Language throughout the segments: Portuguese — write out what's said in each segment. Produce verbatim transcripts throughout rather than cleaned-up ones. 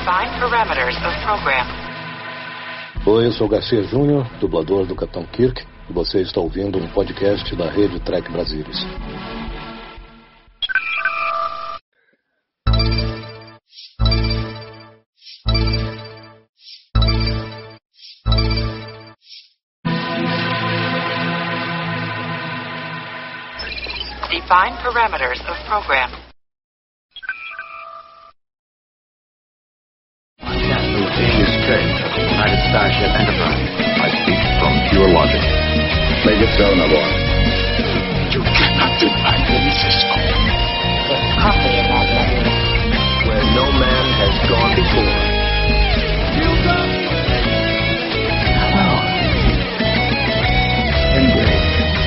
Define parameters of program. Oi, eu sou Garcia Júnior, dublador do Capitão Kirk, e você está ouvindo um podcast da Rede Trek Brasilis. Define parameters of program. Captain James Kirk of the United Starship Enterprise. I speak from pure logic. Make it so, Nabor. You cannot deny me, Cisco. There's coffee in that letter. Where no man has gone before. Hello. Engage.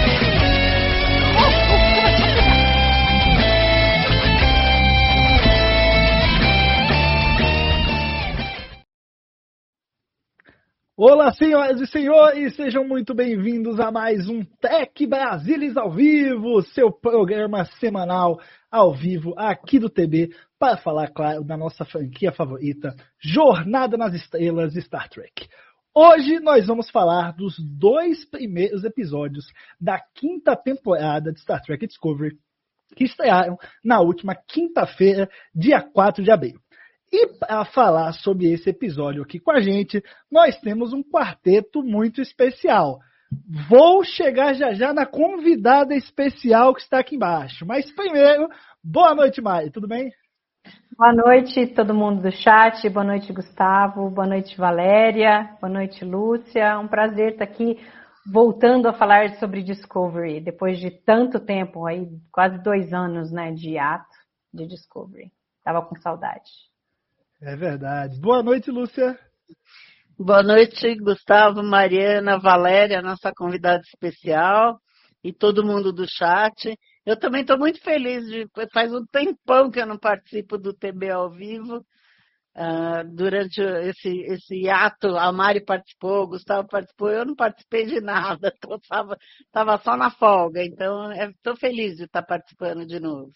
Olá, senhoras e senhores, sejam muito bem-vindos a mais um Tech Brasilis ao vivo, seu programa semanal ao vivo aqui do T B, para falar, claro, da nossa franquia favorita, Jornada nas Estrelas Star Trek. Hoje nós vamos falar dos dois primeiros episódios da quinta temporada de Star Trek Discovery, que estrearam na última quinta-feira, dia quatro de abril. E para falar sobre esse episódio aqui com a gente, nós temos um quarteto muito especial. Vou chegar já já na convidada especial que está aqui embaixo. Mas primeiro, boa noite, Mari, tudo bem? Boa noite, todo mundo do chat. Boa noite, Gustavo. Boa noite, Valéria. Boa noite, Lúcia. Um prazer estar aqui voltando a falar sobre Discovery, depois de tanto tempo, aí, quase dois anos, né, de ato de Discovery. Estava com saudade. É verdade. Boa noite, Lúcia. Boa noite, Gustavo, Mariana, Valéria, nossa convidada especial, e todo mundo do chat. Eu também estou muito feliz, de, faz um tempão que eu não participo do T B ao vivo. Uh, durante esse, esse ato, a Mari participou, o Gustavo participou, eu não participei de nada, estava só na folga, então estou feliz de estar participando de novo.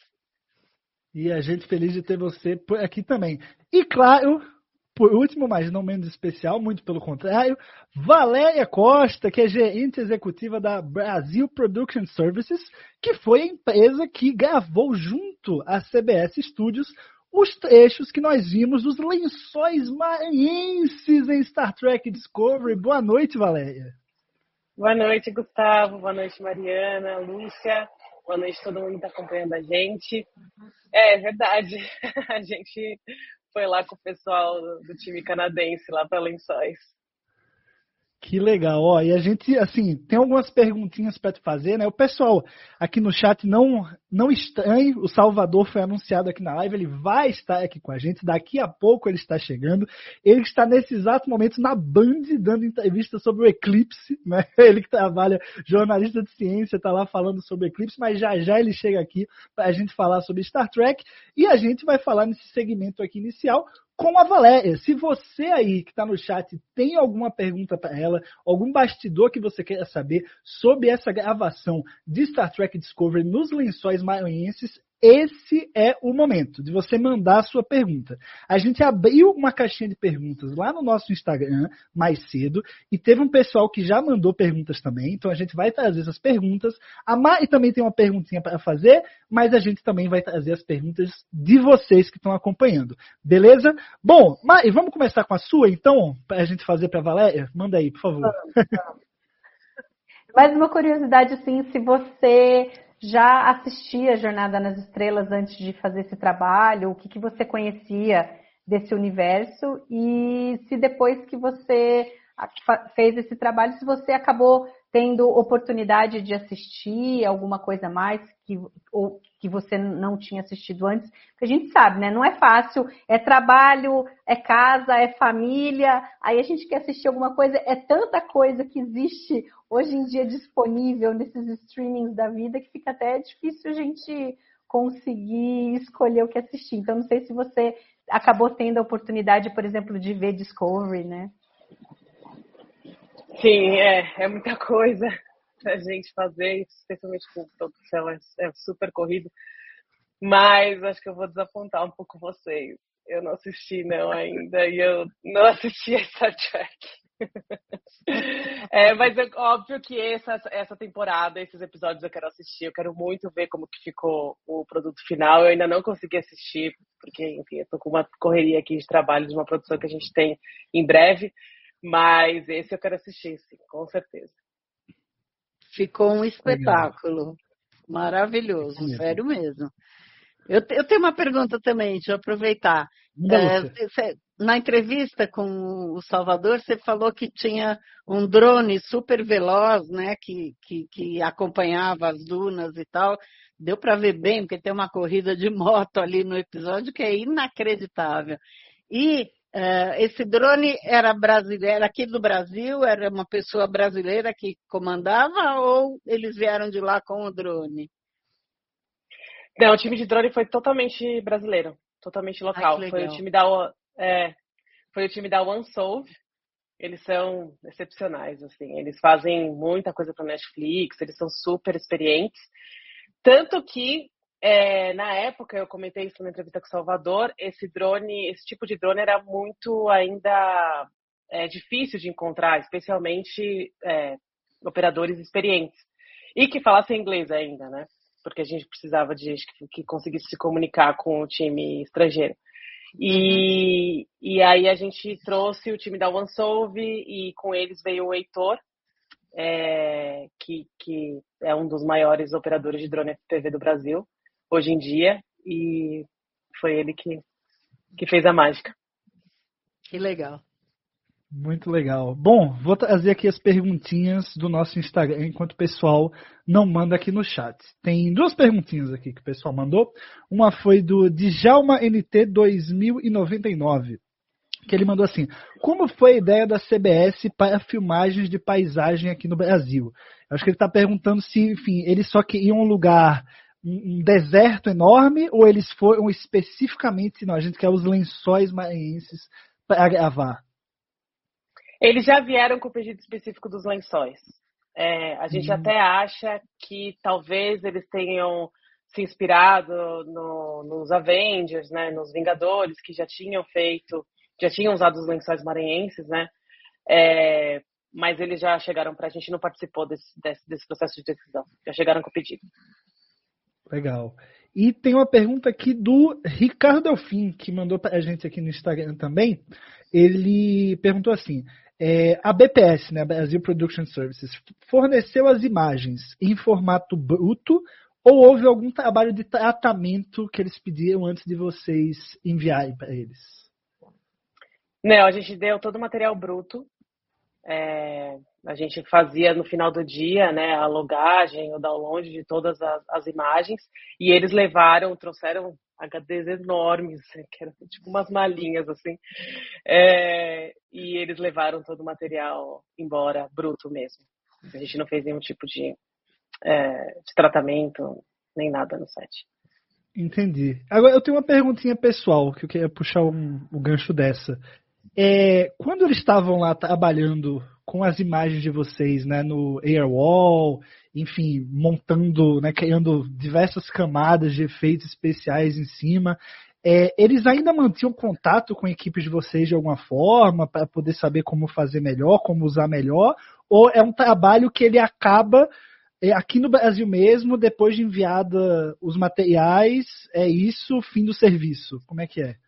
E a gente feliz de ter você por aqui também. E claro, por último, mas não menos especial, muito pelo contrário, Valéria Costa, que é gerente executiva da Brasil Production Services, que foi a empresa que gravou junto à C B S Studios os trechos que nós vimos dos lençóis maranhenses em Star Trek Discovery. Boa noite, Valéria. Boa noite, Gustavo. Boa noite, Mariana, Lúcia. Boa noite a todo mundo que está acompanhando a gente. É, é verdade, a gente foi lá com o pessoal do time canadense lá para Lençóis. Que legal, ó, e a gente, assim, tem algumas perguntinhas para te fazer, né? O pessoal aqui no chat não, não estranhe, o Salvador foi anunciado aqui na live, ele vai estar aqui com a gente, daqui a pouco ele está chegando, ele está nesse exato momento na Band dando entrevista sobre o eclipse, né? Ele que trabalha, jornalista de ciência, está lá falando sobre o eclipse, mas já já ele chega aqui para a gente falar sobre Star Trek, e a gente vai falar nesse segmento aqui inicial com a Valéria. Se você aí que está no chat tem alguma pergunta para ela, algum bastidor que você queira saber sobre essa gravação de Star Trek Discovery nos Lençóis Maranhenses, esse é o momento de você mandar a sua pergunta. A gente abriu uma caixinha de perguntas lá no nosso Instagram mais cedo e teve um pessoal que já mandou perguntas também, então a gente vai trazer essas perguntas. A Mari também tem uma perguntinha para fazer, mas a gente também vai trazer as perguntas de vocês que estão acompanhando. Beleza? Bom, Mari, vamos começar com a sua então, para a gente fazer para a Valéria? Manda aí, por favor. Mais uma curiosidade, assim, se você já assistia Jornada nas Estrelas antes de fazer esse trabalho, o que, que você conhecia desse universo e se depois que você fez esse trabalho, se você acabou tendo oportunidade de assistir alguma coisa a mais que, ou que você não tinha assistido antes, porque a gente sabe, né? Não é fácil, é trabalho, é casa, é família, aí a gente quer assistir alguma coisa, é tanta coisa que existe hoje em dia disponível nesses streamings da vida que fica até difícil a gente conseguir escolher o que assistir. Então, não sei se você acabou tendo a oportunidade, por exemplo, de ver Discovery, né? Sim, é, é muita coisa a gente fazer, especialmente com o produção, é, é super corrido. Mas acho que eu vou desapontar um pouco vocês. eu não assisti não ainda, e eu não assisti a Star Trek. É, mas é óbvio que essa, essa temporada, esses episódios eu quero assistir, eu quero muito ver como que ficou o produto final. Eu ainda não consegui assistir, porque, enfim, eu tô com uma correria aqui de trabalho de uma produção que a gente tem em breve, mas esse eu quero assistir, sim, com certeza. Ficou um espetáculo. Legal. Maravilhoso, mesmo. Sério mesmo. Eu, eu tenho uma pergunta também, deixa eu aproveitar. É, você, na entrevista com o Salvador, você falou que tinha um drone super veloz, né, que, que, que acompanhava as dunas e tal. Deu para ver bem, porque tem uma corrida de moto ali no episódio que é inacreditável. E uh, esse drone era brasileiro, era aqui do Brasil, era uma pessoa brasileira que comandava ou eles vieram de lá com o drone? Não, o time de drone foi totalmente brasileiro, totalmente local. Ai, foi o time da é, foi o time da OneSolve. Eles são excepcionais, assim. Eles fazem muita coisa para Netflix, eles são super experientes. Tanto que é, na época eu comentei isso na entrevista com o Salvador, esse drone, esse tipo de drone era muito ainda é, difícil de encontrar, especialmente é, operadores experientes e que falassem inglês ainda, né? Porque a gente precisava de que, que conseguisse se comunicar com o time estrangeiro. E, uhum. e aí a gente trouxe o time da OneSolve e com eles veio o Heitor, é, que, que é um dos maiores operadores de drone F P V do Brasil hoje em dia, e foi ele que, que fez a mágica. Que legal. Muito legal. Bom, vou trazer aqui as perguntinhas do nosso Instagram, enquanto o pessoal não manda aqui no chat. Tem duas perguntinhas aqui que o pessoal mandou. Uma foi do Djalma N T dois mil e noventa e nove, que ele mandou assim: como foi a ideia da C B S para filmagens de paisagem aqui no Brasil? Eu acho que ele está perguntando se, enfim, eles só queriam um lugar, um deserto enorme, ou eles foram especificamente, não, a gente quer os lençóis maranhenses para gravar. Eles já vieram com o pedido específico dos lençóis. É, a gente hum. até acha que talvez eles tenham se inspirado no, nos Avengers, né, nos Vingadores, que já tinham feito, já tinham usado os lençóis maranhenses, né? É, mas eles já chegaram para a gente, não participou desse, desse, desse processo de decisão. Já chegaram com o pedido. Legal. E tem uma pergunta aqui do Ricardo Delfim, que mandou para a gente aqui no Instagram também. Ele perguntou assim: é, a B P S, né, Brasil Production Services, forneceu as imagens em formato bruto ou houve algum trabalho de tratamento que eles pediram antes de vocês enviarem para eles? Não, a gente deu todo o material bruto. É, a gente fazia no final do dia, né, a logagem, o download de todas as, as imagens, e eles levaram, trouxeram H Ds enormes, que eram tipo umas malinhas assim, é, e eles levaram todo o material embora, bruto mesmo. A gente não fez nenhum tipo de, é, de tratamento, nem nada no set. Entendi. Agora eu tenho uma perguntinha pessoal, que eu queria puxar um, um gancho dessa. É, quando eles estavam lá trabalhando com as imagens de vocês, né, no Airwall, enfim, montando, né, criando diversas camadas de efeitos especiais em cima, é, eles ainda mantinham contato com a equipe de vocês de alguma forma para poder saber como fazer melhor, como usar melhor, ou é um trabalho que ele acaba é, aqui no Brasil mesmo, depois de enviada os materiais, é isso, fim do serviço? Como é que é?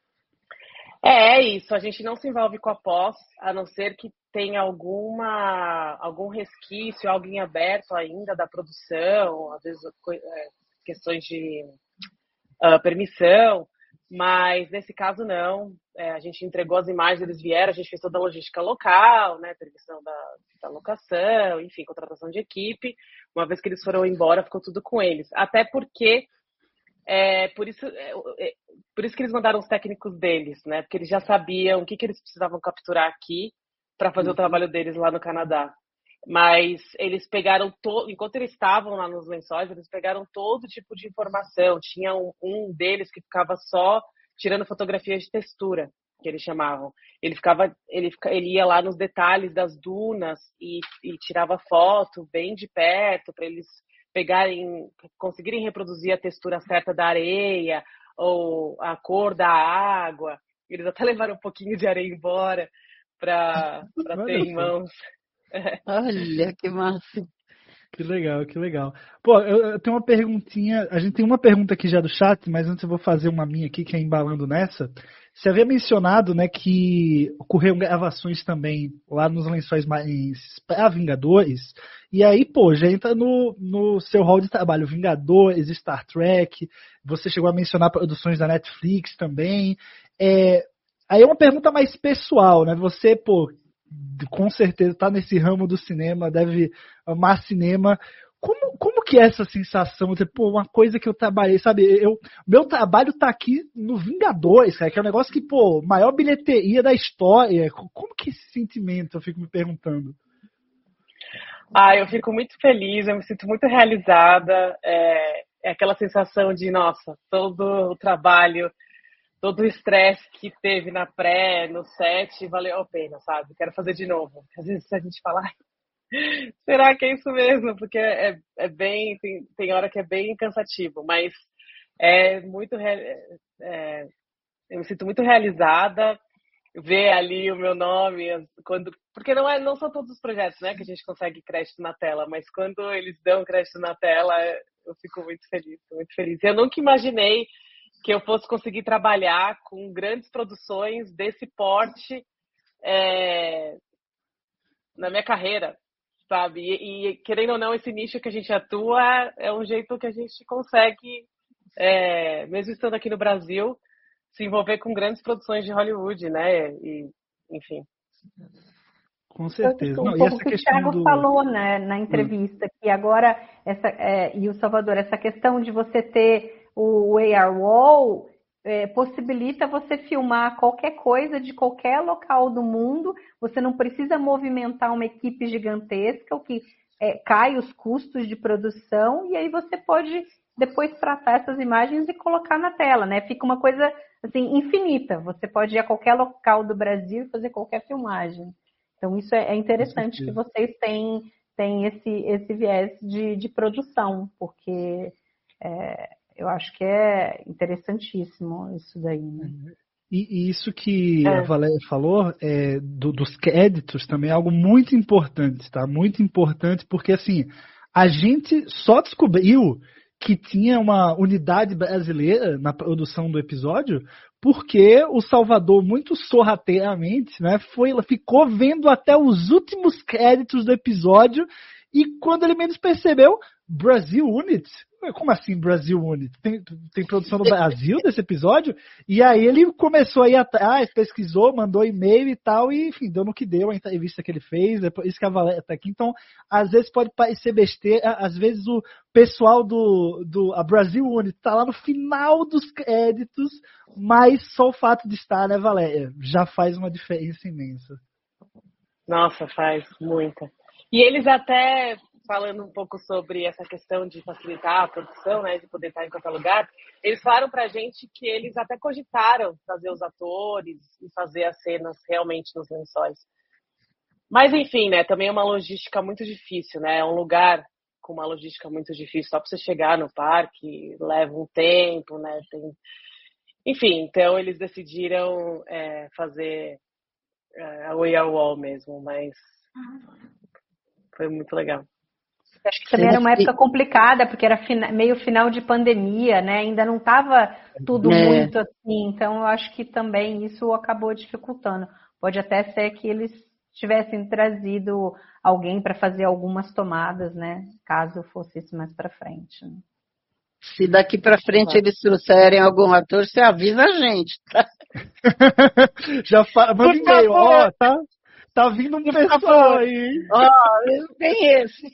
É, é isso, a gente não se envolve com a pós, a não ser que tenha alguma, algum resquício, algo em aberto ainda da produção, às vezes questões de uh, permissão, mas nesse caso não, é, a gente entregou as imagens, eles vieram, a gente fez toda a logística local, né, permissão da, da locação, enfim, contratação de equipe. Uma vez que eles foram embora, ficou tudo com eles, até porque É, por isso, é, é, por isso que eles mandaram os técnicos deles, né? Porque eles já sabiam o que, que eles precisavam capturar aqui para fazer uhum. o trabalho deles lá no Canadá. Mas eles pegaram, to... enquanto eles estavam lá nos lençóis, eles pegaram todo tipo de informação. Tinha um, um deles que ficava só tirando fotografias de textura, que eles chamavam. Ele ficava, ele, ele ia lá nos detalhes das dunas e, e tirava foto bem de perto para eles pegarem, conseguirem reproduzir a textura certa da areia, ou a cor da água. Eles até levaram um pouquinho de areia embora para ter em mãos. Olha, que massa. Que legal, que legal. Pô, eu, eu tenho uma perguntinha. A gente tem uma pergunta aqui já do chat, mas antes eu vou fazer uma minha aqui, que é embalando nessa. Você havia mencionado, né, que ocorreram gravações também lá nos Lençóis Maranhenses para Vingadores. E aí, pô, já entra no, no seu rol de trabalho. Vingadores, Star Trek. Você chegou a mencionar produções da Netflix também. É, aí é uma pergunta mais pessoal, né? Você, pô, com certeza está nesse ramo do cinema, deve amar cinema. Como, como que é essa sensação de, pô, uma coisa que eu trabalhei, sabe? Eu, meu trabalho tá aqui no Vingadores, cara, que é um negócio que, pô, maior bilheteria da história. Como que é esse sentimento? Eu fico me perguntando. Ah, eu fico muito feliz, eu me sinto muito realizada. É, é aquela sensação de, nossa, todo o trabalho, todo o estresse que teve na pré, no set, valeu a pena, sabe? Quero fazer de novo. Às vezes a gente fala, ai, será que é isso mesmo? Porque é, é bem, tem, tem hora que é bem cansativo, mas é muito, é, eu me sinto muito realizada ver ali o meu nome, quando, porque não, é, não são todos os projetos, né, que a gente consegue crédito na tela, mas quando eles dão crédito na tela, eu fico muito feliz, muito feliz. Eu nunca imaginei que eu fosse conseguir trabalhar com grandes produções desse porte é, na minha carreira, sabe? E, e, querendo ou não, esse nicho que a gente atua é um jeito que a gente consegue, é, mesmo estando aqui no Brasil, se envolver com grandes produções de Hollywood, né? E, enfim. Com certeza. Um não, pouco e essa que questão o Thiago do... falou, né, na entrevista, hum. que agora, essa, é, e o Salvador, essa questão de você ter o A R Wall é, possibilita você filmar qualquer coisa de qualquer local do mundo, você não precisa movimentar uma equipe gigantesca, o que é, cai os custos de produção, e aí você pode depois tratar essas imagens e colocar na tela, né? Fica uma coisa assim, infinita. Você pode ir a qualquer local do Brasil e fazer qualquer filmagem. Então, isso é interessante que vocês têm, têm esse, esse viés de, de produção, porque é, eu acho que é interessantíssimo isso daí, né? E, e isso que é. a Valéria falou, é, do, dos créditos, também é algo muito importante, tá? Muito importante, porque, assim, a gente só descobriu que tinha uma unidade brasileira na produção do episódio, porque o Salvador, muito sorrateiramente, né, foi, ficou vendo até os últimos créditos do episódio, e quando ele menos percebeu, Brasil Unit? Como assim Brasil Unit? Tem, tem produção no Brasil desse episódio? E aí ele começou a ir atrás, pesquisou, mandou e-mail e tal, e enfim, deu no que deu a entrevista que ele fez, é por isso que a Valéria está aqui. Então, às vezes pode parecer besteira, às vezes o pessoal do, do a Brasil Unit está lá no final dos créditos, mas só o fato de estar, né, Valéria, já faz uma diferença imensa. Nossa, faz muita. E eles até... falando um pouco sobre essa questão de facilitar a produção, né, de poder estar em qualquer lugar, eles falaram pra gente que eles até cogitaram fazer os atores e fazer as cenas realmente nos lençóis. Mas, enfim, né, também é uma logística muito difícil, né, é um lugar com uma logística muito difícil, só pra você chegar no parque leva um tempo, né, tem... Enfim, então eles decidiram é, fazer é, a Way Out Wall mesmo, mas foi muito legal. Acho que também era uma época complicada, porque era fina, meio final de pandemia, né? Ainda não estava tudo é. muito assim. Então, eu acho que também isso acabou dificultando. Pode até ser que eles tivessem trazido alguém para fazer algumas tomadas, né? Caso fosse isso mais para frente. Né? Se daqui para frente eles trouxerem algum ator, você avisa a gente, tá? Já fa... manda e-mail, ó, tá, tá vindo um pessoal aí. Ó, tem esse.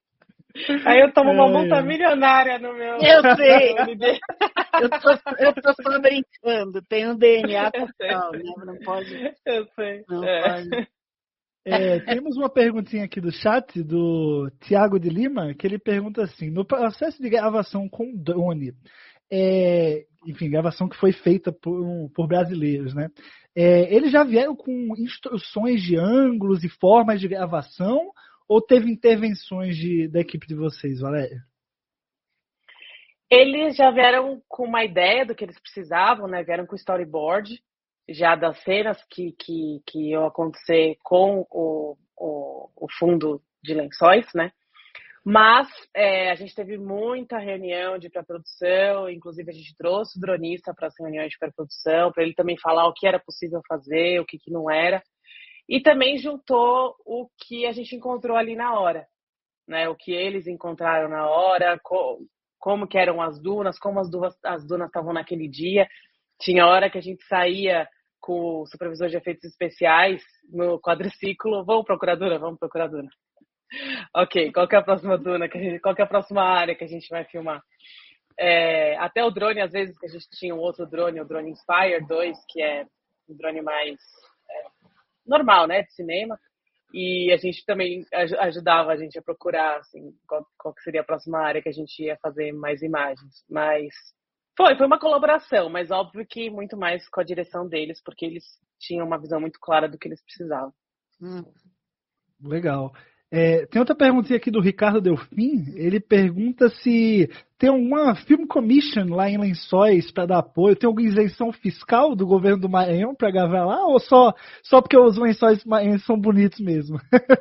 Aí eu tomo uma multa milionária no meu... Eu sei. eu, tô, eu tô só brincando. Tem um D N A total, né? Não pode... Eu sei. Não é. pode. É, temos uma perguntinha aqui do chat, do Tiago de Lima, que ele pergunta assim, no processo de gravação com drone, é, enfim, gravação que foi feita por, por brasileiros, né? É, eles já vieram com instruções de ângulos e formas de gravação, ou teve intervenções de, da equipe de vocês, Valéria? Eles já vieram com uma ideia do que eles precisavam, né? Vieram com o storyboard, já das cenas que, que, que iam acontecer com o, o, o fundo de lençóis, né? Mas é, a gente teve muita reunião de pré-produção, inclusive a gente trouxe o dronista para as reuniões de pré-produção, para ele também falar o que era possível fazer, o que, que não era. E também juntou o que a gente encontrou ali na hora, né? O que eles encontraram na hora, co- como que eram as dunas, como as dunas as dunas estavam naquele dia. Tinha hora que a gente saía com o supervisor de efeitos especiais no quadriciclo. Vamos, procuradora, vamos, procuradora. Ok, qual que é a próxima duna, que a gente, qual que é a próxima área que a gente vai filmar? É, até o drone, às vezes, que a gente tinha um outro drone, o drone Inspire dois, que é um drone mais é, normal, né, de cinema. E a gente também ajudava a gente a procurar, assim, qual, qual que seria a próxima área que a gente ia fazer mais imagens. Mas foi, foi uma colaboração, mas óbvio que muito mais com a direção deles, porque eles tinham uma visão muito clara do que eles precisavam. Hum. Legal. É, tem outra perguntinha aqui do Ricardo Delfim. Ele pergunta se tem alguma Film Commission lá em Lençóis para dar apoio. Tem alguma isenção fiscal do governo do Maranhão para gravar lá? Ou só, só porque os lençóis maranhenses são bonitos mesmo?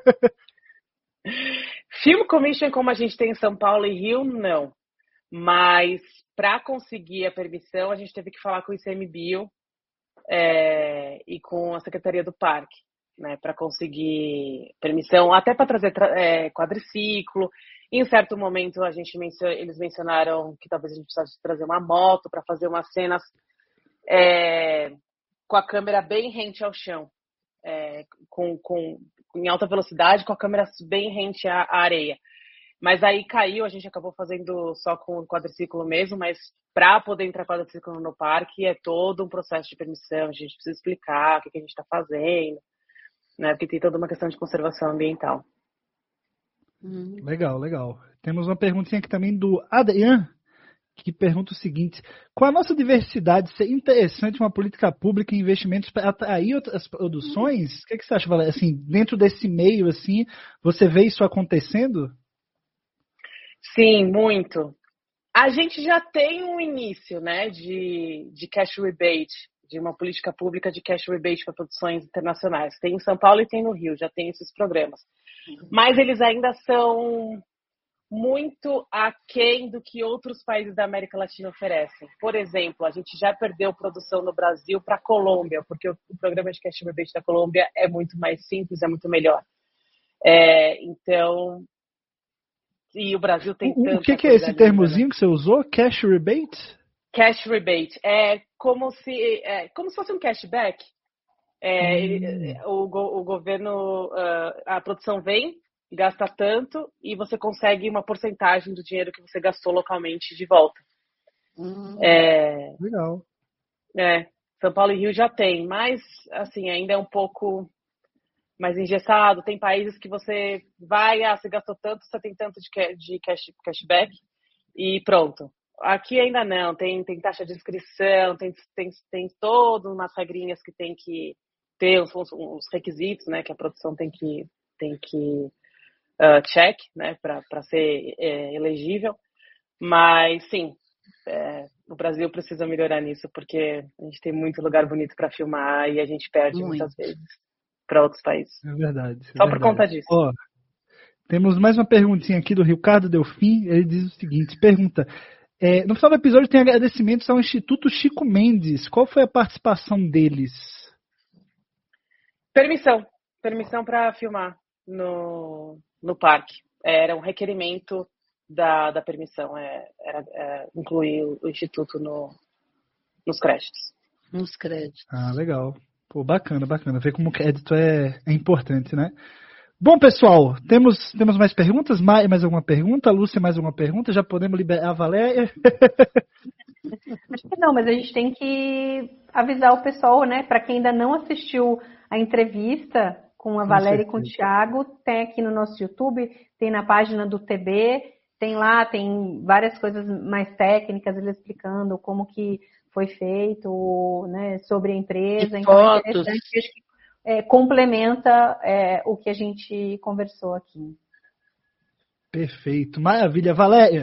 Film Commission, como a gente tem em São Paulo e Rio, não. Mas para conseguir a permissão, a gente teve que falar com o ICMBio é, e com a Secretaria do Parque. Né, para conseguir permissão, até para trazer é, quadriciclo. Em certo momento, a gente mencion... eles mencionaram que talvez a gente precisasse trazer uma moto para fazer umas cenas é, com a câmera bem rente ao chão, é, com, com, em alta velocidade, com a câmera bem rente à, à areia. Mas aí caiu, a gente acabou fazendo só com o quadriciclo mesmo, mas para poder entrar quadriciclo no parque é todo um processo de permissão, a gente precisa explicar o que, que a gente está fazendo. Né, porque tem toda uma questão de conservação ambiental. Legal, legal. Temos uma perguntinha aqui também do Adrian, que pergunta o seguinte: com a nossa diversidade, seria interessante uma política pública e investimentos para atrair outras produções? O que, é que você acha, Valéria? Assim, dentro desse meio, assim, você vê isso acontecendo? Sim, muito. A gente já tem um início, né, de, de cash rebate, de uma política pública de cash rebate para produções internacionais. Tem em São Paulo e tem no Rio, já tem esses programas. Mas eles ainda são muito aquém do que outros países da América Latina oferecem. Por exemplo, a gente já perdeu produção no Brasil para a Colômbia, porque o programa de cash rebate da Colômbia é muito mais simples, é muito melhor. É, então, e o Brasil tem tanto. O que, que é esse termozinho, né, que você usou? Cash rebate? Cash rebate é como se, é como se fosse um cashback. É, hum. ele, o, o governo, a produção vem, gasta tanto e você consegue uma porcentagem do dinheiro que você gastou localmente de volta. Hum. É, Legal. É, São Paulo e Rio já tem, mas assim, ainda é um pouco mais engessado. Tem países que você vai, ah, você gastou tanto, você tem tanto de, de cash, cashback e pronto. Aqui ainda não, tem, tem taxa de inscrição, tem, tem, tem todas umas regrinhas que tem que ter, uns, uns requisitos, né, que a produção tem que, tem que uh, check, né, para ser é, elegível. Mas, sim, é, o Brasil precisa melhorar nisso, porque a gente tem muito lugar bonito para filmar e a gente perde muito. muitas vezes para outros países. É verdade. É Só verdade. por conta disso. Ó, temos mais uma perguntinha aqui do Ricardo Delfim. Ele diz o seguinte, pergunta... É, no final do episódio tem agradecimentos ao Instituto Chico Mendes. Qual foi a participação deles? Permissão. Permissão para filmar no, no parque. Era um requerimento da, da permissão. É, era é, incluir o Instituto no, nos créditos. Nos créditos. Ah, legal. Pô, bacana, bacana. Ver como o crédito é, é importante, né? Bom, pessoal, temos, temos mais perguntas? Mai, mais alguma pergunta? Lúcia, mais alguma pergunta? Já podemos liberar a Valéria? Acho que não, mas a gente tem que avisar o pessoal, né? Para quem ainda não assistiu a entrevista com a com Valéria certeza. E com o Thiago, tem aqui no nosso YouTube, tem na página do T B, tem lá, tem várias coisas mais técnicas, ele explicando como que foi feito, né? Sobre a empresa. E então fotos. É interessante, acho que É, complementa é, o que a gente conversou aqui. Perfeito, maravilha. Valéria,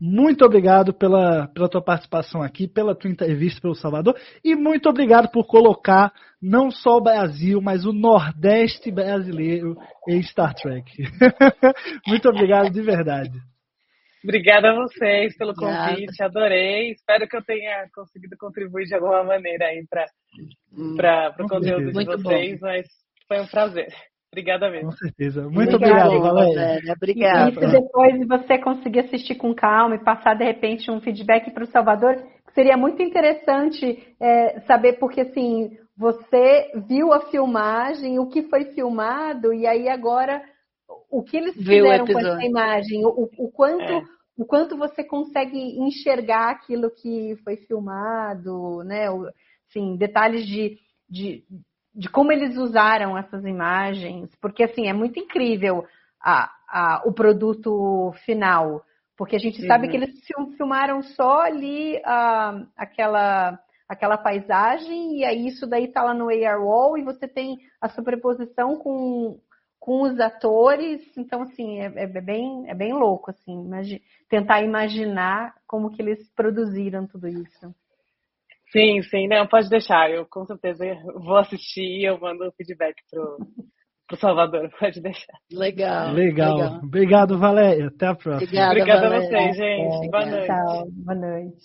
muito obrigado pela, pela tua participação aqui, pela tua entrevista pelo Salvador, e muito obrigado por colocar não só o Brasil, mas o Nordeste brasileiro em Star Trek. Muito obrigado de verdade. Obrigada a vocês pelo Obrigada. convite, adorei. Espero que eu tenha conseguido contribuir de alguma maneira aí para o conteúdo de Muito vocês, bom. mas foi um prazer. Obrigada mesmo. Com certeza. Muito Obrigada, obrigado, Valéria. Valéria. Obrigada. E se depois você conseguir assistir com calma e passar, de repente, um feedback para o Salvador, seria muito interessante é, saber, porque, assim, você viu a filmagem, o que foi filmado, e aí agora, o que eles Viu o fizeram com episódio. essa imagem, o, o, quanto, É. o quanto você consegue enxergar aquilo que foi filmado, né? O, assim, detalhes de... de de como eles usaram essas imagens, porque assim, é muito incrível a, a, o produto final, porque a gente uhum. sabe que eles filmaram só ali a, aquela, aquela paisagem, e aí isso daí tá lá no A R Wall, e você tem a sobreposição com, com os atores, então assim, é, é, bem, é bem louco, assim, imagi- tentar imaginar como que eles produziram tudo isso. Sim, sim, não, pode deixar. Eu com certeza vou assistir e eu mando o feedback pro, pro Salvador, pode deixar. Legal. Legal. legal. Obrigado, Valéria. Até a próxima. Obrigada, Obrigada a Valéria. vocês, gente. É, Boa noite. Tchau, boa noite.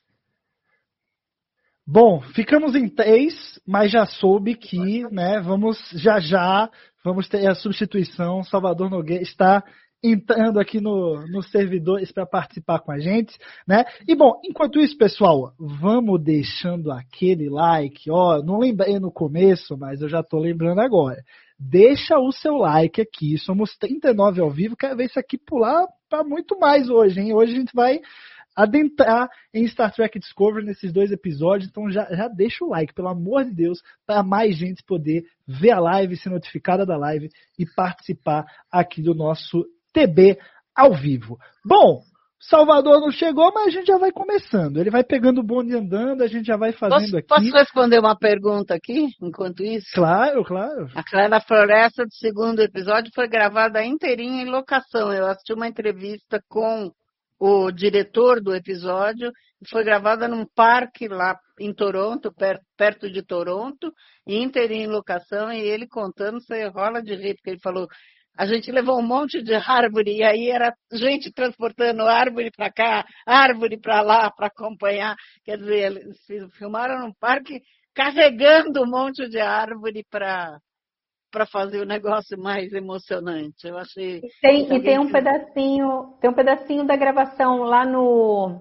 Bom, ficamos em três, mas já soube que, né, vamos já já, vamos ter a substituição. Salvador Nogueira está entrando aqui no, nos servidores para participar com a gente, né? E bom, enquanto isso, pessoal, vamos deixando aquele like, ó, não lembrei no começo, mas eu já tô lembrando agora. Deixa o seu like aqui, somos trinta e nove ao vivo, quero ver isso aqui pular para muito mais hoje, hein? Hoje a gente vai adentrar em Star Trek Discovery nesses dois episódios, então já, já deixa o like, pelo amor de Deus, para mais gente poder ver a live, ser notificada da live e participar aqui do nosso T B ao vivo. Bom, Salvador não chegou, mas a gente já vai começando. Ele vai pegando o bonde andando, a gente já vai fazendo Posso, aqui. posso responder uma pergunta aqui, enquanto isso? Claro, claro. A Clara Floresta, do segundo episódio, foi gravada inteirinha em locação. Eu assisti uma entrevista com o diretor do episódio, foi gravada num parque lá em Toronto, per, perto de Toronto, inteirinha em locação, e ele contando, você rola de rir, porque ele falou... A gente levou um monte de árvore e aí era gente transportando árvore para cá, árvore para lá para acompanhar. Quer dizer, eles filmaram num parque carregando um monte de árvore para para fazer o negócio mais emocionante. Eu achei. Tem, e tem um que... pedacinho, tem um pedacinho da gravação lá no.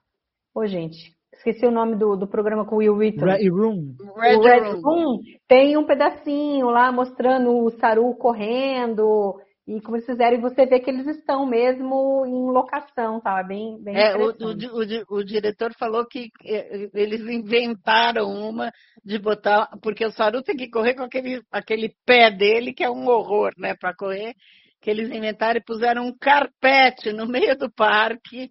Ô, gente, esqueci o nome do, do programa com o Will Wheaton. Red Room. Red o Red Room. Room tem um pedacinho lá mostrando o Saru correndo e como eles fizeram, e você vê que eles estão mesmo em locação, tá? É bem, bem é, o, interessante. o, o, o diretor falou que eles inventaram uma de botar, porque o Saru tem que correr com aquele, aquele pé dele, que é um horror, né, para correr, que eles inventaram e puseram um carpete no meio do parque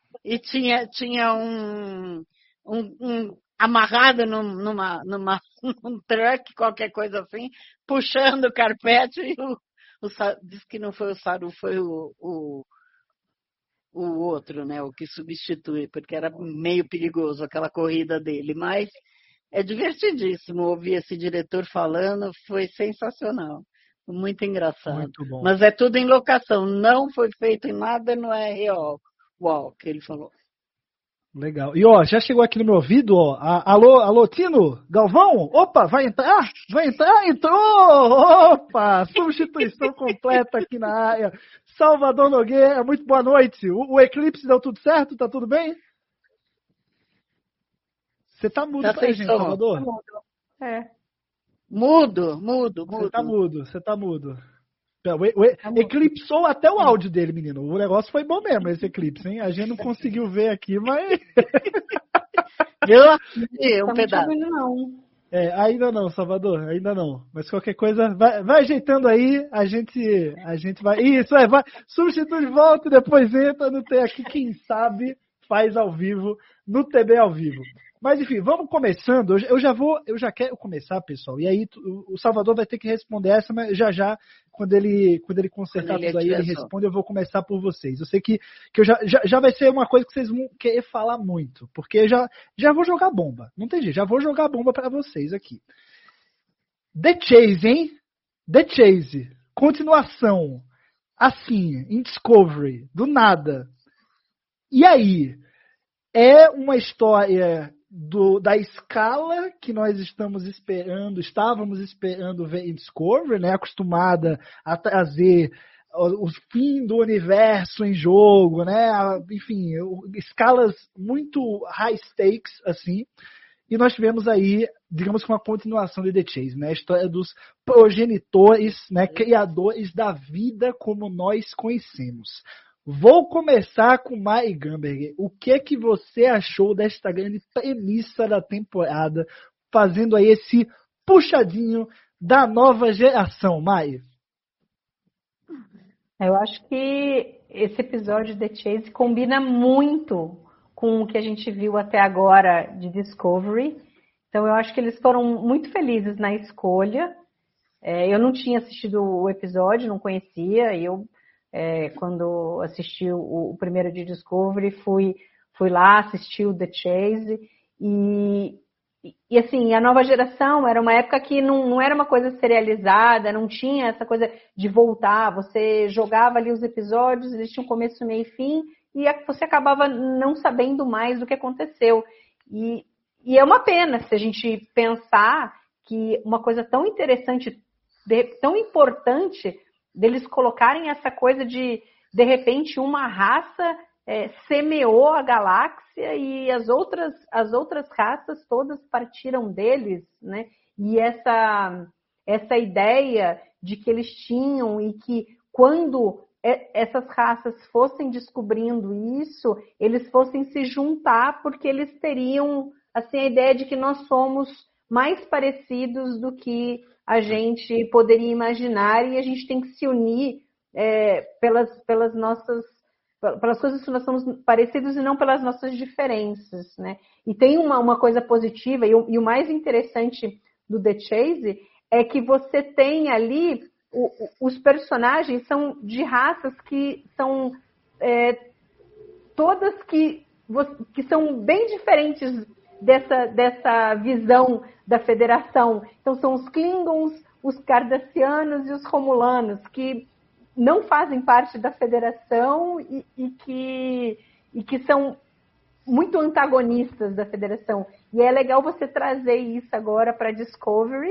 e tinha, tinha um, um, um amarrado num, numa, numa, num truck, qualquer coisa assim, puxando o carpete, e o, o, diz que não foi o Saru, foi o, o, o outro, né, o que substitui, porque era meio perigoso aquela corrida dele, mas é divertidíssimo ouvir esse diretor falando, foi sensacional, muito engraçado. Muito bom. Mas é tudo em locação, não foi feito em nada no R O. Uau, que ele falou. Legal. E ó, já chegou aqui no meu ouvido, ó. A, alô, alô, Tino? Galvão? Opa, vai entrar? Vai entrar? Entrou! Opa! Substituição completa aqui na área. Salvador Nogueira, muito boa noite. O, o eclipse deu tudo certo? Tá tudo bem? Você tá mudo Tá pra gente, som. Salvador? É. Mudo, mudo, mudo. Você tá mudo, você tá mudo. O, o, eclipsou até o áudio dele, menino. O negócio foi bom mesmo, esse eclipse, hein? A gente não conseguiu ver aqui, mas... Eu assisti um pedaço. Não. É, ainda não, Salvador, ainda não. Mas qualquer coisa, vai, vai ajeitando aí, a gente, a gente vai... Isso, é, vai, substitui de volta e depois entra no T aqui, quem sabe faz ao vivo, no T B ao vivo. Mas, enfim, vamos começando. Eu já vou, eu já quero começar, pessoal. E aí o Salvador vai ter que responder essa, mas já já, quando ele, quando ele consertar quando ele tudo aí, ele responde, eu vou começar por vocês. Eu sei que, que eu já, já, já vai ser uma coisa que vocês vão querer falar muito, porque já, já vou jogar bomba. Não tem jeito, já vou jogar bomba para vocês aqui. The Chase, hein? The Chase. Continuação. Assim, em Discovery, do nada. E aí? É uma história do, da escala que nós estamos esperando, estávamos esperando ver em Discovery, né? Acostumada a trazer o, o fim do universo em jogo, né? Enfim, escalas muito high stakes, assim. E nós tivemos aí, digamos que uma continuação de The Chase, né? A história dos progenitores, né? Criadores da vida como nós conhecemos. Vou começar com Mari Gamberger. O que é que você achou desta grande premissa da temporada, fazendo aí esse puxadinho da nova geração, Mari? Eu acho que esse episódio de The Chase combina muito com o que a gente viu até agora de Discovery. Então eu acho que eles foram muito felizes na escolha. É, eu não tinha assistido o episódio, não conhecia, e eu... É, quando assisti o, o primeiro de Discovery, fui, fui lá, assisti o The Chase, e, e, e assim, a nova geração era uma época que não, não era uma coisa serializada, não tinha essa coisa de voltar, você jogava ali os episódios, eles tinham começo, meio e fim, e você acabava não sabendo mais do que aconteceu. E, e é uma pena se a gente pensar que uma coisa tão interessante, tão importante, deles colocarem essa coisa de, de repente, uma raça é, semeou a galáxia e as outras, as outras raças todas partiram deles, né? E essa, essa ideia de que eles tinham e que quando essas raças fossem descobrindo isso, eles fossem se juntar porque eles teriam assim, a ideia de que nós somos mais parecidos do que a gente poderia imaginar e a gente tem que se unir é, pelas, pelas nossas, pelas coisas que nós somos parecidos e não pelas nossas diferenças, né? E tem uma, uma coisa positiva e o, e o mais interessante do The Chase é que você tem ali o, os personagens são de raças que são é, todas que, que são bem diferentes dessa, dessa visão da Federação. Então são os Klingons, os Cardassianos e os Romulanos, que não fazem parte da Federação e, e, que, e que são muito antagonistas da Federação. E é legal você trazer isso agora para Discovery,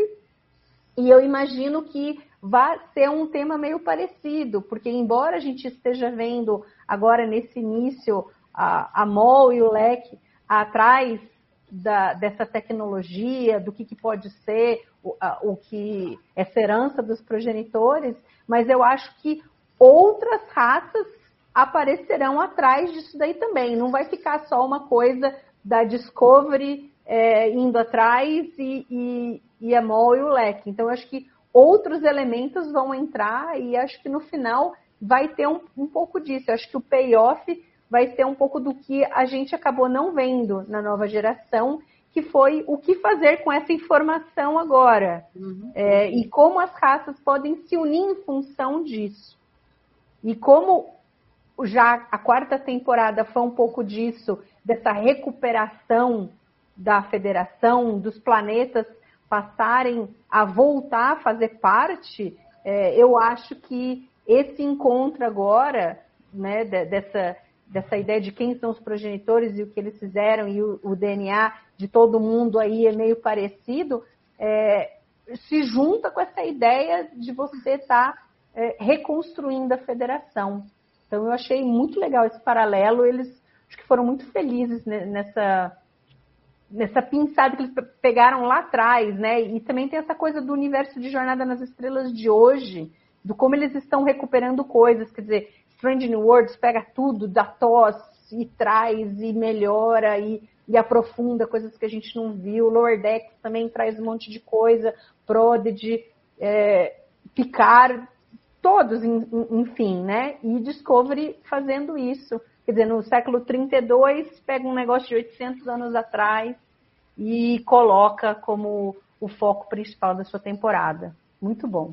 e eu imagino que vai ser um tema meio parecido, porque embora a gente esteja vendo agora nesse início a, a Mol e o Lek atrás Da, dessa tecnologia, do que, que pode ser o, a, o que essa herança dos progenitores, mas eu acho que outras raças aparecerão atrás disso daí também. Não vai ficar só uma coisa da Discovery é, indo atrás e, e, e a Mol e o Lek. Então, eu acho que outros elementos vão entrar e acho que no final vai ter um, um pouco disso. Eu acho que o payoff vai ser um pouco do que a gente acabou não vendo na nova geração, que foi o que fazer com essa informação agora. Uhum. É, e como as raças podem se unir em função disso. E como já a quarta temporada foi um pouco disso, dessa recuperação da Federação, dos planetas passarem a voltar a fazer parte, é, eu acho que esse encontro agora, né, dessa... dessa ideia de quem são os progenitores e o que eles fizeram, e o, o D N A de todo mundo aí é meio parecido, é, se junta com essa ideia de você estar tá, é, reconstruindo a Federação. Então, eu achei muito legal esse paralelo, eles acho que foram muito felizes nessa, nessa pinçada que eles pegaram lá atrás, né? E também tem essa coisa do universo de Jornada nas Estrelas de hoje, do como eles estão recuperando coisas, quer dizer, Strange New Worlds pega tudo da T O S e traz e melhora e, e aprofunda coisas que a gente não viu. Lower Decks também traz um monte de coisa. Prodigy, é, Picard, todos, enfim, né? E Discovery fazendo isso. Quer dizer, no século trinta e dois, pega um negócio de oitocentos anos atrás e coloca como o foco principal da sua temporada. Muito bom.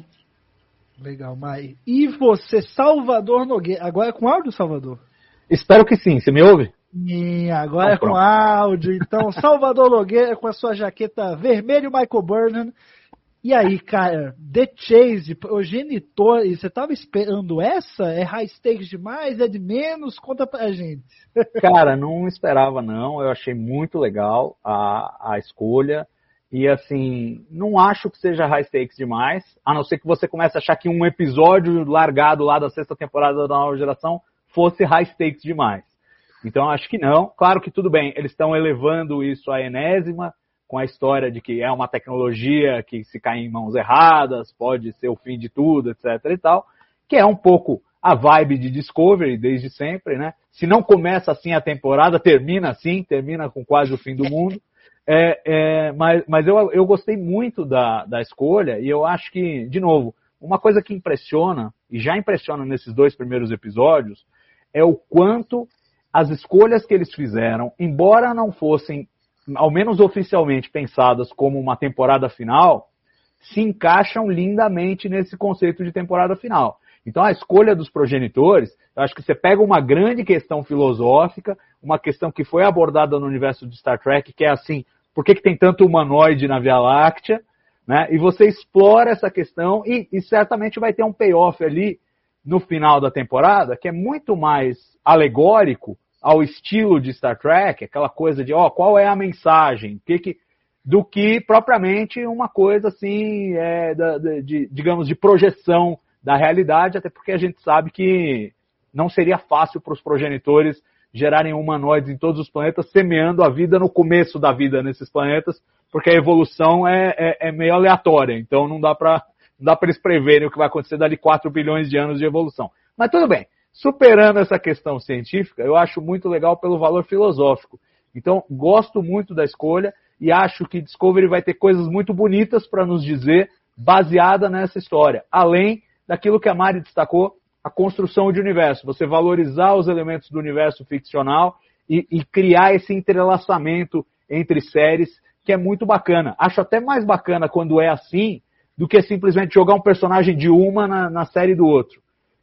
Legal, Mai. E você, Salvador Nogueira? Agora é com áudio, Salvador? Espero que sim. Você me ouve? Sim, agora Ah, é com áudio. Então, Salvador Nogueira com a sua jaqueta vermelho, Michael Burnham. E aí, cara, The Chase, progenitor, você tava esperando essa? É high stakes demais? É de menos? Conta pra gente. Cara, não esperava não. Eu achei muito legal a, a escolha. E assim, não acho que seja high stakes demais, a não ser que você comece a achar que um episódio largado lá da sexta temporada da Nova Geração fosse high stakes demais. Então acho que não. Claro que tudo bem, eles estão elevando isso à enésima, com a história de que é uma tecnologia que se cai em mãos erradas, pode ser o fim de tudo, etc e tal, que é um pouco a vibe de Discovery desde sempre, né? Se não começa assim a temporada, termina assim, termina com quase o fim do mundo. É, é, mas mas eu, eu gostei muito da, da escolha e eu acho que, de novo, uma coisa que impressiona, e já impressiona nesses dois primeiros episódios, é o quanto as escolhas que eles fizeram, embora não fossem, ao menos oficialmente, pensadas como uma temporada final, se encaixam lindamente nesse conceito de temporada final. Então a escolha dos progenitores, eu acho que você pega uma grande questão filosófica, uma questão que foi abordada no universo de Star Trek, que é assim, por que, que tem tanto humanoide na Via Láctea, né? E você explora essa questão e, e certamente vai ter um payoff ali no final da temporada, que é muito mais alegórico ao estilo de Star Trek, aquela coisa de, ó, qual é a mensagem, que que, do que propriamente uma coisa assim, é, da, de, digamos, de projeção da realidade, até porque a gente sabe que não seria fácil para os progenitores gerarem humanoides em todos os planetas, semeando a vida no começo da vida nesses planetas, porque a evolução é, é, é meio aleatória, então não dá para não dá para eles preverem o que vai acontecer dali quatro bilhões de anos de evolução. Mas tudo bem, superando essa questão científica, eu acho muito legal pelo valor filosófico. Então, gosto muito da escolha e acho que Discovery vai ter coisas muito bonitas para nos dizer, baseada nessa história, além daquilo que a Mari destacou, a construção de universo, você valorizar os elementos do universo ficcional e, e criar esse entrelaçamento entre séries, que é muito bacana. Acho até mais bacana quando é assim, do que simplesmente jogar um personagem de uma na, na série do outro.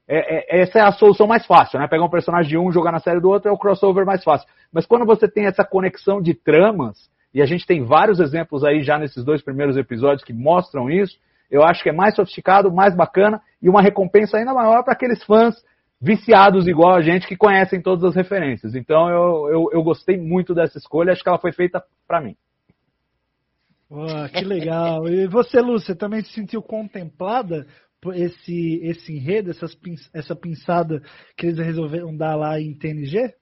É, é, essa é a solução mais fácil, né? Pegar um personagem de um, jogar na série do outro, é o crossover mais fácil. Mas quando você tem essa conexão de tramas, e a gente tem vários exemplos aí já nesses dois primeiros episódios que mostram isso, eu acho que é mais sofisticado, mais bacana e uma recompensa ainda maior para aqueles fãs viciados igual a gente que conhecem todas as referências. Então eu, eu, eu gostei muito dessa escolha, acho que ela foi feita para mim. Oh, que legal. E você, Lúcia, também se sentiu contemplada por esse, esse enredo, essas, essa pinçada que eles resolveram dar lá em T N G?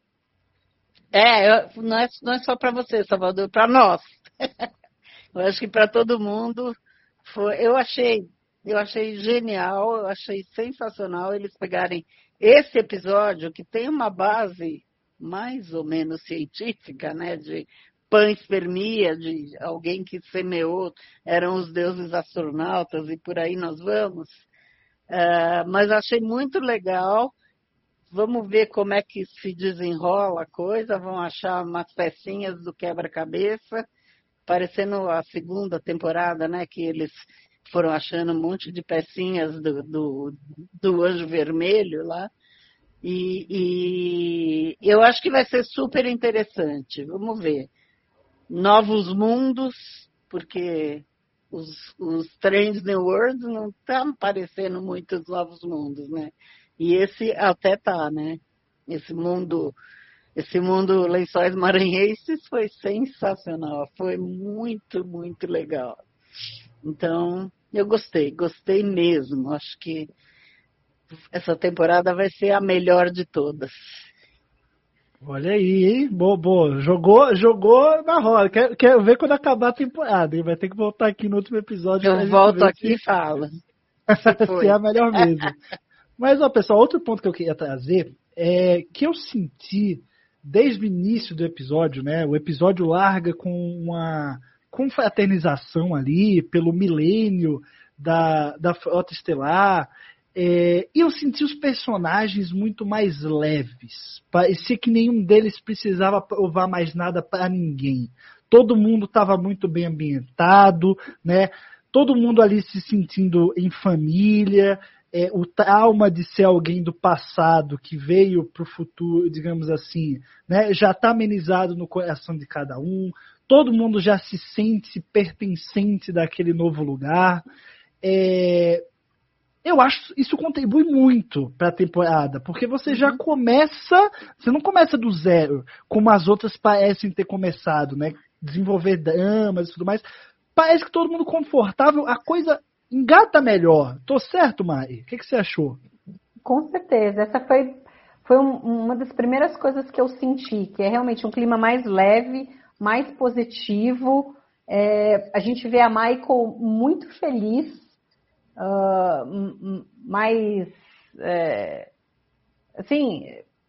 É, eu, não, é não é só para você, Salvador, para nós. Eu acho que para todo mundo foi. Eu achei, eu achei genial, eu achei sensacional eles pegarem esse episódio que tem uma base mais ou menos científica, né, de panspermia, de alguém que semeou, eram os deuses astronautas e por aí nós vamos. Uh, mas achei muito legal. Vamos ver como é que se desenrola a coisa, vão achar umas pecinhas do quebra-cabeça, parecendo a segunda temporada, né, que eles foram achando um monte de pecinhas do, do, do Anjo Vermelho lá. E, e eu acho que vai ser super interessante. Vamos ver. Novos mundos, porque os, os Strange New Worlds não estão aparecendo muitos novos mundos, né? E esse até tá, né? Esse mundo, esse mundo Lençóis Maranhenses foi sensacional, foi muito, muito legal. Então, eu gostei, gostei mesmo. Acho que essa temporada vai ser a melhor de todas. Olha aí, hein? Boa, boa. Jogou, jogou na roda. Quero, quero ver quando acabar a temporada, hein? Vai ter que voltar aqui no último episódio. Eu volto aqui e falo. Se é a melhor mesmo. Mas, ó, pessoal, outro ponto que eu queria trazer é que eu senti desde o início do episódio, né? O episódio larga com uma confraternização ali pelo milênio da, da Frota Estelar. É, e eu senti os personagens muito mais leves. Parecia que nenhum deles precisava provar mais nada para ninguém. todo mundo estava muito bem ambientado, né? Todo mundo ali se sentindo em família, é, o trauma de ser alguém do passado que veio para o futuro, digamos assim, né? Já está amenizado no coração de cada um, todo mundo já se sente pertencente daquele novo lugar. É, eu acho que isso contribui muito para a temporada, porque você já começa, você não começa do zero, como as outras parecem ter começado, né? Desenvolver dramas e tudo mais. Parece que todo mundo confortável, a coisa engata melhor. Tô certo, Mari? O que, que você achou? Com certeza. Essa foi, foi um, uma das primeiras coisas que eu senti, que é realmente um clima mais leve, mais positivo. É, a gente vê a Michael muito feliz, uh, mais, é, assim,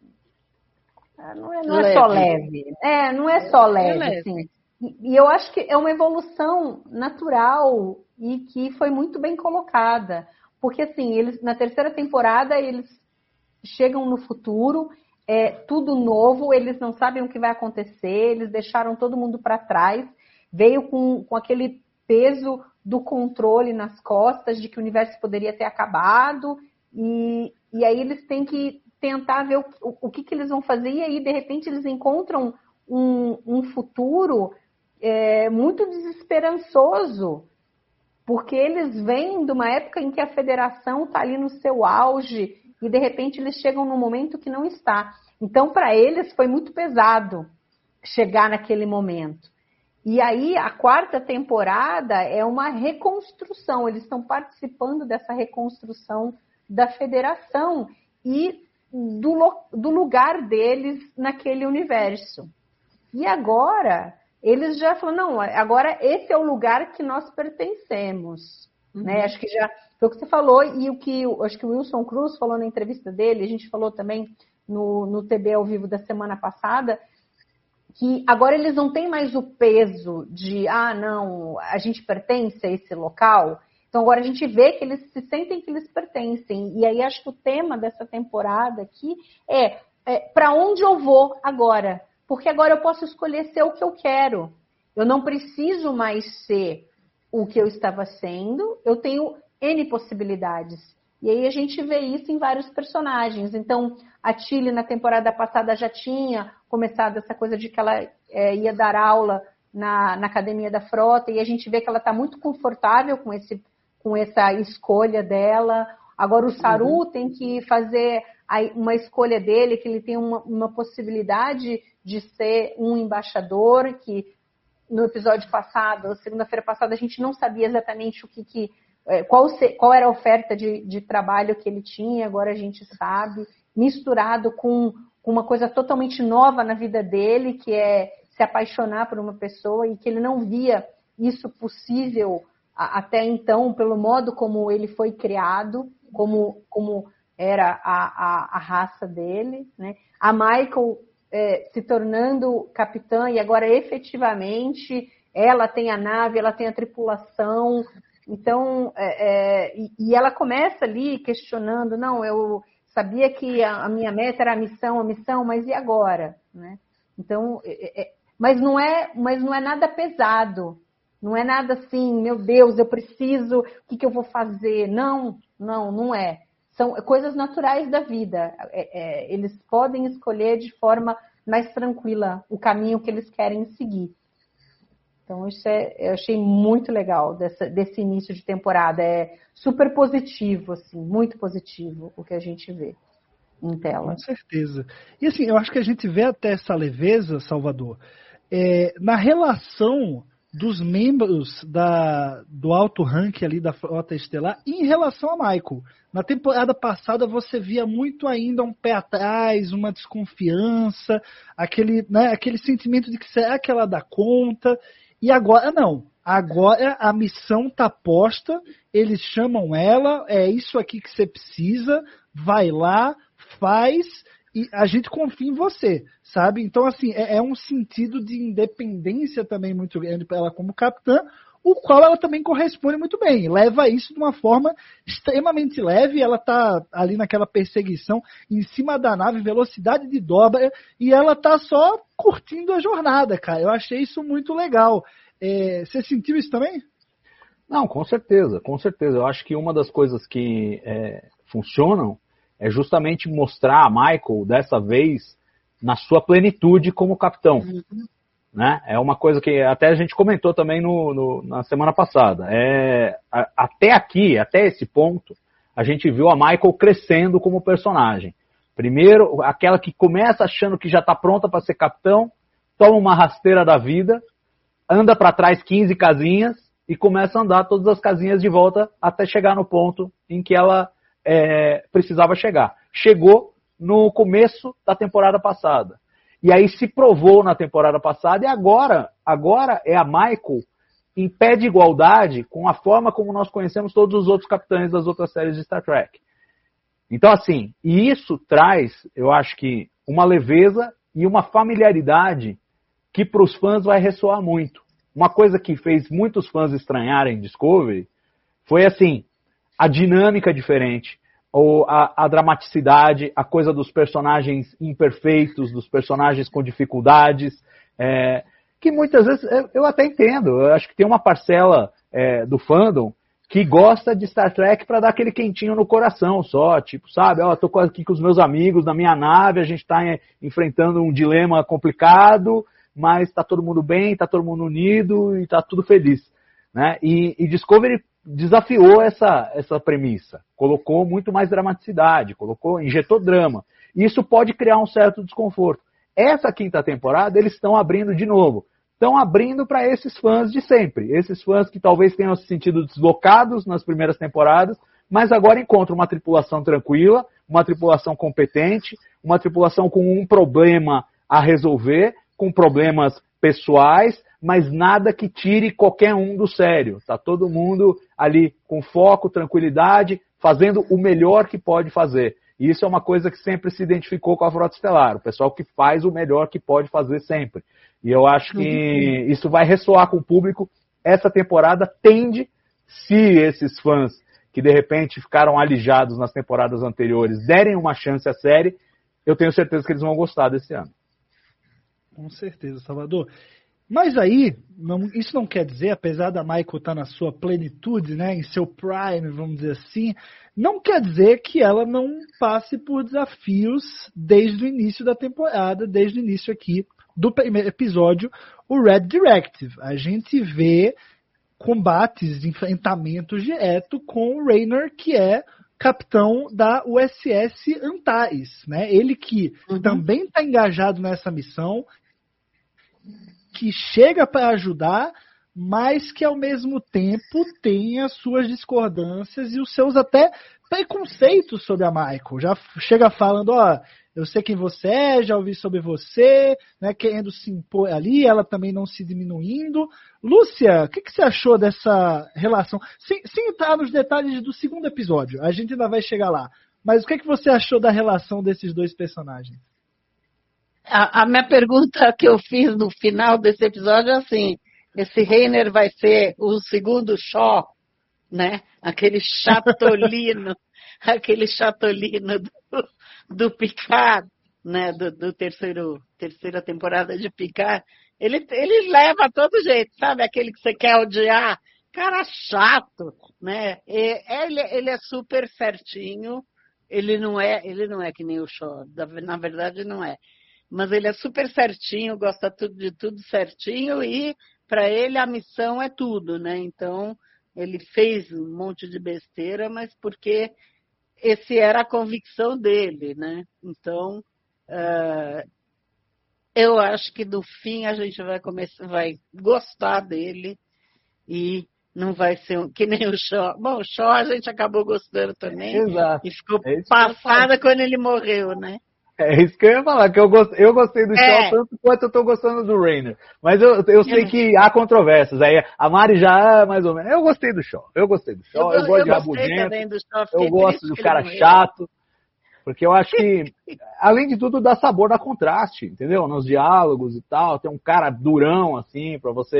não é, não é só leve. É, não é só leve, é leve. Assim. E, e eu acho que é uma evolução natural e que foi muito bem colocada. Porque, assim, eles, na terceira temporada, eles chegam no futuro, é tudo novo, eles não sabem o que vai acontecer, eles deixaram todo mundo para trás, veio com, com aquele peso do controle nas costas, de que o universo poderia ter acabado, e, e aí eles têm que tentar ver o, o, o que, que eles vão fazer, e aí, de repente, eles encontram um, um futuro é, muito desesperançoso, porque eles vêm de uma época em que a federação está ali no seu auge, e, de repente, eles chegam num momento que não está. Então, para eles, foi muito pesado chegar naquele momento. E aí, a quarta temporada é uma reconstrução. Eles estão participando dessa reconstrução da federação e do, do lugar deles naquele universo. E agora, eles já falam, não, agora esse é o lugar que nós pertencemos. Uhum. Né? Acho que já foi o que você falou e o que acho que o Wilson Cruz falou na entrevista dele, a gente falou também no, no T B ao vivo da semana passada, que agora eles não têm mais o peso de, ah, não, a gente pertence a esse local. Então agora a gente vê que eles se sentem que eles pertencem. E aí acho que o tema dessa temporada aqui é, é para onde eu vou agora? Porque agora eu posso escolher ser o que eu quero. Eu não preciso mais ser o que eu estava sendo, eu tenho N possibilidades. E aí a gente vê isso em vários personagens. Então, a Tilly na temporada passada já tinha começado essa coisa de que ela é, ia dar aula na, na Academia da Frota, e a gente vê que ela está muito confortável com, esse, com essa escolha dela. Agora o Saru uhum. tem que fazer uma escolha dele, que ele tem uma, uma possibilidade de ser um embaixador, que no episódio passado, segunda-feira passada, a gente não sabia exatamente o que... que Qual, qual era a oferta de, de trabalho que ele tinha, agora a gente sabe, misturado com, com uma coisa totalmente nova na vida dele, que é se apaixonar por uma pessoa, e que ele não via isso possível a, até então, pelo modo como ele foi criado, como, como era a, a, a raça dele, né? A Michael é, se tornando capitã, e agora efetivamente ela tem a nave, ela tem a tripulação. Então, é, é, e, e ela começa ali questionando, não, eu sabia que a, a minha meta era a missão, a missão, mas e agora? Né? Então, é, é, mas, não é, mas não é nada pesado, não é nada assim, meu Deus, eu preciso, o que, que eu vou fazer? Não, não, não é. São coisas naturais da vida. É, é, eles podem escolher de forma mais tranquila o caminho que eles querem seguir. Então, isso é, eu achei muito legal dessa, desse início de temporada. É super positivo, assim, muito positivo o que a gente vê em tela. Com certeza. E assim, eu acho que a gente vê até essa leveza, Salvador, é, na relação dos membros da, do alto ranking ali da Frota Estelar em relação a Michael. Na temporada passada você via muito ainda um pé atrás, uma desconfiança, aquele, né, aquele sentimento de que será que ela dá conta? E agora não. Agora a missão está posta, eles chamam ela, é isso aqui que você precisa, vai lá, faz, e a gente confia em você, sabe? Então, assim, é, é um sentido de independência também muito grande para ela como capitã, o qual ela também corresponde muito bem. Leva isso de uma forma extremamente leve, ela tá ali naquela perseguição em cima da nave, velocidade de dobra, e ela tá só curtindo a jornada, cara. Eu achei isso muito legal. É, você sentiu isso também? Não, com certeza, com certeza. Eu acho que uma das coisas que é, funcionam é justamente mostrar a Michael, dessa vez, na sua plenitude como capitão. Uhum. Né? É uma coisa que até a gente comentou também no, no, na semana passada. É, a, até aqui, até esse ponto, a gente viu a Michael crescendo como personagem. Primeiro, aquela que começa achando que já está pronta para ser capitão, toma uma rasteira da vida, anda para trás quinze casinhas e começa a andar todas as casinhas de volta até chegar no ponto em que ela é, precisava chegar. Chegou no começo da temporada passada. E aí se provou na temporada passada e agora, agora é a Michael em pé de igualdade com a forma como nós conhecemos todos os outros capitães das outras séries de Star Trek. Então, assim, e isso traz, eu acho que, uma leveza e uma familiaridade que para os fãs vai ressoar muito. Uma coisa que fez muitos fãs estranharem Discovery foi, assim, a dinâmica diferente, ou a, a dramaticidade, a coisa dos personagens imperfeitos, dos personagens com dificuldades, é, que muitas vezes eu, eu até entendo. Eu acho que tem uma parcela é, do fandom que gosta de Star Trek para dar aquele quentinho no coração só, tipo, sabe, ó, tô aqui com os meus amigos na minha nave, a gente está enfrentando um dilema complicado, mas está todo mundo bem, está todo mundo unido e está tudo feliz, né? E, e Discovery desafiou essa, essa premissa, colocou muito mais dramaticidade, colocou, injetou drama. E isso pode criar um certo desconforto. Essa quinta temporada, eles estão abrindo de novo. Estão abrindo para esses fãs de sempre. Esses fãs que talvez tenham se sentido deslocados nas primeiras temporadas, mas agora encontram uma tripulação tranquila, uma tripulação competente, uma tripulação com um problema a resolver, com problemas pessoais, mas nada que tire qualquer um do sério. Está todo mundo ali com foco, tranquilidade, fazendo o melhor que pode fazer. E isso é uma coisa que sempre se identificou com a Frota Estelar, o pessoal que faz o melhor que pode fazer sempre. E eu acho que isso vai ressoar com o público. Essa temporada tende, se esses fãs que de repente ficaram alijados nas temporadas anteriores derem uma chance à série, eu tenho certeza que eles vão gostar desse ano. Com certeza, Salvador. Mas aí, não, isso não quer dizer, apesar da Michael estar na sua plenitude, né, em seu prime, vamos dizer assim, não quer dizer que ela não passe por desafios desde o início da temporada, desde o início aqui do primeiro episódio, o Red Directive. A gente vê combates, enfrentamentos direto com o Raynor, que é capitão da U S S Antares, né? Ele que uhum. também está engajado nessa missão, que chega para ajudar, mas que ao mesmo tempo tem as suas discordâncias e os seus até preconceitos sobre a Michael. Já chega falando, ó, eu sei quem você é, já ouvi sobre você, né, querendo se impor ali, ela também não se diminuindo. Lúcia, o que, que você achou dessa relação? Sem, sem entrar nos detalhes do segundo episódio, a gente ainda vai chegar lá. Mas o que, que você achou da relação desses dois personagens? A, a minha pergunta que eu fiz no final desse episódio é assim, esse Raynor vai ser o segundo Shaw, né? Aquele chatolino, aquele chatolino do, do Picard, né? Do, do terceiro, terceira temporada de Picard. Ele, ele leva a todo jeito, sabe? Aquele que você quer odiar. Cara chato, né? E, ele, ele é super certinho. Ele não é, ele não é que nem o Shaw, na verdade não é. Mas ele é super certinho, gosta tudo de tudo certinho e para ele a missão é tudo, né? Então ele fez um monte de besteira, mas porque esse era a convicção dele, né? Então uh, eu acho que no fim a gente vai começar, vai gostar dele e não vai ser um, que nem o Shaw. Bom, o Shaw a gente acabou gostando também. Exato. E ficou é passada quando ele morreu, né? É isso que eu ia falar, que eu, gost, eu gostei do é. Shaw tanto quanto eu estou gostando do Raynor. Mas eu, eu sei que há controvérsias. Aí a Mari já, mais ou menos. Eu gostei do Shaw. Eu gostei do Shaw. Eu, eu gosto eu de rabugento. Eu gosto do cara chato. Porque eu acho que, além de tudo, dá sabor, dá contraste, entendeu? Nos diálogos e tal. Tem um cara durão, assim, para você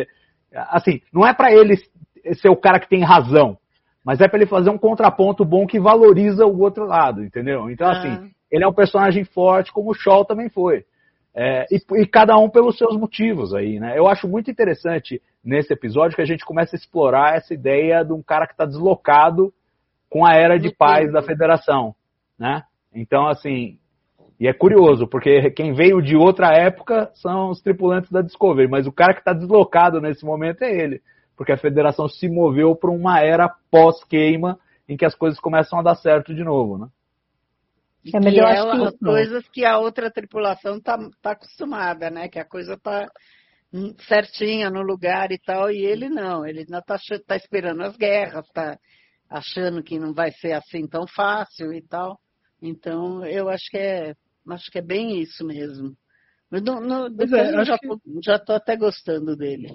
Assim, não é para ele ser o cara que tem razão, mas é para ele fazer um contraponto bom que valoriza o outro lado, entendeu? Então, ah. assim, ele é um personagem forte, como o Shaw também foi. É, e, e cada um pelos seus motivos aí, né? Eu acho muito interessante nesse episódio que a gente começa a explorar essa ideia de um cara que está deslocado com a era de paz da Federação, né? Então, assim, e é curioso, porque quem veio de outra época são os tripulantes da Discovery, mas o cara que está deslocado nesse momento é ele, porque a Federação se moveu para uma era pós-queima em que as coisas começam a dar certo de novo, né? É, mas eu acho que as coisas que a outra tripulação está tá acostumada, né? Que a coisa está certinha no lugar e tal, e ele não, ele ainda está tá esperando as guerras, está achando que não vai ser assim tão fácil e tal. Então, eu acho que é, acho que é bem isso mesmo. Mas no, no, depois é, eu já, que... já tô até gostando dele.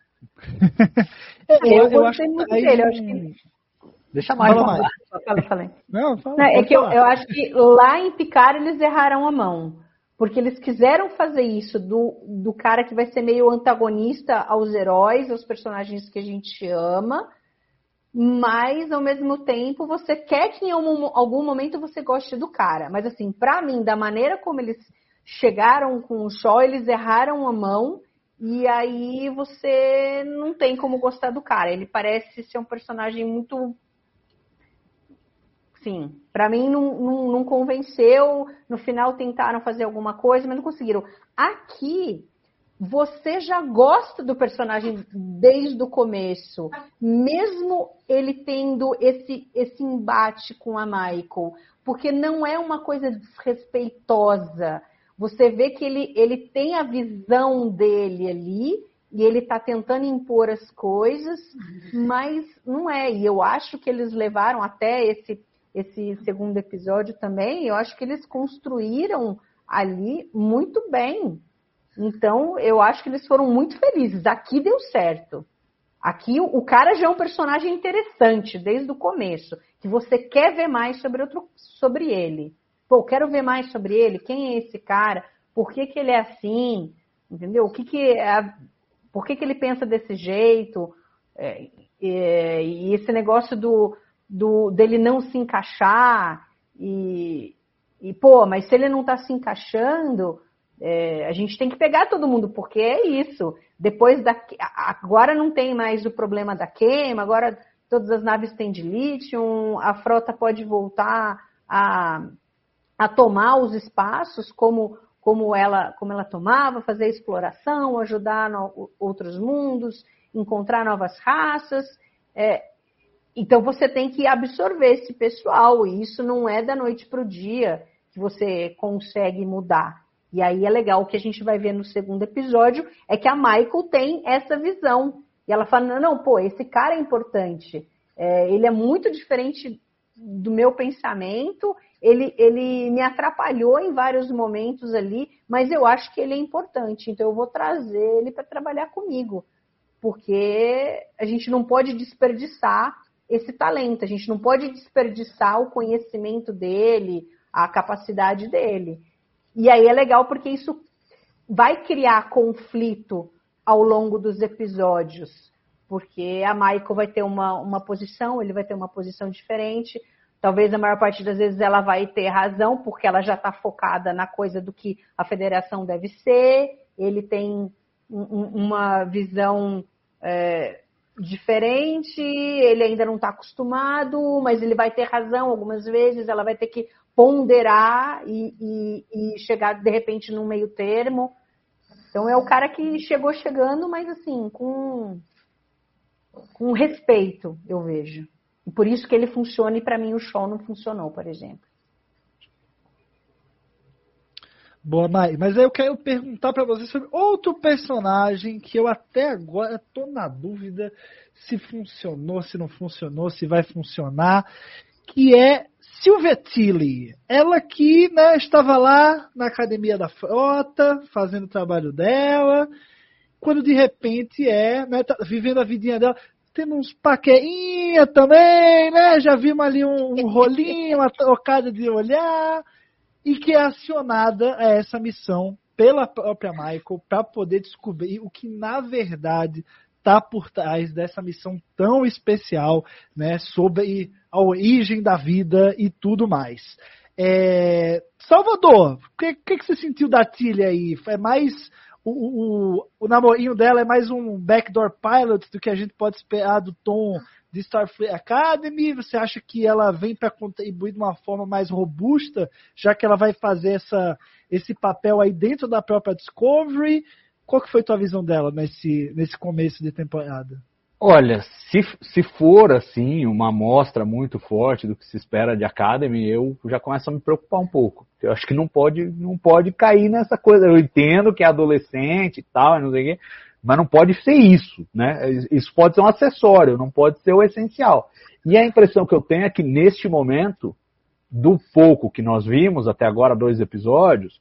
é, eu, eu gostei muito aí... dele, eu acho que... Deixa mais fala mais. Fala, fala. Não, fala, Não, é que eu, eu acho que lá em Picard eles erraram a mão. Porque eles quiseram fazer isso do, do cara que vai ser meio antagonista aos heróis, aos personagens que a gente ama, mas ao mesmo tempo você quer que em algum, algum momento você goste do cara. Mas assim, pra mim, da maneira como eles chegaram com o Shaw, eles erraram a mão e aí você não tem como gostar do cara. Ele parece ser um personagem muito... Sim, para mim não, não, não convenceu, no final tentaram fazer alguma coisa, mas não conseguiram. Aqui, você já gosta do personagem desde o começo, mesmo ele tendo esse, esse embate com a Michael, porque não é uma coisa desrespeitosa. Você vê que ele, ele tem a visão dele ali, e ele está tentando impor as coisas, mas não é. E eu acho que eles levaram até esse... esse segundo episódio também, eu acho que eles construíram ali muito bem. Então, eu acho que eles foram muito felizes. Aqui deu certo. Aqui o cara já é um personagem interessante desde o começo, que você quer ver mais sobre, outro, sobre ele. Pô, quero ver mais sobre ele. Quem é esse cara? Por que, que ele é assim? Entendeu? O que que é, por que, que ele pensa desse jeito? É, é, e esse negócio do... Do, dele não se encaixar e, e, pô, mas se ele não está se encaixando, é, a gente tem que pegar todo mundo, porque é isso. Depois da, agora não tem mais o problema da queima, agora todas as naves têm de lítio, a frota pode voltar a, a tomar os espaços como, como, ela, como ela tomava, fazer exploração, ajudar no, outros mundos, encontrar novas raças. É, Então, você tem que absorver esse pessoal, e isso não é da noite para o dia que você consegue mudar. E aí é legal, o que a gente vai ver no segundo episódio é que a Michael tem essa visão. E ela fala, não, não pô, esse cara é importante, é, ele é muito diferente do meu pensamento, ele, ele me atrapalhou em vários momentos ali, mas eu acho que ele é importante, então eu vou trazer ele para trabalhar comigo, porque a gente não pode desperdiçar esse talento, a gente não pode desperdiçar o conhecimento dele, a capacidade dele. E aí é legal porque isso vai criar conflito ao longo dos episódios, porque a Michael vai ter uma, uma posição, ele vai ter uma posição diferente, talvez a maior parte das vezes ela vai ter razão, porque ela já está focada na coisa do que a federação deve ser, ele tem um, uma visão... É, diferente, ele ainda não está acostumado, mas ele vai ter razão algumas vezes, ela vai ter que ponderar e, e, e chegar de repente num meio termo. Então é o cara que chegou chegando, mas assim, com, com respeito, eu vejo. E por isso que ele funciona e para mim o Shaw não funcionou, por exemplo. Boa, Mai. Mas aí eu quero perguntar para você sobre outro personagem que eu até agora estou na dúvida se funcionou, se não funcionou, se vai funcionar, que é Sylvia Tilly. Ela que, né, estava lá na academia da frota, fazendo o trabalho dela, quando de repente é, né, tá vivendo a vidinha dela, tendo uns paquerinha também, né? Já vimos ali um, um rolinho, uma trocada de olhar... E que é acionada a essa missão pela própria Michael para poder descobrir o que, na verdade, está por trás dessa missão tão especial, né, sobre a origem da vida e tudo mais. É... Salvador, o que, que, que você sentiu da Tilly aí? É mais o, o, o namorinho dela é mais um backdoor pilot do que a gente pode esperar do tom de Starfleet Academy? Você acha que ela vem para contribuir de uma forma mais robusta, já que ela vai fazer essa, esse papel aí dentro da própria Discovery? Qual que foi a tua visão dela nesse, nesse começo de temporada? Olha, se, se for assim, uma amostra muito forte do que se espera de Academy, eu já começo a me preocupar um pouco. Eu acho que não pode, não pode cair nessa coisa. Eu entendo que é adolescente e tal, não sei o quê, mas não pode ser isso, né? Isso pode ser um acessório, não pode ser o essencial. E a impressão que eu tenho é que neste momento, do pouco que nós vimos até agora, dois episódios,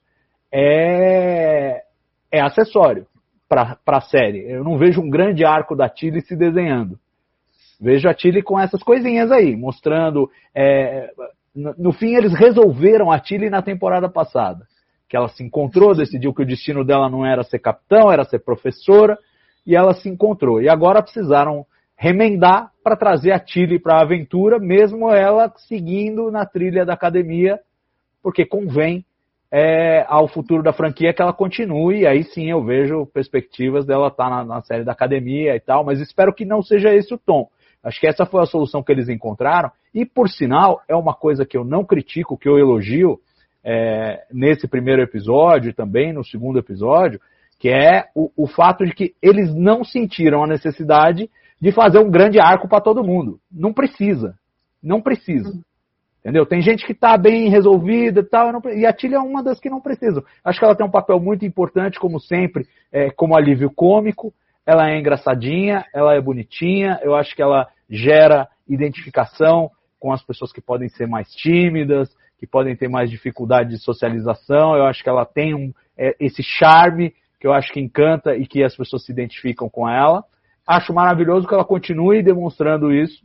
é, é acessório para a série. Eu não vejo um grande arco da Tilly se desenhando. Vejo a Tilly com essas coisinhas aí, mostrando... É, no, no fim, eles resolveram a Tilly na temporada passada. Que ela se encontrou, decidiu que o destino dela não era ser capitão, era ser professora, e ela se encontrou. E agora precisaram remendar para trazer a Tilly para a aventura, mesmo ela seguindo na trilha da academia, porque convém É, ao futuro da franquia que ela continue, e aí sim eu vejo perspectivas dela estar na, na série da academia e tal, mas espero que não seja esse o tom. Acho que essa foi a solução que eles encontraram, e por sinal, é uma coisa que eu não critico, que eu elogio é, nesse primeiro episódio e também no segundo episódio, que é o, o fato de que eles não sentiram a necessidade de fazer um grande arco para todo mundo. Não precisa. Não precisa. Entendeu? Tem gente que está bem resolvida e tal, e a Tilly é uma das que não precisam. Acho que ela tem um papel muito importante, como sempre, é, como alívio cômico. Ela é engraçadinha, ela é bonitinha, eu acho que ela gera identificação com as pessoas que podem ser mais tímidas, que podem ter mais dificuldade de socialização. Eu acho que ela tem um, é, esse charme que eu acho que encanta e que as pessoas se identificam com ela. Acho maravilhoso que ela continue demonstrando isso,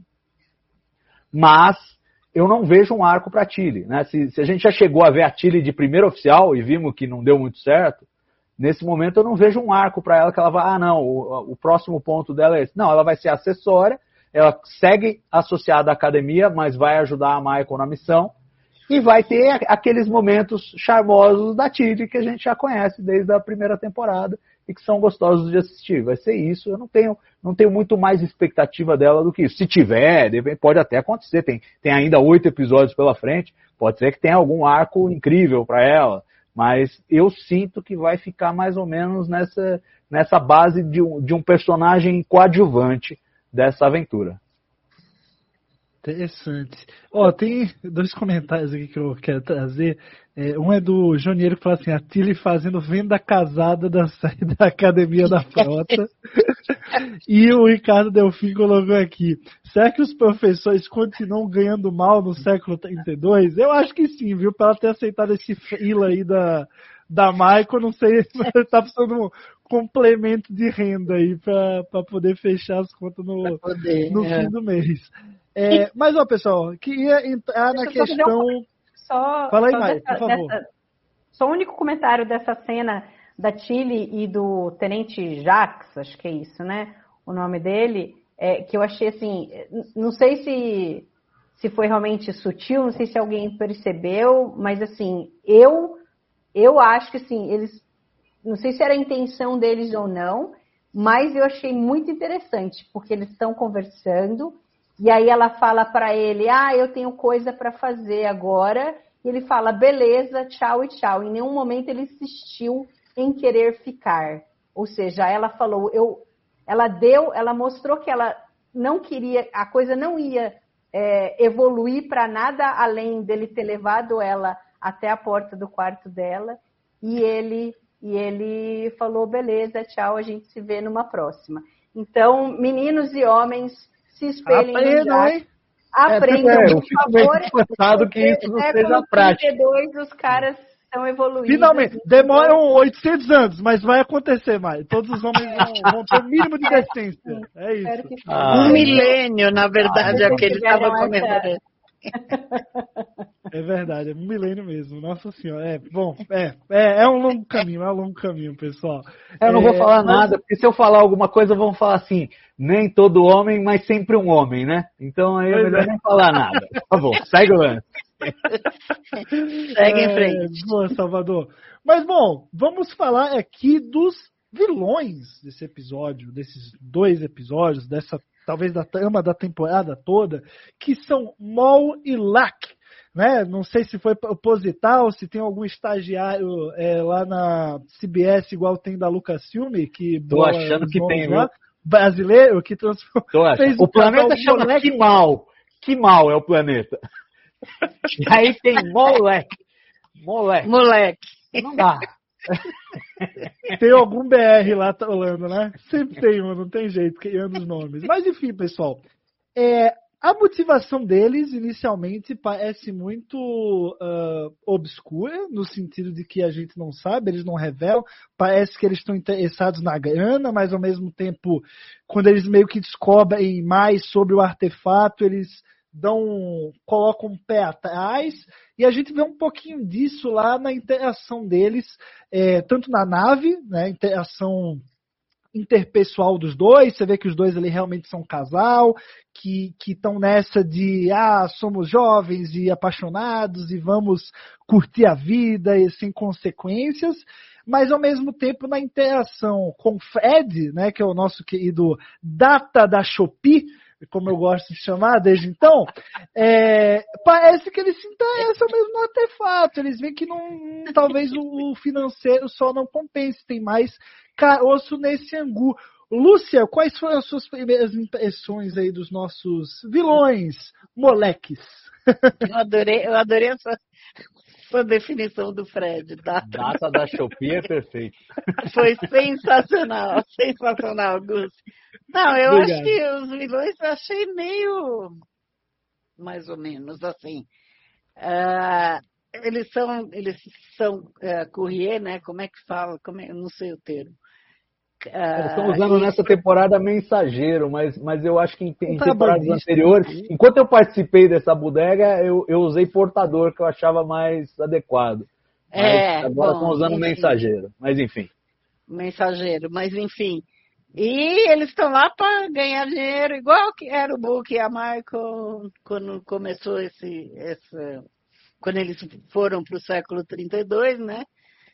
mas eu não vejo um arco para a Tilly, né? Se, se a gente já chegou a ver a Tilly de primeiro oficial e vimos que não deu muito certo, nesse momento eu não vejo um arco para ela que ela vai, ah não, o, o próximo ponto dela é esse. Não, ela vai ser acessória, ela segue associada à academia, mas vai ajudar a Michael na missão e vai ter aqueles momentos charmosos da Tilly que a gente já conhece desde a primeira temporada e que são gostosos de assistir. Vai ser isso, eu não tenho, não tenho muito mais expectativa dela do que isso. Se tiver, pode até acontecer, tem, tem ainda oito episódios pela frente, pode ser que tenha algum arco incrível para ela, mas eu sinto que vai ficar mais ou menos nessa, nessa base de um, de um personagem coadjuvante dessa aventura. Interessante. Ó, oh, tem dois comentários aqui que eu quero trazer. É, um é do Jonieiro que fala assim, a Tilly fazendo venda casada da série da Academia da Frota. E o Ricardo Delfim colocou aqui, será que os professores continuam ganhando mal no século trinta e dois? Eu acho que sim, viu? Para ela ter aceitado esse freela aí da, da Michael, não sei se tá precisando de um complemento de renda aí para poder fechar as contas no, poder, no é. fim do mês. É, mas, ó, pessoal, queria entrar na questão... Só, Fala aí, só Maia, dessa, por favor. Dessa, só o único comentário dessa cena da Tilly e do Tenente Jax, acho que é isso, né? O nome dele, é, que eu achei assim... Não sei se, se foi realmente sutil, não sei se alguém percebeu, mas, assim, eu, eu acho que, assim, eles... Não sei se era a intenção deles ou não, mas eu achei muito interessante, porque eles estão conversando... E aí ela fala para ele, ah, eu tenho coisa para fazer agora. E ele fala, beleza, tchau e tchau. Em nenhum momento ele insistiu em querer ficar. Ou seja, ela falou, eu, ela deu, ela mostrou que ela não queria, a coisa não ia é, evoluir para nada além dele ter levado ela até a porta do quarto dela. E ele, e ele falou, beleza, tchau, a gente se vê numa próxima. Então, meninos e homens, se espelhem no Jax. Aprendam, é, por favor. Eu que isso não é, seja prático. trinta e dois, os caras estão evoluindo. Finalmente, demoram oitocentos anos, mas vai acontecer mais. Todos os homens vão, vão ter o mínimo de decência. É isso. Ah, um milênio, na verdade, ah, é o que ele estava comentando. É verdade, é um milênio mesmo. Nossa senhora. É, bom, é, é, é um longo caminho, é um longo caminho, pessoal. Eu não é, vou falar mas... nada, porque se eu falar alguma coisa, vão falar assim, nem todo homem, mas sempre um homem, né? Então aí é melhor nem falar nada. Tá bom, segue o lance. Segue em frente. É, boa, Salvador. Mas, bom, vamos falar aqui dos vilões desse episódio, desses dois episódios, dessa talvez da trama da temporada toda, que são Maul e Lack. Né? Não sei se foi proposital, se tem algum estagiário é, lá na C B S igual tem da Lucasfilm, que tô achando que tem, lá, viu? Brasileiro, que transformou. O planeta chama moleque... Kimal. Kimal é o planeta. E aí tem Moleque. Moleque. Moleque. Não dá. Tem algum B R lá trolando, né? Sempre tem um, não tem jeito, criando os nomes. Mas enfim, pessoal. É, a motivação deles, inicialmente, parece muito uh, obscura, no sentido de que a gente não sabe, eles não revelam. Parece que eles estão interessados na grana, mas ao mesmo tempo, quando eles meio que descobrem mais sobre o artefato, eles dão, colocam um pé atrás, e a gente vê um pouquinho disso lá na interação deles, é, tanto na nave, né, interação interpessoal dos dois, você vê que os dois ali realmente são um casal, que estão nessa de, ah, somos jovens e apaixonados e vamos curtir a vida e sem consequências, mas ao mesmo tempo na interação com Fred, né, que é o nosso querido Data da Shopee, como eu gosto de chamar desde então, é, parece que eles se interessam mesmo no artefato. Eles veem que não, talvez o financeiro só não compense, tem mais caroço nesse angu. Lúcia, quais foram as suas primeiras impressões aí dos nossos vilões, moleques? Eu adorei, eu adorei essa, essa definição do Fred. Data, Data da Shopee é perfeito. Foi sensacional, sensacional, Gus. Não, eu Obrigado. acho que os vilões eu achei meio, mais ou menos assim. Uh, eles são, eles são uh, courrier, né? Como é que fala? Como é? Eu não sei o termo. Uh, Eles estão usando e... nessa temporada mensageiro, mas, mas eu acho que em, em tá temporadas bom, anteriores, enquanto eu participei dessa bodega, eu, eu usei portador, que eu achava mais adequado. Mas é, agora bom, estão usando enfim. mensageiro, mas enfim. Mensageiro, mas enfim. E eles estão lá para ganhar dinheiro, igual que era o Book e a Michael quando começou esse, esse quando eles foram para o século trinta e dois, né?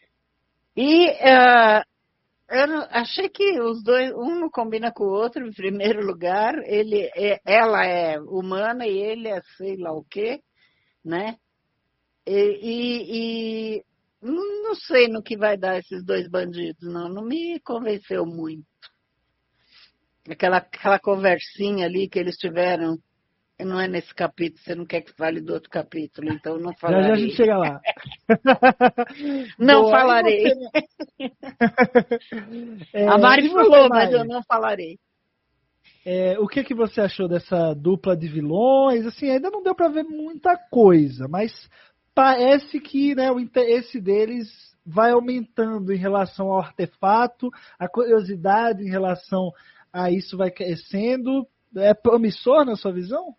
E uh, eu não, achei que os dois, um não combina com o outro, em primeiro lugar. Ele é, ela é humana e ele é sei lá o quê, né? E, e, e não, não sei no que vai dar esses dois bandidos, não. Não me convenceu muito. Aquela, aquela conversinha ali que eles tiveram, não é nesse capítulo, você não quer que fale do outro capítulo, então não falarei. Já, já a gente chega lá. Não Boa, falarei. Você... é, a Mari você, falou, Mari? mas eu não falarei. É, o que, que você achou dessa dupla de vilões? Assim, ainda não deu para ver muita coisa, mas parece que, né, o interesse deles vai aumentando em relação ao artefato, a curiosidade em relação a isso vai crescendo. É promissor na sua visão?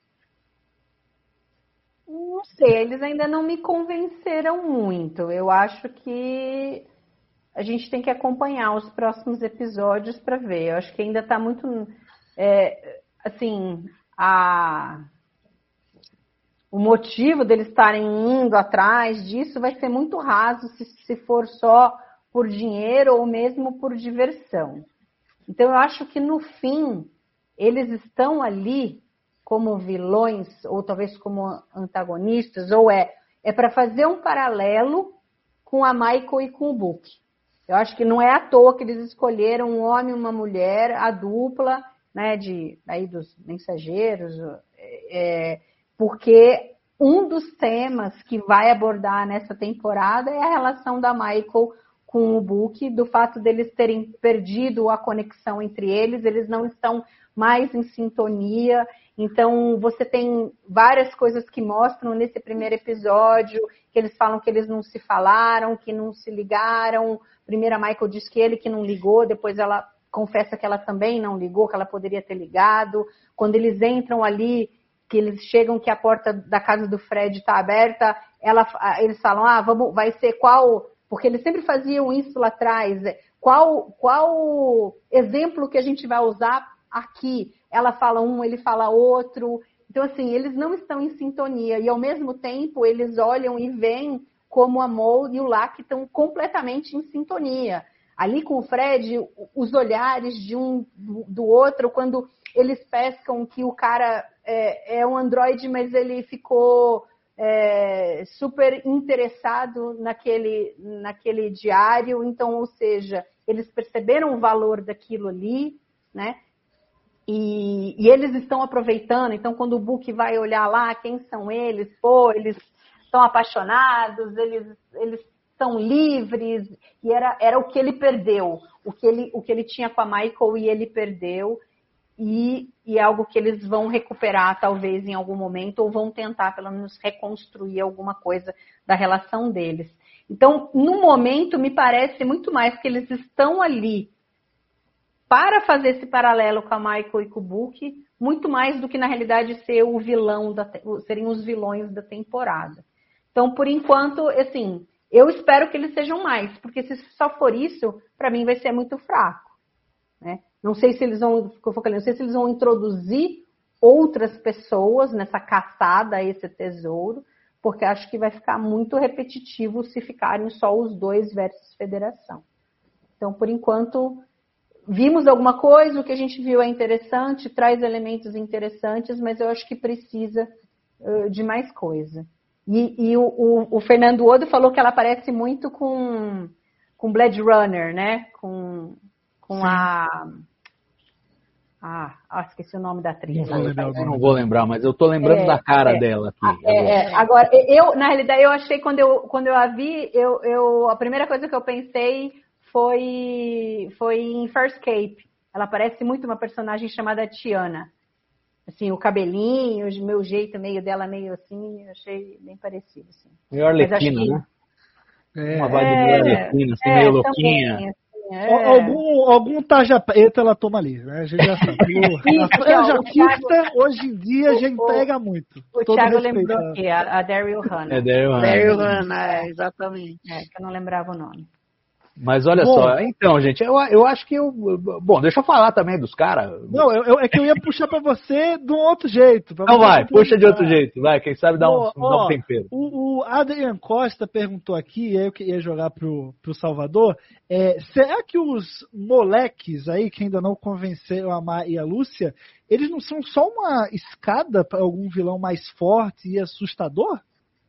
Não sei, eles ainda não me convenceram muito. Eu acho que a gente tem que acompanhar os próximos episódios para ver. Eu acho que ainda está muito... É, assim, a... o motivo deles estarem indo atrás disso vai ser muito raso se, se for só por dinheiro ou mesmo por diversão. Então, eu acho que, no fim, eles estão ali como vilões, ou talvez como antagonistas, ou é, é para fazer um paralelo com a Michael e com o Book. Eu acho que não é à toa que eles escolheram um homem e uma mulher, a dupla, né, de, aí dos mensageiros, é, porque um dos temas que vai abordar nessa temporada é a relação da Michael com o Book, do fato deles terem perdido a conexão entre eles, eles não estão mais em sintonia. Então, você tem várias coisas que mostram nesse primeiro episódio, que eles falam que eles não se falaram, que não se ligaram. Primeiro a Michael diz que ele que não ligou, depois ela confessa que ela também não ligou, que ela poderia ter ligado. Quando eles entram ali que eles chegam que a porta da casa do Fred está aberta, ela, eles falam, ah, vamos, vai ser qual... Porque eles sempre faziam isso lá atrás. Qual, qual exemplo que a gente vai usar aqui? Ela fala um, ele fala outro. Então, assim, eles não estão em sintonia. E, ao mesmo tempo, eles olham e veem como a Mo e o Locke estão completamente em sintonia. Ali com o Fred, os olhares de um do outro, quando eles pescam que o cara é, é um androide, mas ele ficou... É, super interessado naquele, naquele diário, então, ou seja, eles perceberam o valor daquilo ali, né? E, e eles estão aproveitando, então quando o Book vai olhar lá, quem são eles? Pô, eles estão apaixonados, eles, eles são livres, e era, era o que ele perdeu, o que ele, o que ele tinha com a Michael e ele perdeu. E, e é algo que eles vão recuperar, talvez, em algum momento, ou vão tentar, pelo menos, reconstruir alguma coisa da relação deles. Então, no momento, me parece muito mais que eles estão ali para fazer esse paralelo com a Michael e com o Book, muito mais do que, na realidade, ser o vilão da, serem os vilões da temporada. Então, por enquanto, assim, eu espero que eles sejam mais, porque se só for isso, para mim vai ser muito fraco, né? Não sei se eles vão, não sei se eles vão introduzir outras pessoas nessa caçada a esse tesouro, porque acho que vai ficar muito repetitivo se ficarem só os dois versus Federação. Então, por enquanto, vimos alguma coisa, o que a gente viu é interessante, traz elementos interessantes, mas eu acho que precisa uh, de mais coisa. E, e o, o, o Fernando Odo falou que ela parece muito com, com Blade Runner, né? Com... Com a... Ah, ah, esqueci o nome da atriz. Não vou lembrar, eu não vou lembrar, mas eu tô lembrando é, da cara é, dela aqui. É, é. Agora, eu, na realidade, eu achei, quando eu, quando eu a vi, eu, eu, a primeira coisa que eu pensei foi, foi em Farscape. Ela parece muito uma personagem chamada Tiana. Assim, o cabelinho, o meu jeito meio dela, meio assim, eu achei bem parecido. Assim. Meio Arlequina, que... né? É, uma vibe meio Arlequina, assim, é, meio louquinha. Também, É. Algum, algum taja preta ela toma ali, né? A gente já sabe. A franja curta, hoje em dia, já entrega muito. O Thiago lembrou aqui, a, a Daryl Hannah. É Daryl Hannah. Daryl Hannah, é, exatamente. É, que eu não lembrava o nome. Mas olha bom, só, então, gente, eu, eu acho que eu... Bom, deixa eu falar também dos caras. Não, eu, eu, é que eu ia puxar pra você de um outro jeito. Não vai, puxa de outro jeito, vai, quem sabe dá um, ó, dá um tempero. O, o Adrian Costa perguntou aqui, eu queria jogar pro, pro Salvador, é, será que os moleques aí, que ainda não convenceram a Mar e a Lúcia, eles não são só uma escada para algum vilão mais forte e assustador?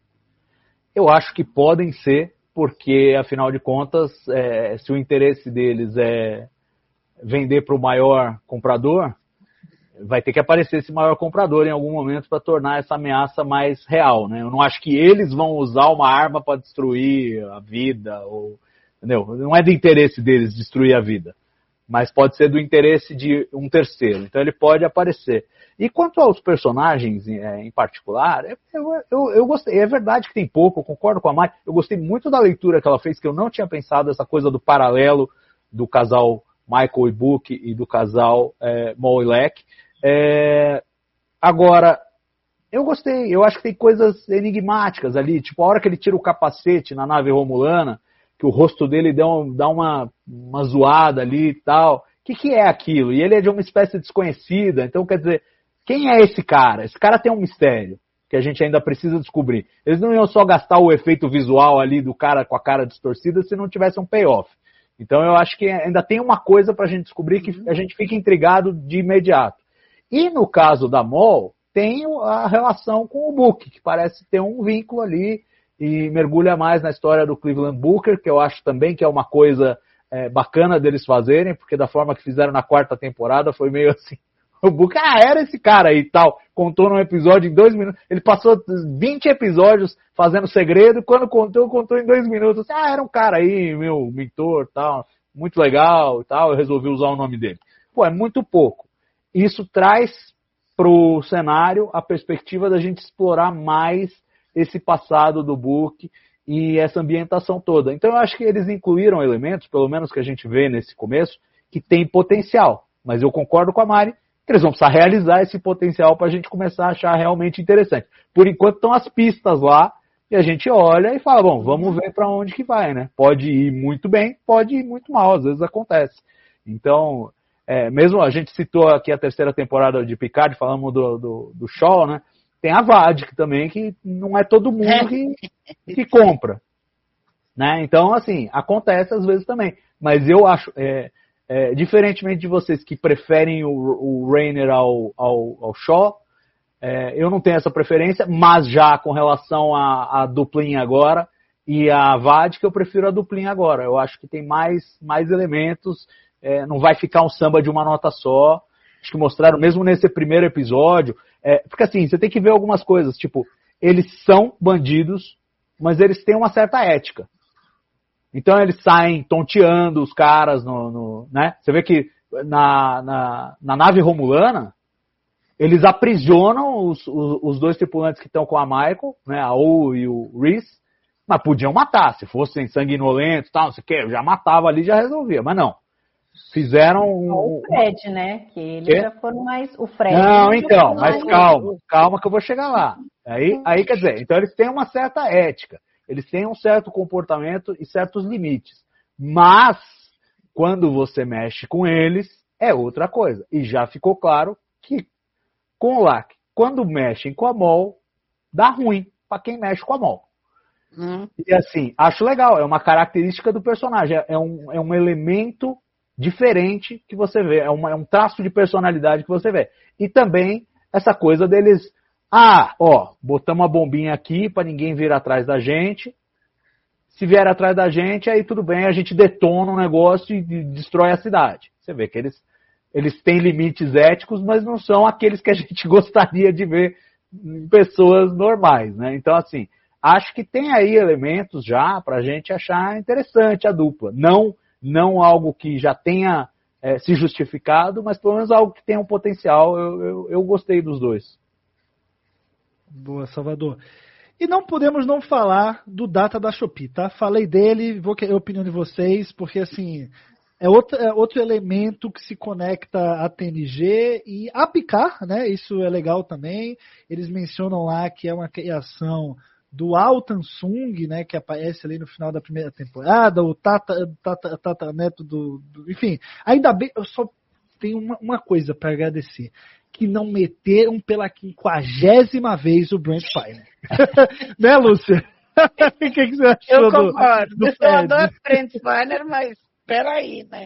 Eu acho que podem ser, porque, afinal de contas, é, se o interesse deles é vender para o maior comprador, vai ter que aparecer esse maior comprador em algum momento para tornar essa ameaça mais real, né? Eu não acho que eles vão usar uma arma para destruir a vida, ou, entendeu? Não é do interesse deles destruir a vida, mas pode ser do interesse de um terceiro. Então ele pode aparecer. E quanto aos personagens é, em particular, eu, eu, eu gostei. É verdade que tem pouco, eu concordo com a Mai. Eu gostei muito da leitura que ela fez, que eu não tinha pensado, essa coisa do paralelo do casal Michael e Book e do casal é, Mo e Locke. É, agora, eu gostei. Eu acho que tem coisas enigmáticas ali. Tipo, a hora que ele tira o capacete na nave romulana, que o rosto dele dá, um, dá uma, uma zoada ali e tal. O que, que é aquilo? E ele é de uma espécie desconhecida. Então, quer dizer... Quem é esse cara? Esse cara tem um mistério que a gente ainda precisa descobrir. Eles não iam só gastar o efeito visual ali do cara com a cara distorcida se não tivesse um payoff. Então eu acho que ainda tem uma coisa para a gente descobrir que a gente fica intrigado de imediato. E no caso da Mol, tem a relação com o Book, que parece ter um vínculo ali e mergulha mais na história do Cleveland Booker, que eu acho também que é uma coisa é, bacana deles fazerem, porque da forma que fizeram na quarta temporada foi meio assim. O Book, ah, era esse cara aí e tal. Contou num episódio em dois minutos. Ele passou vinte episódios fazendo segredo. Quando contou, contou em dois minutos. Ah, era um cara aí, meu mentor tal. Muito legal e tal. Eu resolvi usar o nome dele. Pô, é muito pouco. Isso traz pro cenário a perspectiva da gente explorar mais esse passado do Book e essa ambientação toda. Então eu acho que eles incluíram elementos, pelo menos que a gente vê nesse começo, que tem potencial. Mas eu concordo com a Mari, que eles vão precisar realizar esse potencial para a gente começar a achar realmente interessante. Por enquanto estão as pistas lá, e a gente olha e fala, bom, vamos ver para onde que vai, né? Pode ir muito bem, pode ir muito mal, às vezes acontece. Então, é, mesmo a gente citou aqui a terceira temporada de Picard, falamos do, do, do Shaw, né? Tem a Vadic também, que não é todo mundo que, que compra. Né? Então, assim, acontece às vezes também. Mas eu acho, é, é, diferentemente de vocês que preferem o, o Rainer ao, ao, ao Shaw, é, eu não tenho essa preferência, mas já com relação à, à duplinha agora e a Vadic, eu prefiro a duplinha agora. Eu acho que tem mais, mais elementos, é, não vai ficar um samba de uma nota só. Acho que mostraram, mesmo nesse primeiro episódio, é, porque assim, você tem que ver algumas coisas, tipo, eles são bandidos, mas eles têm uma certa ética. Então eles saem tonteando os caras, no, no, né? Você vê que na, na, na nave romulana, eles aprisionam os, os, os dois tripulantes que estão com a Michael, né? A O e o Reese, mas podiam matar. Se fossem sanguinolentos, tal, não sei o que, já matava ali, já resolvia. Mas não. Fizeram um... O Fred, né? Que eles que? já foram mais... O Fred... Não, então, mas calma. Calma que eu vou chegar lá. Aí, aí, quer dizer, então eles têm uma certa ética. Eles têm um certo comportamento e certos limites. Mas, quando você mexe com eles, é outra coisa. E já ficou claro que, com o Lack, quando mexem com a Mol, dá ruim para quem mexe com a Mol. Hum. E assim, acho legal. É uma característica do personagem. É um, é um elemento diferente que você vê. É, uma, é um traço de personalidade que você vê. E também essa coisa deles... Ah, ó, botamos uma bombinha aqui para ninguém vir atrás da gente. Se vier atrás da gente, aí tudo bem, a gente detona o negócio e destrói a cidade. Você vê que eles, eles têm limites éticos, mas não são aqueles que a gente gostaria de ver em pessoas normais, né? Então, assim, acho que tem aí elementos já para a gente achar interessante a dupla. Não, não algo que já tenha é, se justificado, mas pelo menos algo que tenha um potencial. Eu, eu, eu gostei dos dois. Boa, Salvador. E não podemos não falar do Data da Shopee, tá? Falei dele, vou querer a opinião de vocês, porque assim, é outro, é outro elemento que se conecta a T N G e a Picard, né? Isso é legal também. Eles mencionam lá que é uma criação do Altan Sung, né? Que aparece ali no final da primeira temporada, o Tata, Tata, Tata Neto do, do... Enfim, ainda bem, eu só tenho uma, uma coisa para agradecer. Que não meteram pela quinquagésima vez o Brent Spiner. Né, Lúcia? O que, que você achou? Eu concordo. Do, do eu adoro o Brent Spiner, mas peraí, né?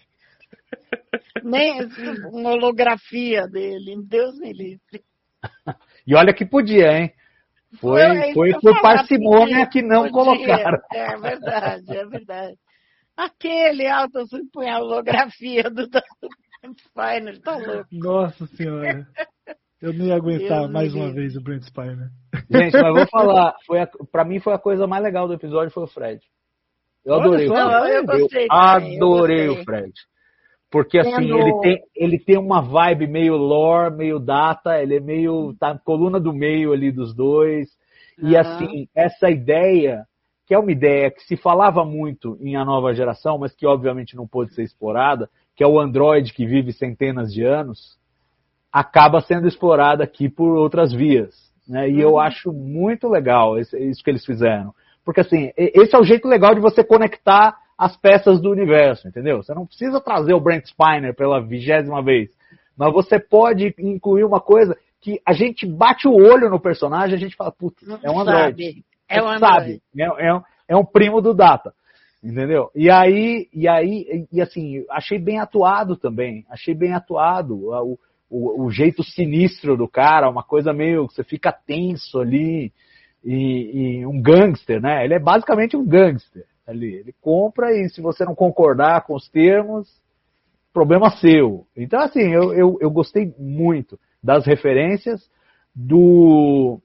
Nem uma holografia dele, Deus me livre. E olha que podia, hein? Foi, foi, foi por parcimônia que não podia. Colocaram. É verdade, é verdade. Aquele Alto põe a holografia do Brent Spiner, tá louco. Nossa senhora. Eu não ia aguentar Deus mais uma Deus. vez o Brent Spiner. Gente, mas vou falar, foi a, pra mim foi a coisa mais legal do episódio, foi o Fred. Eu adorei Olha o só, Fred. eu gostei Eu também, adorei eu gostei. o Fred. Porque assim, Tendo- ele tem, ele tem uma vibe meio lore, meio data, ele é meio, tá na coluna do meio ali dos dois. E Aham. assim, essa ideia, que é uma ideia que se falava muito em A Nova Geração, mas que obviamente não pôde ser explorada, que é o androide que vive centenas de anos, acaba sendo explorada aqui por outras vias. Né? E Uhum. eu acho muito legal esse- isso que eles fizeram. Porque assim, e- esse é o jeito legal de você conectar as peças do universo, entendeu? Você não precisa trazer o Brent Spiner pela vigésima vez, mas você pode incluir uma coisa que a gente bate o olho no personagem e a gente fala, putz, é um androide. Sabe, é um Sabe, androide. é, é um, é um primo do Data, entendeu? E aí, e aí, e assim, achei bem atuado também, achei bem atuado o, o, o jeito sinistro do cara, uma coisa meio, você fica tenso ali, e, e um gangster, né? Ele é basicamente um gangster ali, ele compra e se você não concordar com os termos, problema seu. Então, assim, eu, eu, eu gostei muito das referências, do,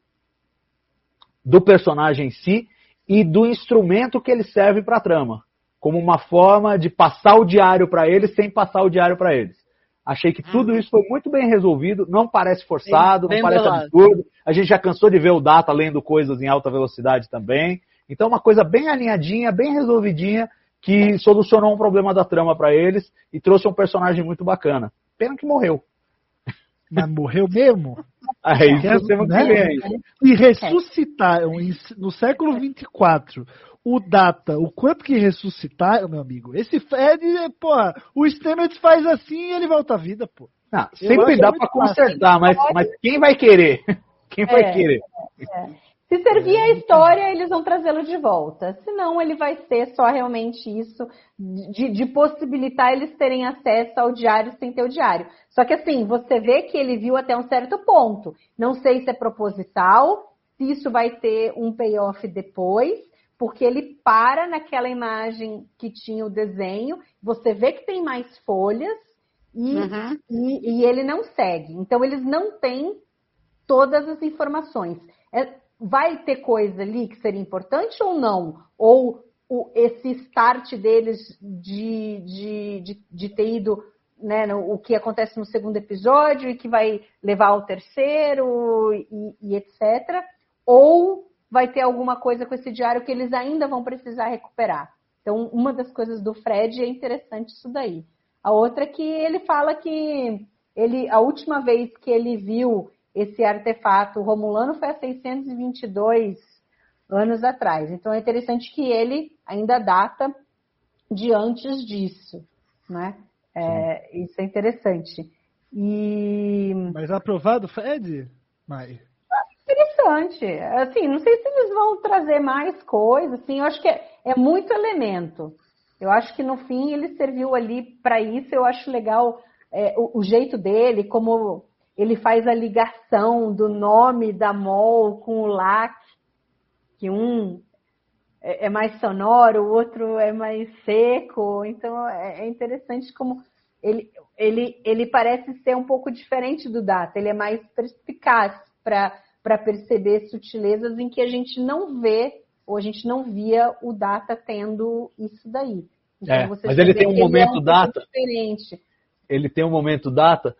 do personagem em si e do instrumento que ele serve para a trama, como uma forma de passar o diário para eles sem passar o diário para eles. Achei que tudo isso foi muito bem resolvido, não parece forçado, Bem- não bem parece bolado. absurdo. A gente já cansou de ver o Data lendo coisas em alta velocidade também. Então, uma coisa bem alinhadinha, bem resolvidinha, que solucionou um problema da trama para eles e trouxe um personagem muito bacana. Pena que morreu. Mas morreu mesmo? É isso que você vai querer aí. E ressuscitaram no século vinte e quatro o Data, o quanto que ressuscitaram, meu amigo. Esse Fred, porra, o Stamets faz assim e ele volta à vida, pô. Não, sempre dá pra consertar, mas, mas quem vai querer? Quem vai É, querer? É. Se servir a história, eles vão trazê-lo de volta. Senão, ele vai ser só realmente isso, de, de possibilitar eles terem acesso ao diário sem ter o diário. Só que assim, você vê que ele viu até um certo ponto. Não sei se é proposital, se isso vai ter um payoff depois, porque ele para naquela imagem que tinha o desenho, você vê que tem mais folhas e, uhum. e, e ele não segue. Então, eles não têm todas as informações. É, vai ter coisa ali que seria importante ou não? Ou o, esse start deles de, de, de, de ter ido, né, no, o que acontece no segundo episódio e que vai levar ao terceiro e, e etcétera. Ou vai ter alguma coisa com esse diário que eles ainda vão precisar recuperar. Então, uma das coisas do Fred é interessante isso daí. A outra é que ele fala que ele, a última vez que ele viu esse artefato romulano foi há seiscentos e vinte e dois anos atrás. Então, é interessante que ele ainda data de antes disso, né? É, isso é interessante. E... Mas aprovado, Fred, Mai? Interessante. Assim, não sei se eles vão trazer mais coisas. Assim, eu acho que é, é muito elemento. Eu acho que, no fim, ele serviu ali para isso. Eu acho legal é, o, o jeito dele, como... ele faz a ligação do nome da Mol com o Lac, que um é mais sonoro, o outro é mais seco. Então, é interessante como ele, ele, ele parece ser um pouco diferente do Data. Ele é mais perspicaz para perceber sutilezas em que a gente não vê, ou a gente não via o Data tendo isso daí. Então, é, você mas ele tem um momento é um Data. Diferente. Ele tem um momento Data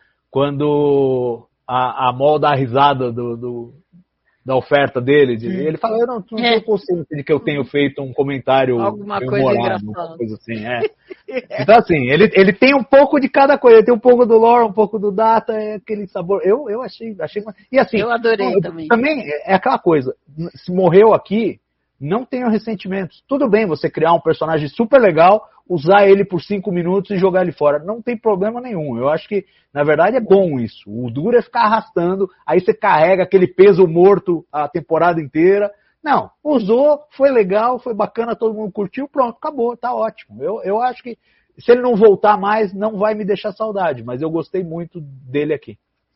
quando a, a Mol dá a risada do, do, da oferta dele. De, ele fala, eu não estou é. consciente de que eu tenho feito um comentário alguma coisa engraçada. Coisa assim, é. Então, assim, ele, ele tem um pouco de cada coisa. Ele tem um pouco do lore, um pouco do Data, é aquele sabor. Eu, eu achei, achei... E assim, eu adorei eu, também. Também é aquela coisa, se morreu aqui, não tenho ressentimentos. Tudo bem você criar um personagem super legal, usar ele por cinco minutos e jogar ele fora. Não tem problema nenhum. Eu acho que, na verdade, é bom isso. O duro é ficar arrastando, aí você carrega aquele peso morto a temporada inteira. Não, usou, foi legal, foi bacana, todo mundo curtiu, pronto, acabou, tá ótimo. Eu, eu acho que se ele não voltar mais, não vai me deixar saudade, mas eu gostei muito dele aqui.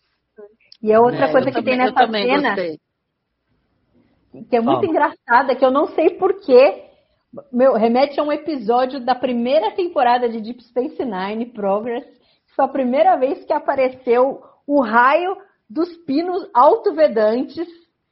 E a outra é, coisa que também, tem nessa cena, gostei. que é muito Fala. engraçada, que eu não sei porquê, meu, remete a um episódio da primeira temporada de Deep Space Nine, Progress. Foi a primeira vez que apareceu o raio dos pinos autovedantes.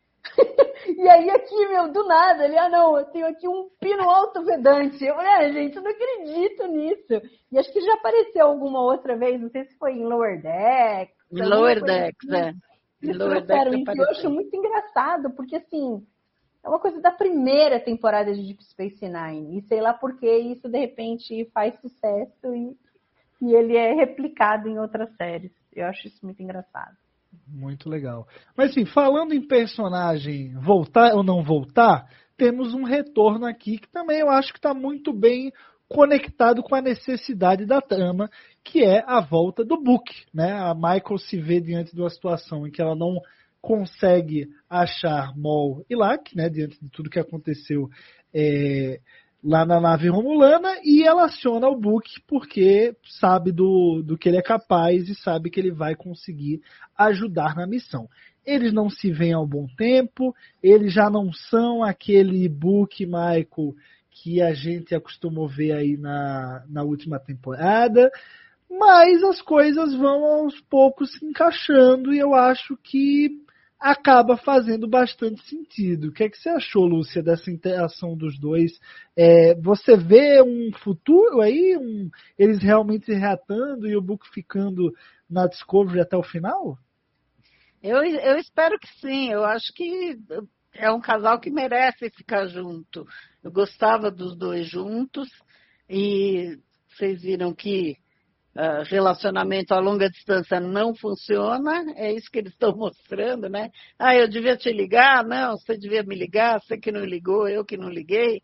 E aí aqui, meu, do nada, ele, ah não, eu tenho aqui um pino autovedante. Eu falei, ah, gente, eu não acredito nisso. E acho que já apareceu alguma outra vez, não sei se foi em Lower Decks. Em Lower Decks, assim. é. Eles trouxeram isso, eu acho muito engraçado, porque assim... É uma coisa da primeira temporada de Deep Space Nine. E sei lá por que isso, de repente, faz sucesso e, e ele é replicado em outras séries. Eu acho isso muito engraçado. Muito legal. Mas, assim, falando em personagem voltar ou não voltar, temos um retorno aqui que também eu acho que está muito bem conectado com a necessidade da trama, que é a volta do Book, né? A Michael se vê diante de uma situação em que ela não consegue achar Mol e Lac, né, diante de tudo que aconteceu é, lá na nave romulana, e ela aciona o Book porque sabe do, do que ele é capaz e sabe que ele vai conseguir ajudar na missão. Eles não se veem há um bom tempo, eles já não são aquele Book Michael que a gente acostumou ver aí na, na última temporada, mas as coisas vão aos poucos se encaixando e eu acho que acaba fazendo bastante sentido. O que é que você achou, Lúcia, dessa interação dos dois? É, você vê um futuro aí, um, eles realmente se reatando e o Book ficando na Discovery até o final? Eu, eu espero que sim. Eu acho que é um casal que merece ficar junto. Eu gostava dos dois juntos e vocês viram que uh, relacionamento a longa distância não funciona, é isso que eles estão mostrando, né? Ah, eu devia te ligar? Não, você devia me ligar, você que não ligou, eu que não liguei.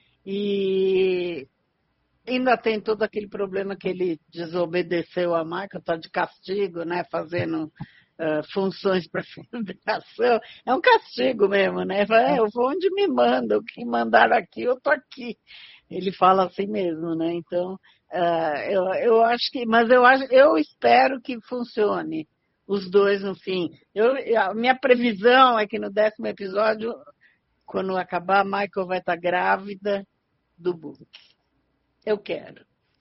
E ainda tem todo aquele problema que ele desobedeceu a Michael, está de castigo, né? Fazendo uh, funções para a federação. É um castigo mesmo, né? É, eu vou onde me mandam, o que mandaram aqui, eu tô aqui. Ele fala assim mesmo, né? Então, uh, eu, eu acho que, mas eu acho, eu espero que funcione os dois no fim. Eu, a minha previsão é que no décimo episódio, quando acabar, a Michael vai estar grávida do Book. Eu quero.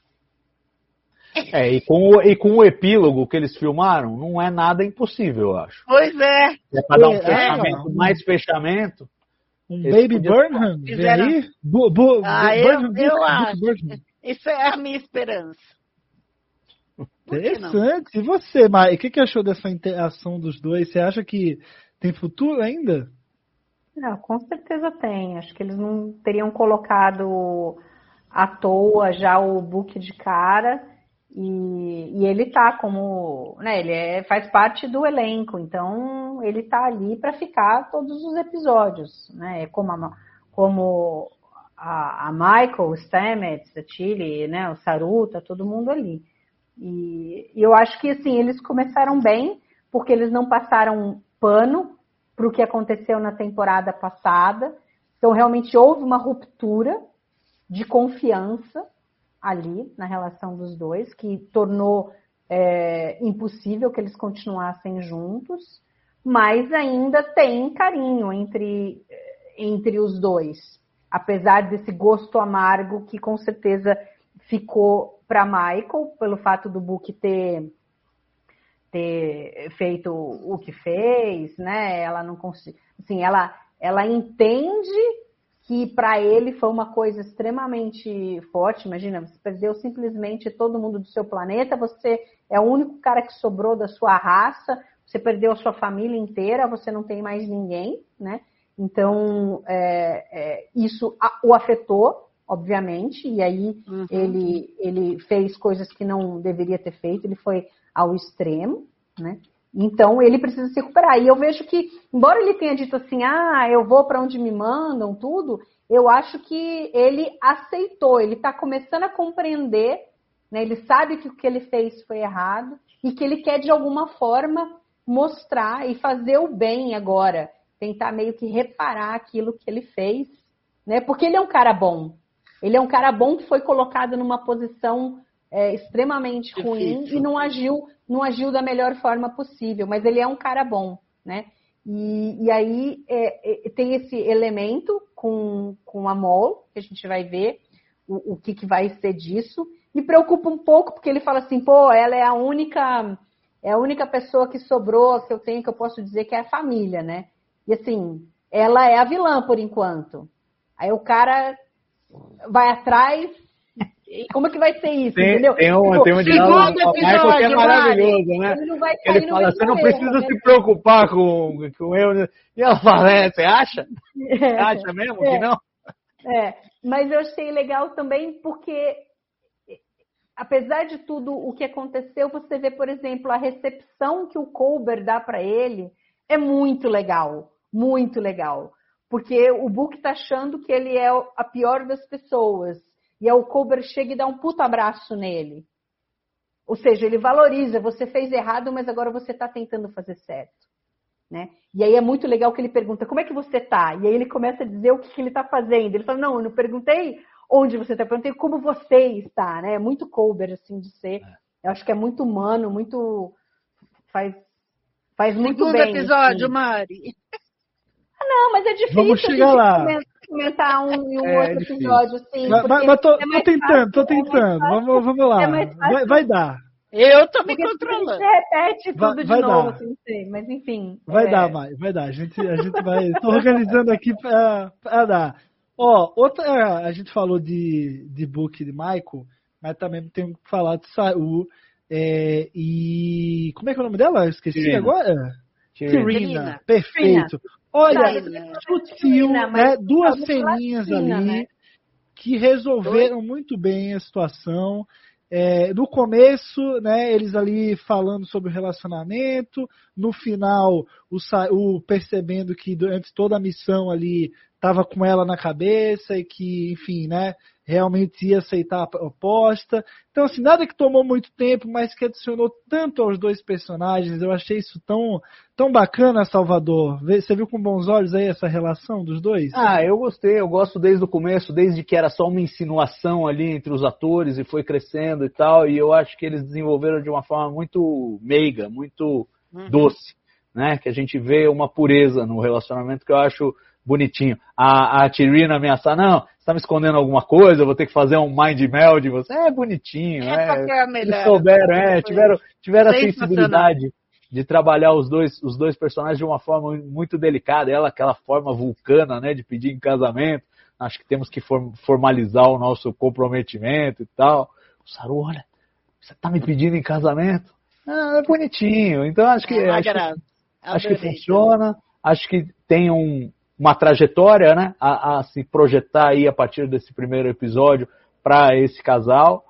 É, e com, o, e com o epílogo que eles filmaram, não é nada impossível, eu acho. Pois é. É para dar um É, fechamento, é. mais fechamento. Um Eles Baby podiam- Burnham? Vem Fizeram- aí? Bu, bu, Ah, bu- eu, Burnham, eu Book, acho. Book Burnham. Isso é a minha esperança. Por que não? Interessante. E você, Mai, o que, que achou dessa interação dos dois? Você acha que tem futuro ainda? Não, com certeza tem. Acho que eles não teriam colocado à toa já o Book de cara. E, e ele tá como, né, ele é, faz parte do elenco, então ele tá ali para ficar todos os episódios, né? É como a, como a, a Michael, o Stamets, a Tilly, né, o Saru, tá todo mundo ali. E, e eu acho que assim, eles começaram bem, porque eles não passaram pano para o que aconteceu na temporada passada. Então, realmente houve uma ruptura de confiança ali na relação dos dois, que tornou é, impossível que eles continuassem juntos, mas ainda tem carinho entre, entre os dois, apesar desse gosto amargo que com certeza ficou para Michael, pelo fato do Book ter, ter feito o que fez, né? Ela não consegue, assim, ela, ela entende que para ele foi uma coisa extremamente forte. Imagina, você perdeu simplesmente todo mundo do seu planeta, você é o único cara que sobrou da sua raça, você perdeu a sua família inteira, você não tem mais ninguém, né? Então, é, é, isso o afetou, obviamente, e aí uhum. ele, ele fez coisas que não deveria ter feito, ele foi ao extremo, né? Então, ele precisa se recuperar. E eu vejo que, embora ele tenha dito assim, ah, eu vou para onde me mandam, tudo, eu acho que ele aceitou, ele está começando a compreender, né? Ele sabe que o que ele fez foi errado e que ele quer, de alguma forma, mostrar e fazer o bem agora, tentar meio que reparar aquilo que ele fez, né? Porque ele é um cara bom. Ele é um cara bom que foi colocado numa posição é, extremamente Difícil. ruim e não agiu... não agiu da melhor forma possível, mas ele é um cara bom, né? E, e aí é, é, tem esse elemento com, com a Mol, que a gente vai ver o, o que, que vai ser disso. Me preocupa um pouco, porque ele fala assim, pô, ela é a única, é a única pessoa que sobrou, que eu tenho, que eu posso dizer que é a família, né? E assim, ela é a vilã por enquanto. Aí o cara vai atrás. Como é que vai ser isso, tem, entendeu? Tem um, tipo, tem um diálogo com o Michael que é maravilhoso, né? Ele, não vai ele fala, você não precisa erro, se né? preocupar com, com eu. E ela fala, é, você acha? É, você acha mesmo é, que não? É, mas eu achei legal também porque, apesar de tudo o que aconteceu, você vê, por exemplo, a recepção que o Colbert dá para ele é muito legal, muito legal. Porque o Book tá achando que ele é a pior das pessoas. E aí o Colbert chega e dá um puta abraço nele. Ou seja, ele valoriza, você fez errado, mas agora você está tentando fazer certo. Né? E aí é muito legal que ele pergunta, como é que você está? E aí ele começa a dizer o que, que ele está fazendo. Ele fala, não, eu não perguntei onde você está, eu perguntei como você está. Né? É muito Colbert, assim, de ser. Eu acho que é muito humano, muito... Faz, faz muito Segundo bem. episódio, assim. Mari. Não, mas é difícil. Vamos chegar lá. Comentar um e um É, outro difícil. episódio, assim. Mas, mas, mas tô, é tô tentando, tô fácil, tentando. É vamos, vamos lá. É mais fácil. Vai, vai dar. Eu tô me Porque controlando. você repete tudo Vai- de vai novo, dar. assim, não sei. Mas enfim. Vai é... dar, Mai, vai dar. A gente, a gente vai. Tô organizando aqui pra, pra dar. Ó, outra. A gente falou de, de Book de Michael, mas também tem que falar de Saru. É, e. Como é que é o nome dela? Eu esqueci Tirina. agora? Tirina. Tirina. Perfeito. Olha, Tirina. sutil, Tirina, mas né? Duas vamos ceninhas falar Tirina, ali né? que resolveram muito bem a situação. É, no começo, né, eles ali falando sobre o relacionamento, no final, o, o percebendo que durante toda a missão ali estava com ela na cabeça e que, enfim, né, realmente ia aceitar a proposta. Então, assim, nada que tomou muito tempo, mas que adicionou tanto aos dois personagens. Eu achei isso tão, tão bacana, Salvador. Você viu com bons olhos aí essa relação dos dois? Ah, eu gostei. Eu gosto desde o começo, desde que era só uma insinuação ali entre os atores e foi crescendo e tal. E eu acho que eles desenvolveram de uma forma muito meiga, muito uhum. doce, né? Que a gente vê uma pureza no relacionamento que eu acho bonitinho. A, a Tyrina ameaçar, não, você tá me escondendo alguma coisa, eu vou ter que fazer um mind meld de você. É bonitinho, é. é eles souberam, é, tiveram, tiveram a sensibilidade de trabalhar os dois, os dois personagens de uma forma muito delicada. Ela, aquela forma vulcana, né, de pedir em casamento. Acho que temos que formalizar o nosso comprometimento e tal. O Saru, olha, você tá me pedindo em casamento? Ah, é bonitinho. Então acho que, é, acho, que acho que funciona. Acho que tem um uma trajetória, né, a, a se projetar aí a partir desse primeiro episódio para esse casal,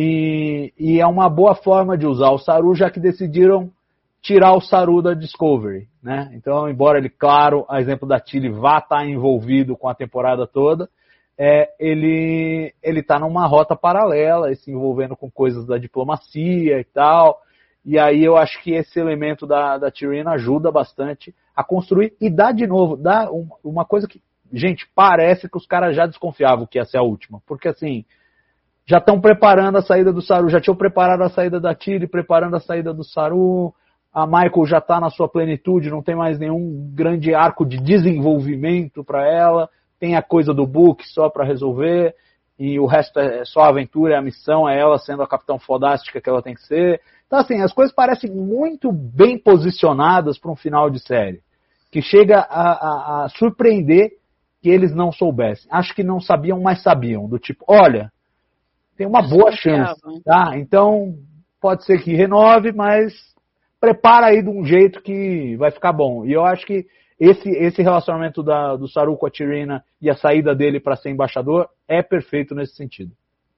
e, e é uma boa forma de usar o Saru, já que decidiram tirar o Saru da Discovery, né, então, embora ele, claro, a exemplo da Tilly, vá estar envolvido com a temporada toda, é, ele ele está numa rota paralela, se envolvendo com coisas da diplomacia e tal, e aí eu acho que esse elemento da, da Tyrina ajuda bastante a construir e dá de novo, dá um, uma coisa que, gente, parece que os caras já desconfiavam que ia ser a última, porque assim, já estão preparando a saída do Saru, já tinham preparado a saída da Tilly, preparando a saída do Saru, a Michael já está na sua plenitude, não tem mais nenhum grande arco de desenvolvimento para ela, tem a coisa do Book só para resolver, e o resto é só a aventura, é a missão, é ela sendo a capitã fodástica que ela tem que ser. Então, assim, as coisas parecem muito bem posicionadas para um final de série, que chega a, a, a surpreender que eles não soubessem. Acho que não sabiam, mas sabiam. Do tipo, olha, tem uma boa chance, tá? Então, pode ser que renove, mas prepara aí de um jeito que vai ficar bom. E eu acho que esse, esse relacionamento da, do Saru com a Tyrina e a saída dele para ser embaixador é perfeito nesse sentido.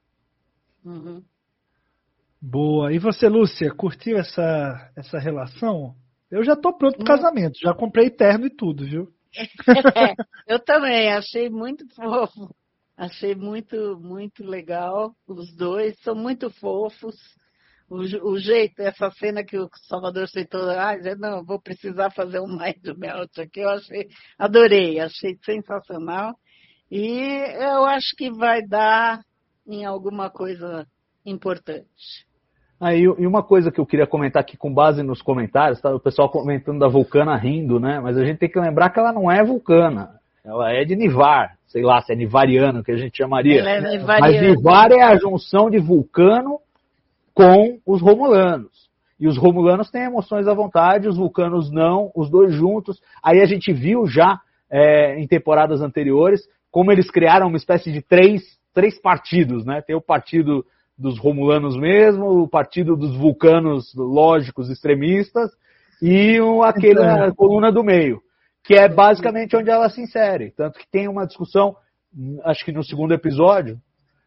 Uhum. Boa. E você, Lúcia, curtiu essa, essa relação? Eu já tô pronto pro casamento, já comprei terno e tudo, viu? É, eu também, achei muito fofo. Achei muito, muito legal. Os dois são muito fofos. O, o jeito, essa cena que o Salvador citou, ah, não, vou precisar fazer um mind melt aqui, eu achei, adorei, achei sensacional. E eu acho que vai dar em alguma coisa importante. Ah, e, e uma coisa que eu queria comentar aqui com base nos comentários, tá? O pessoal comentando da Vulcana rindo, né? Mas a gente tem que lembrar que ela não é vulcana, ela é de Nivar, sei lá se é nivariano que a gente chamaria. Ela é nivariana. Mas Nivar é a junção de Vulcano com os Romulanos. E os Romulanos têm emoções à vontade, os Vulcanos não, os dois juntos. Aí a gente viu já é, em temporadas anteriores como eles criaram uma espécie de três, três partidos, né? Tem o partido dos Romulanos mesmo, o partido dos Vulcanos lógicos extremistas e o, aquela coluna do meio, que é basicamente onde ela se insere. Tanto que tem uma discussão, acho que no segundo episódio,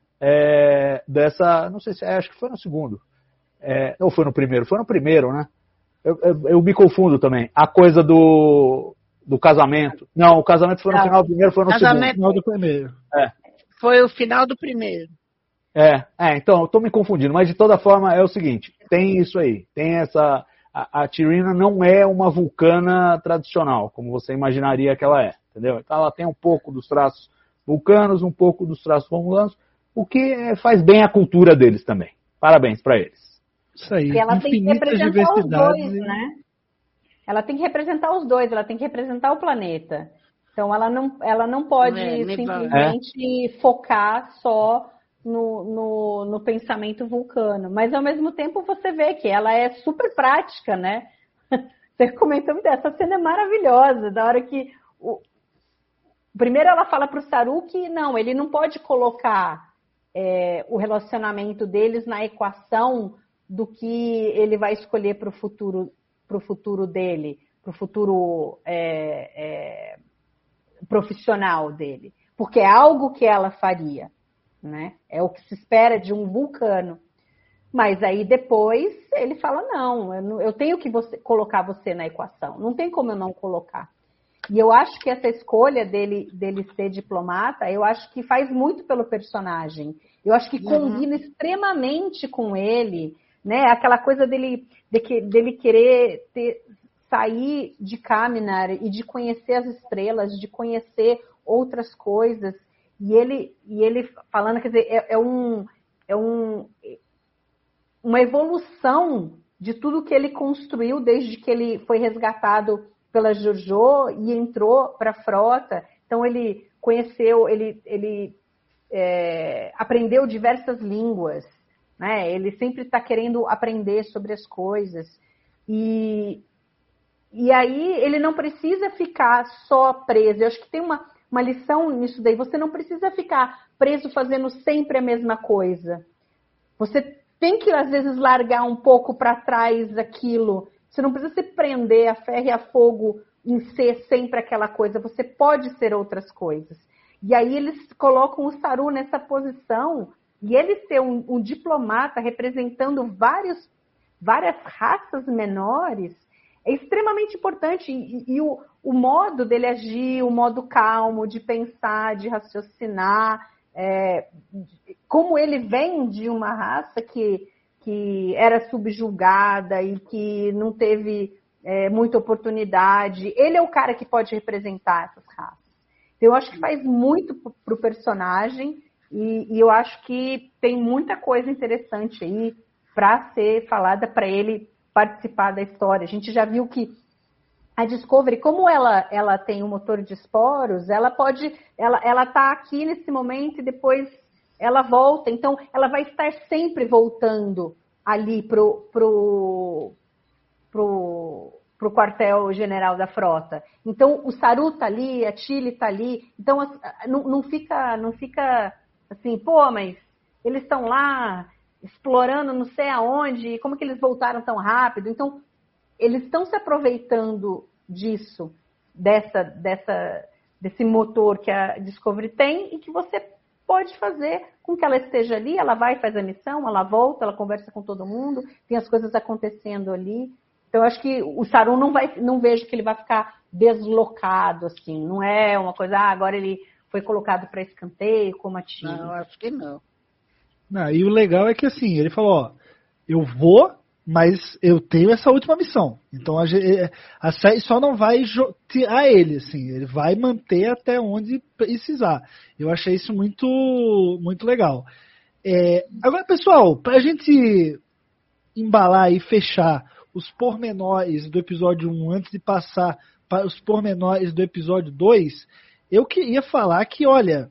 é, dessa, não sei se, é, acho que foi no segundo, é, ou foi no primeiro, foi no primeiro, né? Eu, eu, eu me confundo também. A coisa do, do casamento. Não, o casamento foi no não, final do primeiro, foi no casamento, segundo. Final do primeiro. É. Foi o final do primeiro. É, é, então, eu tô me confundindo, mas de toda forma é o seguinte, tem isso aí, tem essa, a, a Tyrina não é uma vulcana tradicional, como você imaginaria que ela é, entendeu? Então ela tem um pouco dos traços vulcanos, um pouco dos traços romulanos, o que faz bem à cultura deles também. Parabéns para eles. Isso aí, e ela tem que representar os dois, e... né? Ela tem que representar os dois, ela tem que representar o planeta. Então ela não, ela não pode é, simplesmente é. focar só No, no, no pensamento vulcano, mas ao mesmo tempo você vê que ela é super prática, né? Você comentou muito, essa cena é maravilhosa, da hora que o... primeiro ela fala para o Saru que não, ele não pode colocar é, o relacionamento deles na equação do que ele vai escolher para o futuro, pro futuro dele, para o futuro é, é, profissional dele, porque é algo que ela faria. Né? É o que se espera de um vulcano. Mas aí depois ele fala, não, eu, não, eu tenho que você, colocar você na equação. Não tem como eu não colocar. E eu acho que essa escolha dele, dele ser diplomata, eu acho que faz muito pelo personagem. Eu acho que combina uhum. extremamente com ele, né? Aquela coisa dele, de que, dele querer ter, sair de Kaminar e de conhecer as estrelas, de conhecer outras coisas. E ele, e ele falando, quer dizer, é, é, um, é um, uma evolução de tudo que ele construiu desde que ele foi resgatado pela Jojo e entrou para a frota. Então ele conheceu, ele, ele é, aprendeu diversas línguas, né? Ele sempre está querendo aprender sobre as coisas. E, e aí ele não precisa ficar só preso. Eu acho que tem uma, uma lição nisso daí. Você não precisa ficar preso fazendo sempre a mesma coisa. Você tem que, às vezes, largar um pouco para trás aquilo. Você não precisa se prender a ferro e a fogo em ser sempre aquela coisa. Você pode ser outras coisas. E aí eles colocam o Saru nessa posição, e ele ser um, um diplomata representando vários, várias raças menores é extremamente importante. E, e o, o modo dele agir, o modo calmo de pensar, de raciocinar, é, como ele vem de uma raça que, que era subjugada e que não teve é, muita oportunidade. Ele é o cara que pode representar essas raças. Eu acho que faz muito para o personagem e, e eu acho que tem muita coisa interessante aí para ser falada para ele participar da história. A gente já viu que a Discovery, como ela, ela tem um motor de esporos, ela pode, ela ela está aqui nesse momento e depois ela volta. Então, ela vai estar sempre voltando ali pro pro pro pro quartel-general da frota. Então, o Saru tá ali, a Tilly tá ali. Então, não, não fica, não fica assim, pô, mas eles estão lá explorando não sei aonde, como que eles voltaram tão rápido? Então, eles estão se aproveitando disso, dessa, dessa, desse motor que a Discovery tem e que você pode fazer com que ela esteja ali, ela vai, faz a missão, ela volta, ela conversa com todo mundo, tem as coisas acontecendo ali. Então, eu acho que o Saru não vai, não vejo que ele vai ficar deslocado, assim. Não é uma coisa, ah, agora ele foi colocado para escanteio, como a Tilly. Não, acho que não. não. E o legal é que, assim, ele falou, ó, eu vou, mas eu tenho essa última missão. Então, a, a série só não vai tirar ele, assim. Ele vai manter até onde precisar. Eu achei isso muito, muito legal. É, agora, pessoal, pra gente embalar e fechar os pormenores do episódio um, antes de passar para os pormenores do episódio dois, eu queria falar que, olha,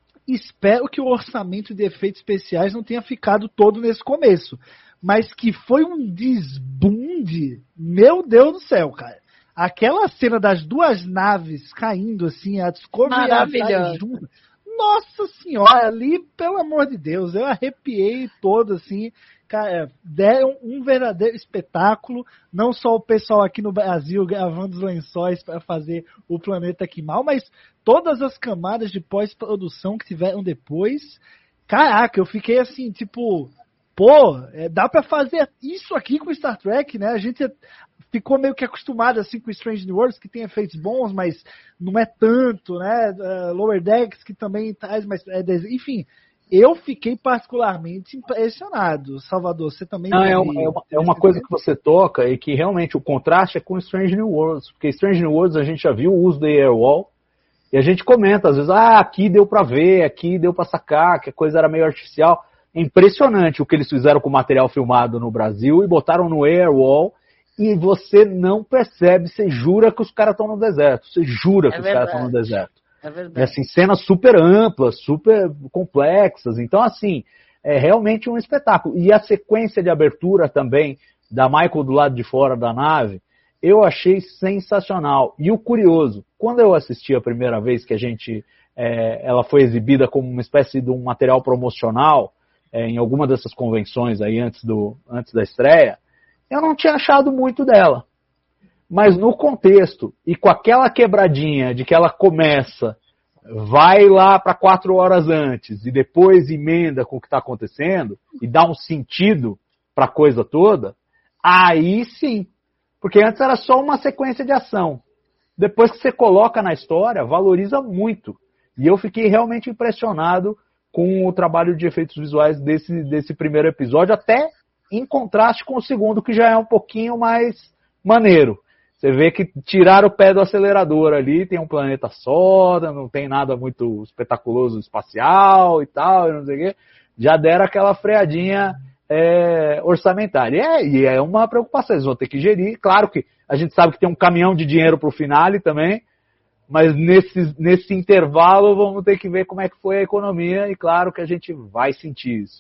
espero que o orçamento de efeitos especiais não tenha ficado todo nesse começo, mas que foi um desbunde, meu Deus do céu, cara. Aquela cena das duas naves caindo, assim, a Discovery maravilhosa. Junto. Nossa senhora, ali, pelo amor de Deus, eu arrepiei todo, assim. Cara, deram um verdadeiro espetáculo, não só o pessoal aqui no Brasil gravando os lençóis para fazer o planeta aqui mal, mas todas as camadas de pós-produção que tiveram depois. Caraca, eu fiquei assim, tipo, pô, é, dá para fazer isso aqui com Star Trek, né? A gente ficou meio que acostumado assim com Strange New Worlds, que tem efeitos bons, mas não é tanto, né? Uh, Lower Decks, que também traz, mas é, enfim. Eu fiquei particularmente impressionado. Salvador, você também... Não, é, uma, é, uma, é uma coisa que você toca e que realmente o contraste é com Strange New Worlds. Porque Strange New Worlds a gente já viu o uso da Airwall e a gente comenta às vezes, ah, aqui deu pra ver, aqui deu pra sacar, que a coisa era meio artificial. É impressionante o que eles fizeram com o material filmado no Brasil e botaram no Airwall e você não percebe, você jura que os caras estão no deserto. Você jura que é os verdade. caras estão no deserto. É verdade. E assim, cenas super amplas, super complexas. Então, assim, é realmente um espetáculo. E a sequência de abertura também, da Michael do lado de fora da nave, eu achei sensacional. E o curioso, quando eu assisti a primeira vez que a gente, é, ela foi exibida como uma espécie de um material promocional, é, em alguma dessas convenções aí antes, do, antes da estreia, eu não tinha achado muito dela. Mas no contexto, e com aquela quebradinha de que ela começa vai lá para quatro horas antes e depois emenda com o que está acontecendo e dá um sentido para a coisa toda, aí sim. Porque antes era só uma sequência de ação. Depois que você coloca na história, valoriza muito. E eu fiquei realmente impressionado com o trabalho de efeitos visuais desse, desse primeiro episódio, até em contraste com o segundo, que já é um pouquinho mais maneiro. Você vê que tiraram o pé do acelerador ali, tem um planeta só, não tem nada muito espetaculoso espacial e tal, não sei o quê. Já deram aquela freadinha é, orçamentária. É, e é uma preocupação, eles vão ter que gerir. Claro que a gente sabe que tem um caminhão de dinheiro para o finale também, mas nesse, nesse intervalo vamos ter que ver como é que foi a economia e claro que a gente vai sentir isso.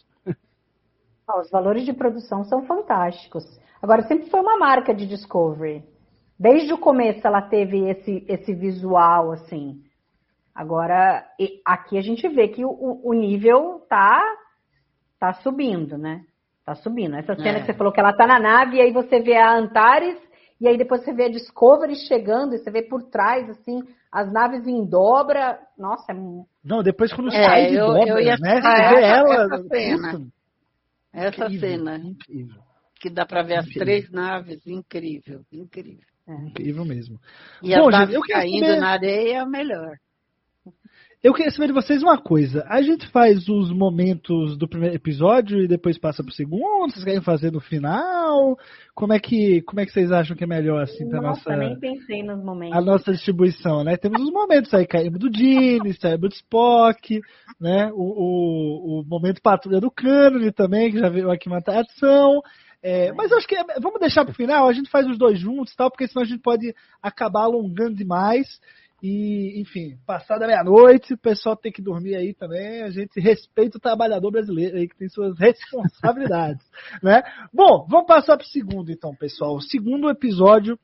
Os valores de produção são fantásticos. Agora, sempre foi uma marca de Discovery. Desde o começo ela teve esse, esse visual, assim. Agora, aqui a gente vê que o, o nível tá, tá subindo, né? Tá subindo. Essa cena É. que você falou que ela tá na nave, e aí você vê a Antares, e aí depois você vê a Discovery chegando, e você vê por trás, assim, as naves em dobra. Nossa, é muito... Não, depois quando É, sai de eu- dobra, eu ia né? citar Você vê essa- ela... essa cena. Isso, Essa incrível, cena, incrível. que dá para ver as Incrível. três naves, incrível, incrível. Incrível mesmo. E Bom, as gente, naves eu queria caindo saber- na areia é melhor. Eu queria saber de vocês uma coisa. A gente faz os momentos do primeiro episódio e depois passa pro segundo? Vocês querem fazer no final? Como é que, como é que vocês acham que é melhor, assim, pra Nossa, nossa... nem pensei nos momentos. a nossa distribuição, né? Temos os momentos aí, caímos do Gene, saímos do Spock, né? O, o, o momento patrulha do Cânone também, que já veio aqui uma atração. É, mas eu acho que é- vamos deixar pro final, a gente faz os dois juntos, tal, porque senão a gente pode acabar alongando demais. E, enfim, passada meia-noite, o pessoal tem que dormir aí também. A gente respeita o trabalhador brasileiro aí, que tem suas responsabilidades, né? Bom, vamos passar pro segundo, então, pessoal. O segundo episódio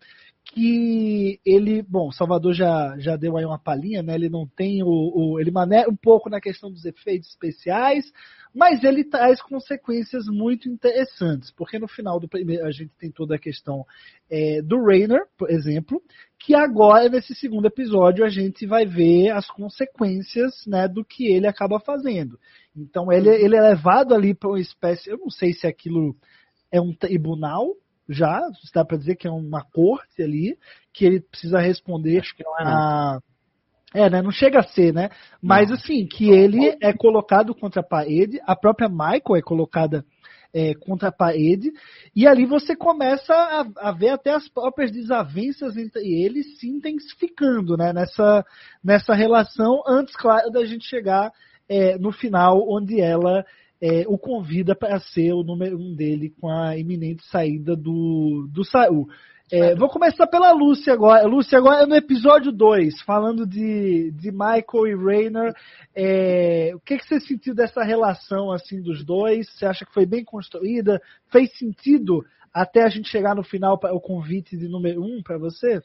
que ele, bom, Salvador já, já deu aí uma palhinha, né? Ele não tem o, o ele maneira um pouco na questão dos efeitos especiais, mas ele traz consequências muito interessantes, porque no final do primeiro a gente tem toda a questão é, do Raynor, por exemplo, que agora nesse segundo episódio a gente vai ver as consequências, né, do que ele acaba fazendo. Então ele, ele é levado ali para uma espécie, eu não sei se aquilo é um tribunal, já, dá para dizer que é uma corte ali, que ele precisa responder Acho que não é, não. a... É, né? Não chega a ser, né? Mas assim, que ele é colocado contra a parede, a própria Michael é colocada é, contra a parede, e ali você começa a, a ver até as próprias desavenças entre eles se intensificando, né? Nessa, nessa relação, antes, claro, da gente chegar é, no final, onde ela é, o convida para ser o número um dele com a iminente saída do, do Saul. É, vou começar pela Lúcia agora. Lúcia, agora é no episódio dois, falando de, de Michael e Raynor. É, o que, que você sentiu dessa relação assim dos dois? Você acha que foi bem construída? Fez sentido até a gente chegar no final para o convite de número um para você?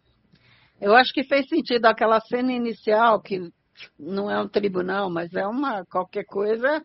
Eu acho que fez sentido aquela cena inicial, que não é um tribunal, mas é uma qualquer coisa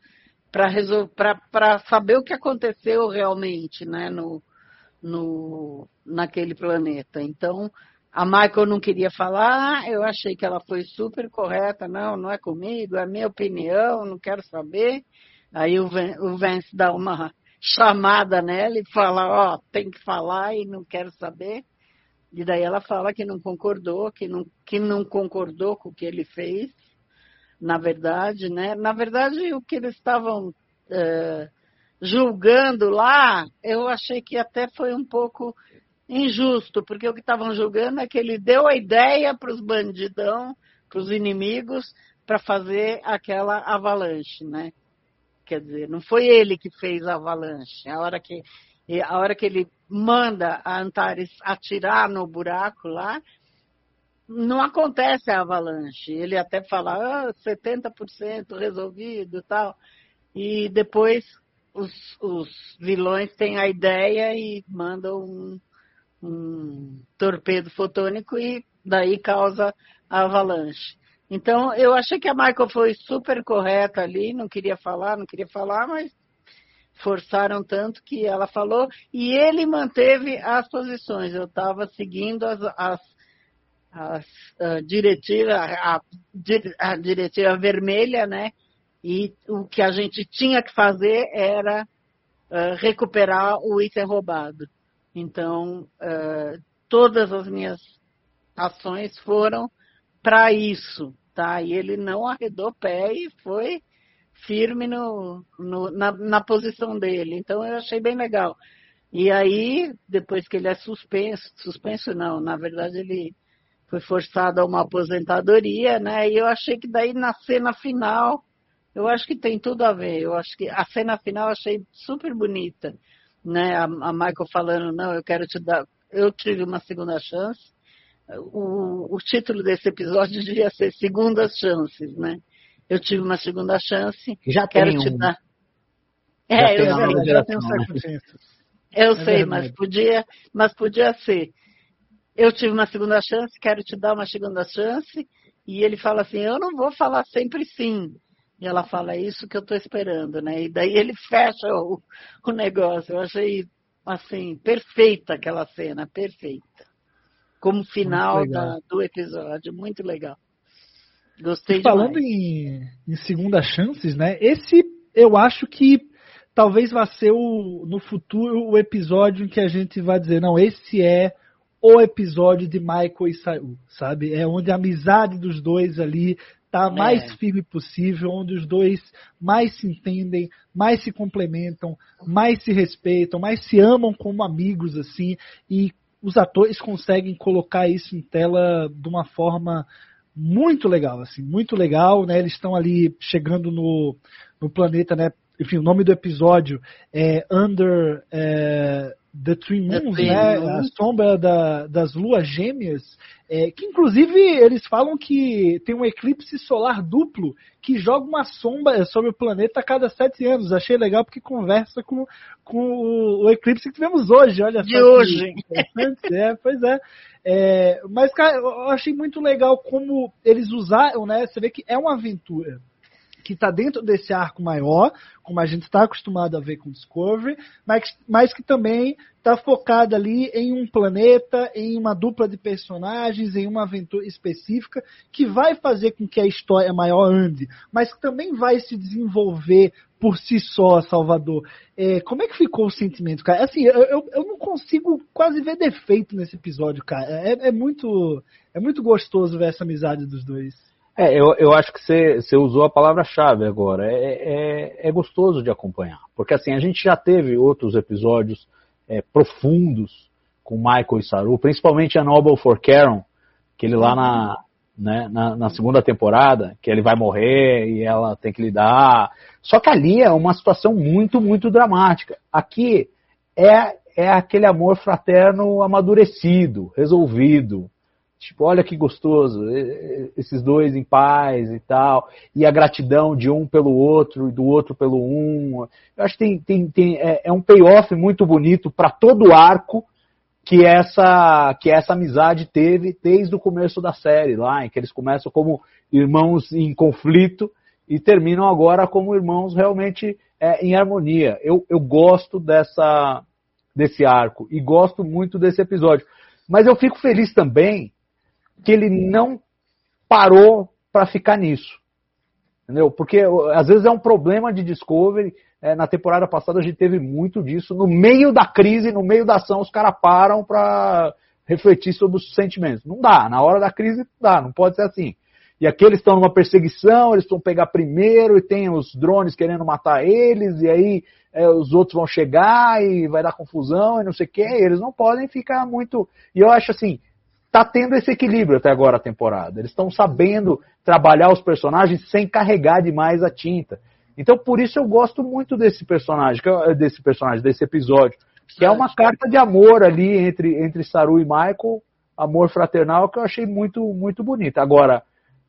para saber o que aconteceu realmente, né, no, no, naquele planeta. Então, a Michael não queria falar, eu achei que ela foi super correta, não, não é comigo, é minha opinião, não quero saber. Aí o Vance, o Vance dá uma chamada nela e fala, ó, oh, tem que falar e não quero saber. E daí ela fala que não concordou, que não, que não concordou com o que ele fez, na verdade, né? Na verdade, o que eles estavam uh, julgando lá, eu achei que até foi um pouco injusto, porque o que estavam julgando é que ele deu a ideia para os bandidão, para os inimigos, para fazer aquela avalanche, né? Quer dizer, não foi ele que fez a avalanche. A hora que, a hora que ele manda a Antares atirar no buraco lá, não acontece a avalanche. Ele até fala, ah, setenta por cento resolvido e tal. E depois os, os vilões têm a ideia e mandam um, um torpedo fotônico e daí causa a avalanche. Então, eu achei que a Michael foi super correta ali, não queria falar, não queria falar, mas forçaram tanto que ela falou, e ele manteve as posições. Eu estava seguindo as, as, a, a diretiva, a, a diretiva vermelha, né? E o que a gente tinha que fazer era uh, recuperar o item roubado. Então, uh, todas as minhas ações foram para isso, tá? E ele não arredou pé e foi firme no, no, na, na posição dele. Então, eu achei bem legal. E aí, depois que ele é suspenso, suspenso não, na verdade ele foi forçado a uma aposentadoria, né? E eu achei que daí na cena final, eu acho que tem tudo a ver. Eu acho que a cena final eu achei super bonita, né? A, a Michael falando, não, eu quero te dar, eu tive uma segunda chance. O, o título desse episódio devia ser Segundas Chances, né? Eu tive uma segunda chance, já quero tem te um. dar. Já É, tem eu uma sei, já tem um second chances. Eu É sei, verdade. mas podia, mas podia ser. Eu tive uma segunda chance, quero te dar uma segunda chance. E ele fala assim, eu não vou falar sempre sim. E ela fala, é isso que eu estou esperando, né? E daí ele fecha o, o negócio. Eu achei, assim, perfeita aquela cena, perfeita. Como final da, do episódio, muito legal. Gostei e falando demais. em, em segunda chances, né? Esse eu acho que talvez vá ser o, no futuro o episódio em que a gente vai dizer, não, esse é o episódio de Michael e Saul, sabe? É onde a amizade dos dois ali tá É. mais firme possível, onde os dois mais se entendem, mais se complementam, mais se respeitam, mais se amam como amigos, assim, e os atores conseguem colocar isso em tela de uma forma muito legal, assim, muito legal, né? Eles estão ali chegando no, no planeta, né? Enfim, o nome do episódio é Under é, the Three Moons, The né? Three A Moons. sombra da, das luas gêmeas, é, que inclusive eles falam que tem um eclipse solar duplo que joga uma sombra sobre o planeta a cada sete anos. Achei legal porque conversa com, com o, o eclipse que tivemos hoje, olha De só. hoje. Que é, pois é. É, mas, cara, eu achei muito legal como eles usaram, né? Você vê que é uma aventura que está dentro desse arco maior, como a gente está acostumado a ver com Discovery, mas, mas que também está focada ali em um planeta, em uma dupla de personagens, em uma aventura específica, que vai fazer com que a história maior ande, mas que também vai se desenvolver por si só, Salvador. É, como é que ficou o sentimento, cara? Assim, eu, eu, eu não consigo quase ver defeito nesse episódio, cara. É, é, muito, é muito gostoso ver essa amizade dos dois. É, eu, eu acho que você, você usou a palavra-chave agora. É, é, é gostoso de acompanhar. Porque assim, a gente já teve outros episódios é, profundos com Michael e Saru, principalmente a Noble for Karen, que ele lá na, né, na, na segunda temporada, que ele vai morrer e ela tem que lidar. Só que ali é uma situação muito, muito dramática. Aqui é, é aquele amor fraterno amadurecido, resolvido. Tipo, olha que gostoso, esses dois em paz e tal, e a gratidão de um pelo outro e do outro pelo um. Eu acho que tem, tem, tem, é, é um payoff muito bonito para todo o arco que essa, que essa amizade teve desde o começo da série, lá em que eles começam como irmãos em conflito e terminam agora como irmãos realmente é, em harmonia. Eu, eu gosto dessa, desse arco e gosto muito desse episódio. Mas eu fico feliz também que ele não parou para ficar nisso, entendeu? Porque às vezes é um problema de Discovery. É, na temporada passada a gente teve muito disso. No meio da crise, no meio da ação, os caras param para refletir sobre os sentimentos. Não dá, na hora da crise não dá, não pode ser assim. E aqui eles estão numa perseguição, eles vão pegar primeiro e tem os drones querendo matar eles, e aí é, os outros vão chegar e vai dar confusão e não sei o que, eles não podem ficar muito... E eu acho assim, tá tendo esse equilíbrio até agora a temporada. Eles estão sabendo trabalhar os personagens sem carregar demais a tinta. Então, por isso eu gosto muito desse personagem, desse personagem, desse episódio, que é uma carta de amor ali entre, entre Saru e Michael, amor fraternal, que eu achei muito, muito bonito. Agora,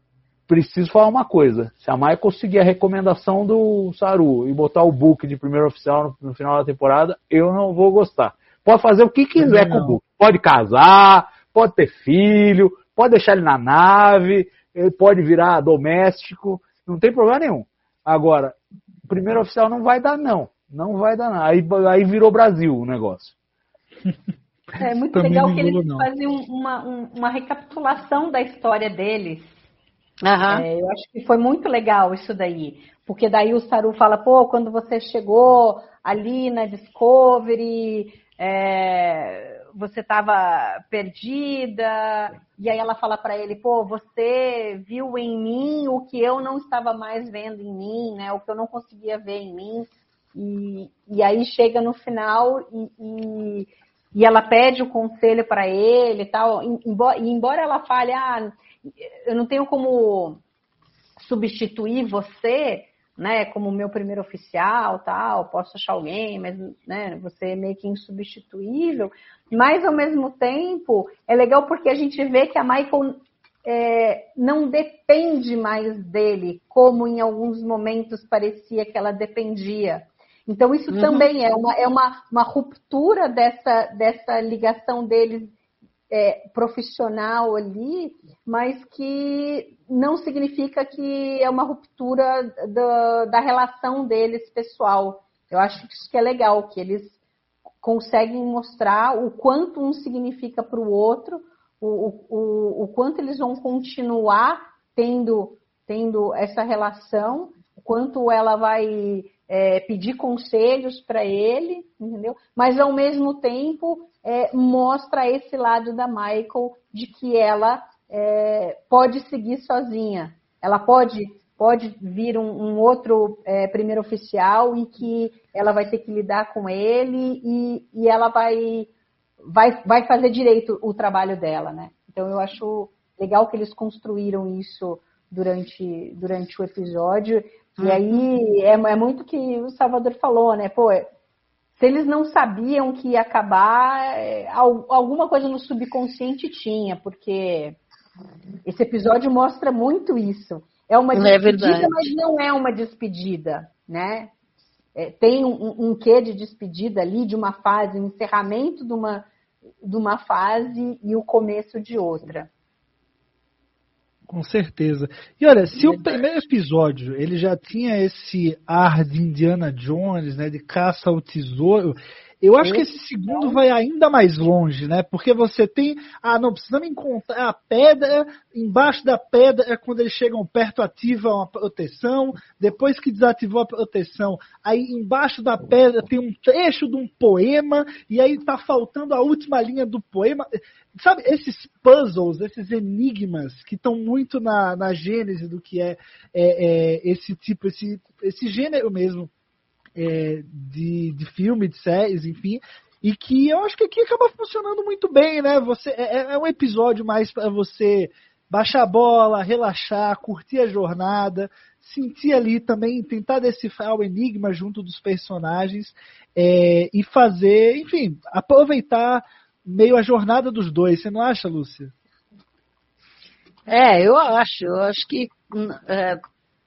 preciso falar uma coisa. Se a Michael seguir a recomendação do Saru e botar o book de primeiro oficial no, no final da temporada, eu não vou gostar. Pode fazer o que quiser não. com o book. Pode casar, pode ter filho, pode deixar ele na nave, ele pode virar doméstico, não tem problema nenhum. Agora, o primeiro oficial não vai dar não, não vai dar não. Aí, aí virou Brasil o negócio. É muito Também legal não que eles envolvo, não. fazem uma, um- uma recapitulação da história deles. Aham. É, eu acho que foi muito legal isso daí. Porque daí o Saru fala, pô, quando você chegou ali na Discovery, é, você estava perdida. E aí ela fala para ele, pô, você viu em mim o que eu não estava mais vendo em mim, né? O que eu não conseguia ver em mim. E, e aí chega no final e, e, e ela pede o conselho para ele e tal. E embora, e embora ela fale, ah, eu não tenho como substituir você, né, como meu primeiro oficial, tal, posso achar alguém, mas, né, você é meio que insubstituível, mas ao mesmo tempo é legal porque a gente vê que a Michael é, não depende mais dele, como em alguns momentos parecia que ela dependia. Então isso Uhum. também é uma, é uma, uma ruptura dessa, dessa ligação deles É, profissional ali, mas que não significa que é uma ruptura da, da relação deles pessoal. Eu acho que isso que é legal, que eles conseguem mostrar o quanto um significa para o outro, o, o, o quanto eles vão continuar tendo, tendo essa relação, o quanto ela vai é, pedir conselhos para ele, entendeu? Mas ao mesmo tempo É, mostra esse lado da Michael de que ela é, pode seguir sozinha. Ela pode, pode vir um, um outro é, primeiro oficial e que ela vai ter que lidar com ele e, e ela vai, vai, vai fazer direito o trabalho dela, né? Então eu acho legal que eles construíram isso durante, durante o episódio. E Uhum. aí é, é muito que o Salvador falou, né? Pô, se eles não sabiam que ia acabar, alguma coisa no subconsciente tinha, porque esse episódio mostra muito isso. É uma despedida, É mas não é uma despedida, né? É, tem um, um quê de despedida ali, de uma fase, um encerramento de uma, de uma fase e o começo de outra. Com certeza. E olha, se o primeiro episódio ele já tinha esse ar de Indiana Jones, né, de caça ao tesouro, eu acho que esse segundo vai ainda mais longe, né? Porque você tem, ah, não, precisamos encontrar a pedra, embaixo da pedra é quando eles chegam perto, ativam uma proteção, depois que desativou a proteção, aí embaixo da pedra tem um trecho de um poema, e aí tá faltando a última linha do poema. Sabe, esses puzzles, esses enigmas que estão muito na, na gênese do que é, é, é esse tipo, esse, esse gênero mesmo é, de, de filme, de séries, enfim, e que eu acho que aqui acaba funcionando muito bem, né? Você, é, é um episódio mais para você baixar a bola, relaxar, curtir a jornada, sentir ali também, tentar decifrar o enigma junto dos personagens é, e fazer, enfim, aproveitar meio a jornada dos dois, você não acha, Lúcia? É, eu acho, eu acho que é,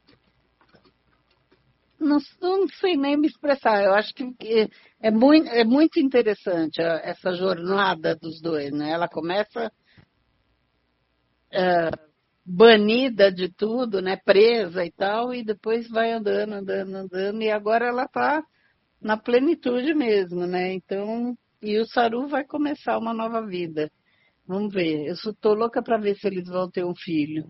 não, não sei nem me expressar, eu acho que é muito, é muito interessante essa jornada dos dois, né? Ela começa é, banida de tudo, né? Presa e tal, e depois vai andando, andando, andando, e agora ela está na plenitude mesmo, né? Então, e o Saru vai começar uma nova vida. Vamos ver. Eu estou louca para ver se eles vão ter um filho.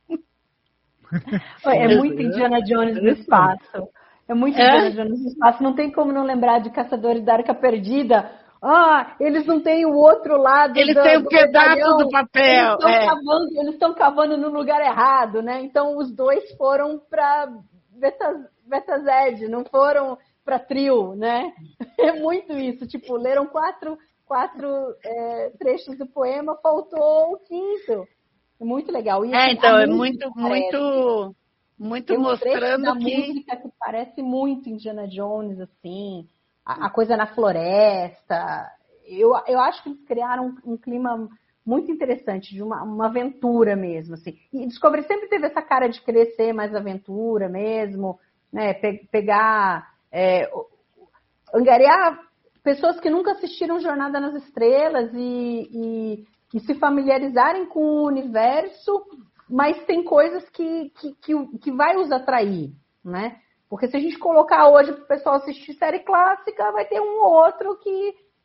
É muito Indiana Jones no espaço. É muito É? Indiana Jones no espaço. Não tem como não lembrar de Caçadores da Arca Perdida. Ah, eles não têm o outro lado. Eles do, têm um do pedaço medalhão. do papel. Eles estão É. cavando, eles estão cavando no lugar errado, né? Então os dois foram para Betazed, não foram para Trio, né? É muito isso. Tipo, leram quatro, quatro é, trechos do poema, faltou o quinto. É muito legal. E, É, assim, então, a é música muito, parece- muito, muito Tem um trecho mostrando da que. música que parece muito Indiana Jones, assim, a, a coisa na floresta. Eu, eu acho que eles criaram um, um clima muito interessante, de uma, uma aventura mesmo, assim. E Discovery sempre teve essa cara de querer ser mais aventura mesmo, né? Pe- pegar, é, angariar pessoas que nunca assistiram Jornada nas Estrelas e, e, e se familiarizarem com o universo, mas tem coisas que, que, que, que vai os atrair, né? Porque se a gente colocar hoje para o pessoal assistir série clássica, vai ter um ou outro que,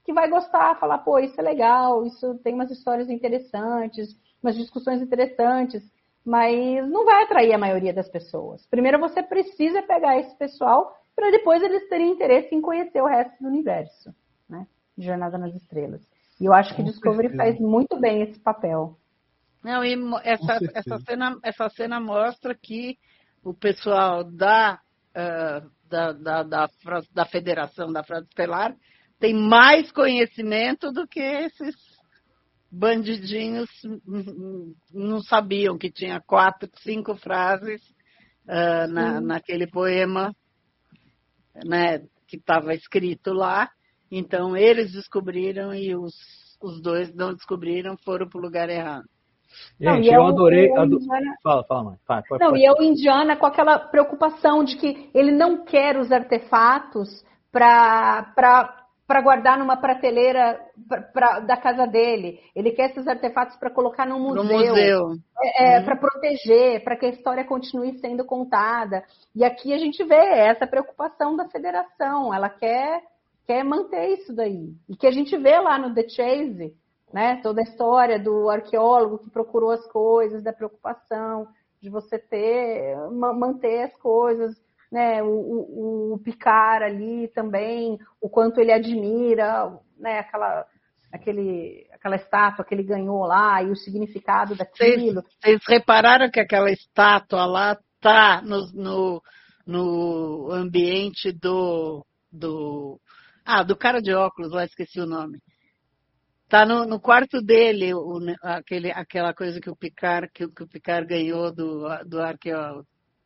que vai gostar, falar, pô, isso é legal, isso tem umas histórias interessantes, umas discussões interessantes, mas não vai atrair a maioria das pessoas. Primeiro você precisa pegar esse pessoal para depois eles terem interesse em conhecer o resto do universo, né? De Jornada nas Estrelas. E eu acho que Com Discovery certeza. faz muito bem esse papel. Não, e mo- essa, certeza. essa, cena, essa cena mostra que o pessoal da, ah, da, da, da, Fra- da Federação da Frota Estelar tem mais conhecimento do que esses bandidinhos hum, não sabiam que tinha quatro, cinco frases ah, na, naquele poema, né, que estava escrito lá. Então, eles descobriram e os, os dois não descobriram, foram para o lugar errado. Não, Gente, e é eu o- adorei. o ado- Indiana- Fala, fala, mãe. Vai, pode, Não, pode. e é o Indiana com aquela preocupação de que ele não quer os artefatos para guardar numa prateleira pra, pra- da casa dele. Ele quer esses artefatos para colocar num No museu. museu. É, Uhum. para proteger, para que a história continue sendo contada. E aqui a gente vê essa preocupação da federação. Ela quer, quer manter isso daí. E que a gente vê lá no The Chase, né? Toda a história do arqueólogo que procurou as coisas, da preocupação de você ter, ma- manter as coisas, né? O, o, o Picard ali também, o quanto ele admira, né? Aquela, aquele, aquela estátua que ele ganhou lá e o significado Vocês, daquilo. vocês repararam que aquela estátua lá está no, no, no ambiente do, do. Ah, do cara de óculos, lá esqueci o nome. Está no, no quarto dele, o, aquele, aquela coisa que o Picard, que, que o Picard ganhou do, do arqueólogo.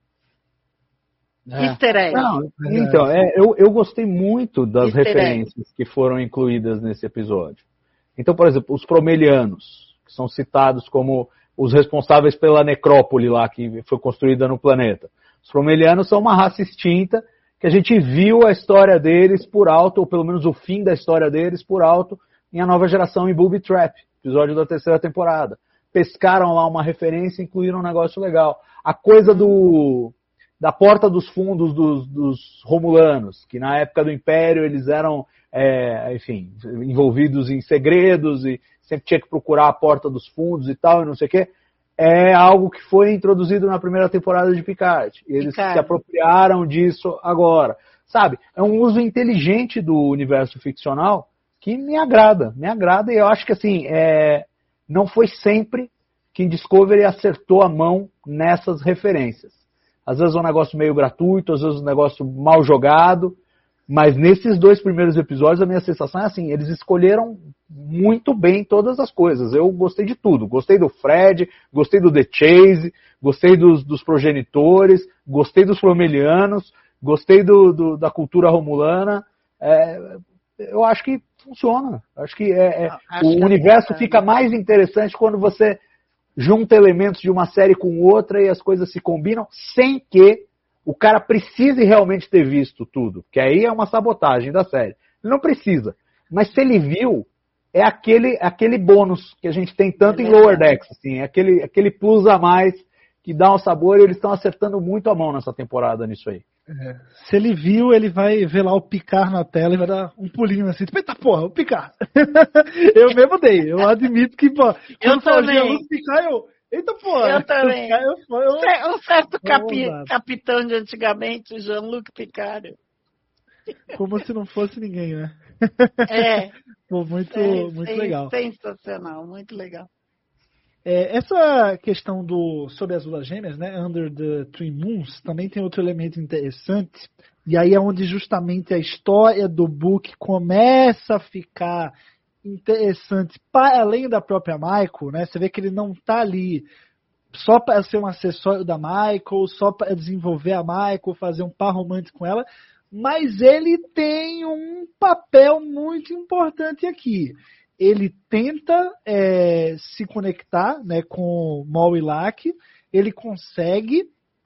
É. Easter egg. Não, então, é, eu, eu gostei muito das Easter egg. referências que foram incluídas nesse episódio. Então, por exemplo, os Promelianos, que são citados como os responsáveis pela necrópole lá que foi construída no planeta. Os Promelianos são uma raça extinta que a gente viu a história deles por alto, ou pelo menos o fim da história deles por alto, em A Nova Geração em Booby Trap, episódio da terceira temporada. Pescaram lá uma referência e incluíram um negócio legal. A coisa do... da porta dos fundos dos, dos Romulanos, que na época do Império eles eram, é, enfim, envolvidos em segredos e sempre tinha que procurar a porta dos fundos e tal, e não sei o quê, é algo que foi introduzido na primeira temporada de Picard. E eles Picard. se apropriaram disso agora. Sabe? É um uso inteligente do universo ficcional que me agrada, me agrada, e eu acho que assim, é, não foi sempre que Discovery acertou a mão nessas referências. Às vezes é um negócio meio gratuito, às vezes é um negócio mal jogado, mas nesses dois primeiros episódios a minha sensação é assim, eles escolheram muito bem todas as coisas. Eu gostei de tudo, gostei do Fred, gostei do The Chase, gostei dos, dos progenitores, gostei dos Promelianos, gostei do, do, da cultura romulana. É, eu acho que funciona, acho que é, é, Acho o que universo é. fica mais interessante quando você junta elementos de uma série com outra e as coisas se combinam sem que o cara precise realmente ter visto tudo, que aí é uma sabotagem da série. Ele não precisa, mas se ele viu, é aquele, aquele bônus que a gente tem tanto em Lower Decks, assim, é aquele, aquele plus a mais que dá um sabor, e eles estão acertando muito a mão nessa temporada nisso aí. É. Se ele viu, ele vai ver lá o Picard na tela e vai dar um pulinho assim, tipo, eita porra, o Picard. Eu mesmo dei, eu admito que, pô, Eu também. o Picard, eu, eita porra. Eu também. Eu, eu, eu, Um certo capi, Vamos lá. capitão de antigamente, Jean-Luc Picard. como se não fosse ninguém, né? É. Pô, muito, É, muito sen- legal. Sensacional, muito legal. É, essa questão do sobre as luas gêmeas, né, Under the Three Moons, também tem outro elemento interessante, e aí é onde justamente a história do book começa a ficar interessante para além da própria Michael, né? Você vê que ele não está ali só para ser um acessório da Michael, só para desenvolver a Michael, fazer um par romântico com ela, mas ele tem um papel muito importante aqui. Ele tenta é, se conectar, né, com Mol e Lack, ele consegue,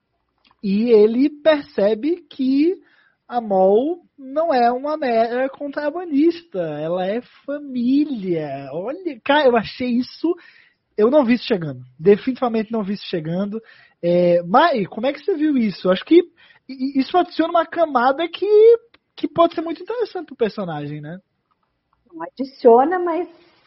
e ele percebe que a Mol não é uma mera contrabandista, ela é família. Olha, cara, eu achei isso, eu não vi isso chegando, definitivamente não vi isso chegando. É, Mai, como é que você viu isso? Eu acho que isso adiciona uma camada que, que pode ser muito interessante pro personagem, né? Não adiciona, mas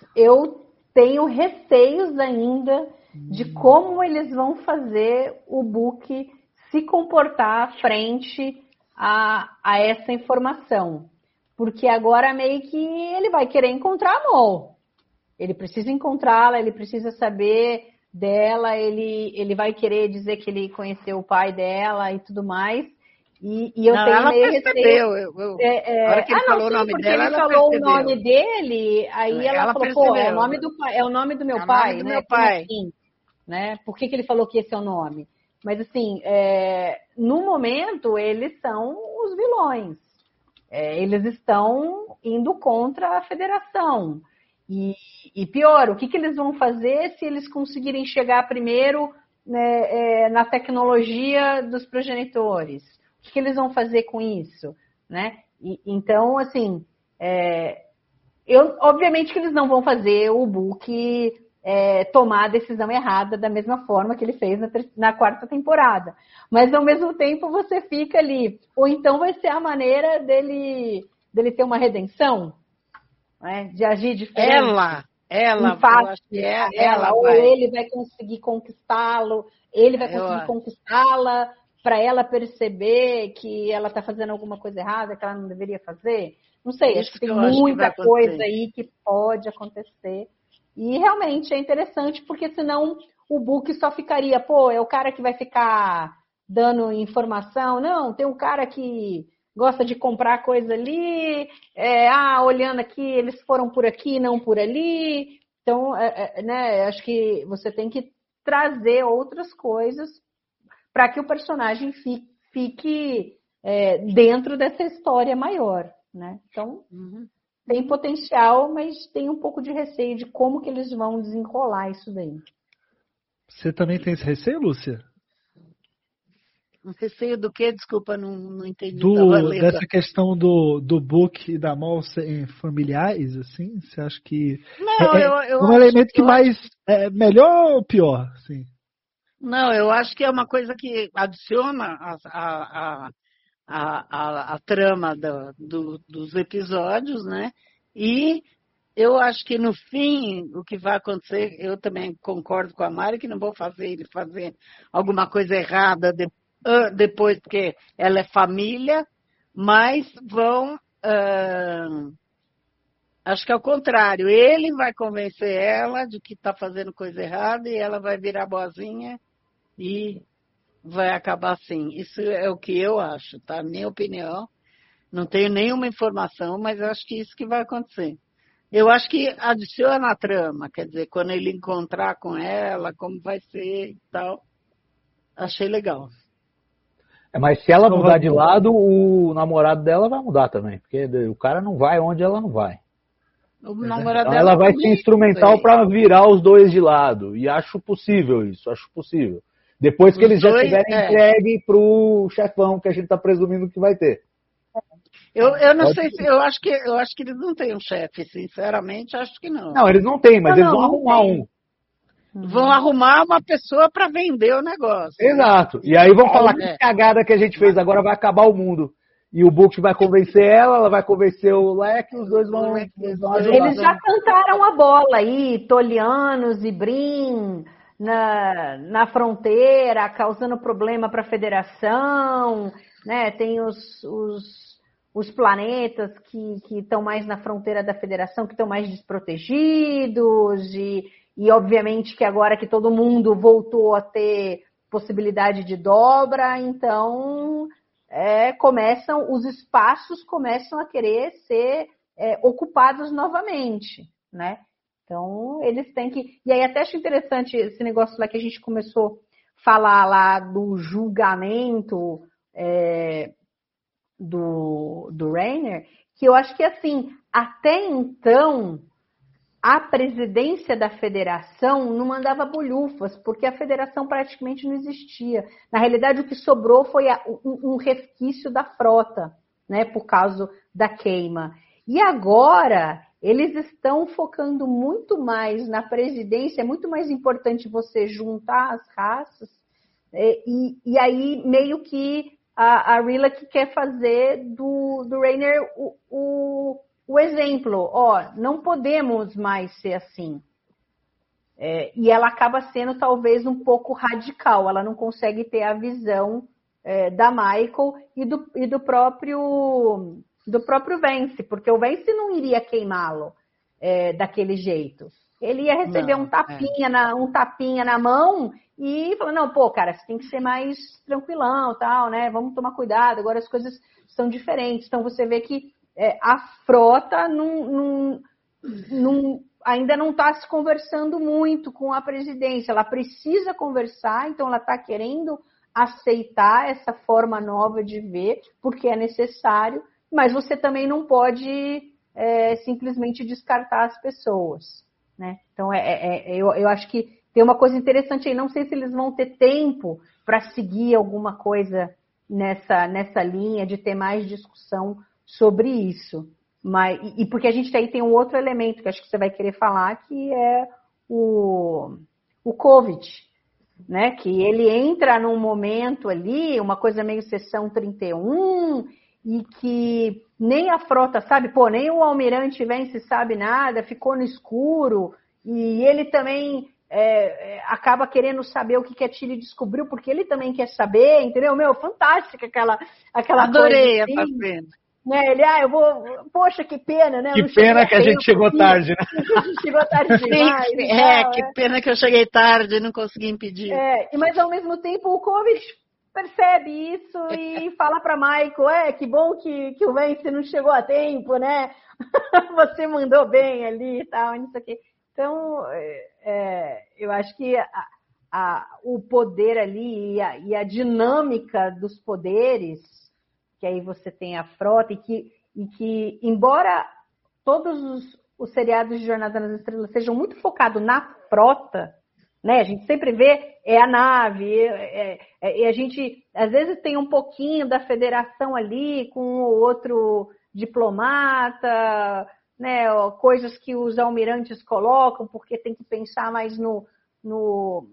eu tenho receios ainda de como eles vão fazer o book se comportar frente a, a essa informação. Porque agora meio que ele vai querer encontrar a Mo. Ele precisa encontrá-la, ele precisa saber dela, ele, ele vai querer dizer que ele conheceu o pai dela e tudo mais. E, e eu não, tenho ela meio percebeu. receio. Eu, eu, é, é... A hora que ele ah, falou não, o sim, nome porque dela, ele ela falou percebeu. o nome dele, aí ela, ela falou, percebeu. pô, é o nome do pai, é o nome do meu é o pai, nome do né? meu Como pai. assim? Né? Por que, que ele falou que esse é o nome? Mas assim, é... no momento eles são os vilões. É, eles estão indo contra a federação. E, e pior, o que, que eles vão fazer se eles conseguirem chegar primeiro, né, é, na tecnologia dos progenitores? O que, que eles vão fazer com isso? Né? E, então, assim, é, eu, obviamente que eles não vão fazer o book é, tomar a decisão errada da mesma forma que ele fez na, na quarta temporada. Mas, ao mesmo tempo, você fica ali. Ou então vai ser a maneira dele, dele ter uma redenção, né? De agir diferente. Ela, ela, eu acho que é, ela, ela ou vai. ele vai conseguir conquistá-lo, ele vai conseguir eu... conquistá-la para ela perceber que ela está fazendo alguma coisa errada, que ela não deveria fazer. Não sei, Isso acho que tem que muita que coisa aí que pode acontecer. E realmente é interessante, porque senão o book só ficaria, pô, é o cara que vai ficar dando informação. Não, tem um cara que gosta de comprar coisa ali, é, ah, olhando aqui, eles foram por aqui, não por ali. Então, é, é, né, acho que você tem que trazer outras coisas para que o personagem fique, fique é, dentro dessa história maior, né? Então, uhum. tem potencial, mas tem um pouco de receio de como que eles vão desenrolar isso daí. Você também tem esse receio, Lúcia? Um receio do quê? Desculpa, não, não entendi. Do, dessa questão do, do book e da mall serem familiares, assim? Você acha que não, é, eu, eu um acho, elemento que eu mais acho... é melhor ou pior? Assim? Não, eu acho que é uma coisa que adiciona a, a, a, a, a, a trama do, do, dos episódios, né? E eu acho que no fim, o que vai acontecer, eu também concordo com a Mari, que não vou fazer ele fazer alguma coisa errada de, uh, depois, porque ela é família, mas vão. Uh, acho que é o contrário, ele vai convencer ela de que está fazendo coisa errada e ela vai virar boazinha e vai acabar assim. Isso é o que eu acho, tá? Minha opinião. Não tenho nenhuma informação, mas eu acho que isso que vai acontecer. Eu acho que adiciona a trama, quer dizer, quando ele encontrar com ela, como vai ser e tal. Achei legal. É, mas se ela mudar de lado, o namorado dela vai mudar também, porque o cara não vai onde ela não vai. O namorado então dela ela vai ser instrumental para virar os dois de lado. E acho possível isso, acho possível. Depois que os eles dois, já tiverem é. entregue para o chefão, que a gente está presumindo que vai ter. Eu, eu não Pode sei ser. se eu acho que eu acho que eles não têm um chefe, sinceramente, acho que não. Não, eles não têm, mas não, eles vão não, arrumar um. Vão arrumar uma pessoa para vender o negócio. Exato. E aí vão falar é. que cagada que a gente fez, agora vai acabar o mundo. E o Book vai convencer ela, ela vai convencer o Leque, os dois vão, vão ajudar. Eles já cantaram a bola aí, Tolianos e Brin na, na fronteira, causando problema para a federação, né? Tem os, os os planetas que estão mais na fronteira da federação, que estão mais desprotegidos, e, e obviamente que agora que todo mundo voltou a ter possibilidade de dobra, então é, começam, os espaços começam a querer ser é, ocupados novamente, né? Então, eles têm que... E aí até acho interessante esse negócio lá que a gente começou a falar lá do julgamento... É, do, do Rainer, que eu acho que, assim, até então, a presidência da federação não mandava bolhufas, porque a federação praticamente não existia. Na realidade, o que sobrou foi a, um, um resquício da frota, né, por causa da queima. E agora, eles estão focando muito mais na presidência, é muito mais importante você juntar as raças, e, e aí meio que a, a Rilla que quer fazer do, do Rainer o, o, o exemplo, ó, não podemos mais ser assim. É, e ela acaba sendo talvez um pouco radical, ela não consegue ter a visão é, da Michael e do, e do próprio do próprio Vance, porque o Vance não iria queimá-lo é, daquele jeito. Ele ia receber não, um tapinha, é. na, um tapinha na mão e falar, não, pô, cara, você tem que ser mais tranquilão, tal, né? Vamos tomar cuidado, agora as coisas são diferentes. Então você vê que é, a frota não, não, não, ainda não está se conversando muito com a presidência. Ela precisa conversar, então ela está querendo aceitar essa forma nova de ver, porque é necessário, mas você também não pode é, simplesmente descartar as pessoas, né? Então, é, é, eu, eu acho que tem uma coisa interessante aí, não sei se eles vão ter tempo para seguir alguma coisa nessa, nessa linha, de ter mais discussão sobre isso. Mas, e, e porque a gente aí tem um outro elemento que acho que você vai querer falar, que é o, o Covid, né? Que ele entra num momento ali, uma coisa meio sessão trinta e um, e que nem a frota sabe, pô, nem o almirante Vance sabe nada, ficou no escuro, e ele também é, é, acaba querendo saber o que, que a Tilly descobriu, porque ele também quer saber, entendeu? Meu, fantástica aquela, aquela Adorei coisa. Adorei assim, a papel. Né? Ele, ah, eu vou, poxa, que pena, né? Que pena que a gente chegou tarde, né? A gente chegou tarde demais. É, que pena que eu cheguei tarde e não consegui impedir. É, mas ao mesmo tempo o Covid percebe isso e fala para Michael, é, que bom que, que o Vance não chegou a tempo, né? Você mandou bem ali e tal, não sei o quê. Então, é, eu acho que a, a, o poder ali e a, e a dinâmica dos poderes, que aí você tem a frota, e que, e que é, todos os, os seriados de Jornada nas Estrelas sejam muito focados na frota, né? A gente sempre vê é a nave, é, é, e a gente às vezes tem um pouquinho da federação ali com o outro diplomata, né? Coisas que os almirantes colocam, porque tem que pensar mais no, no,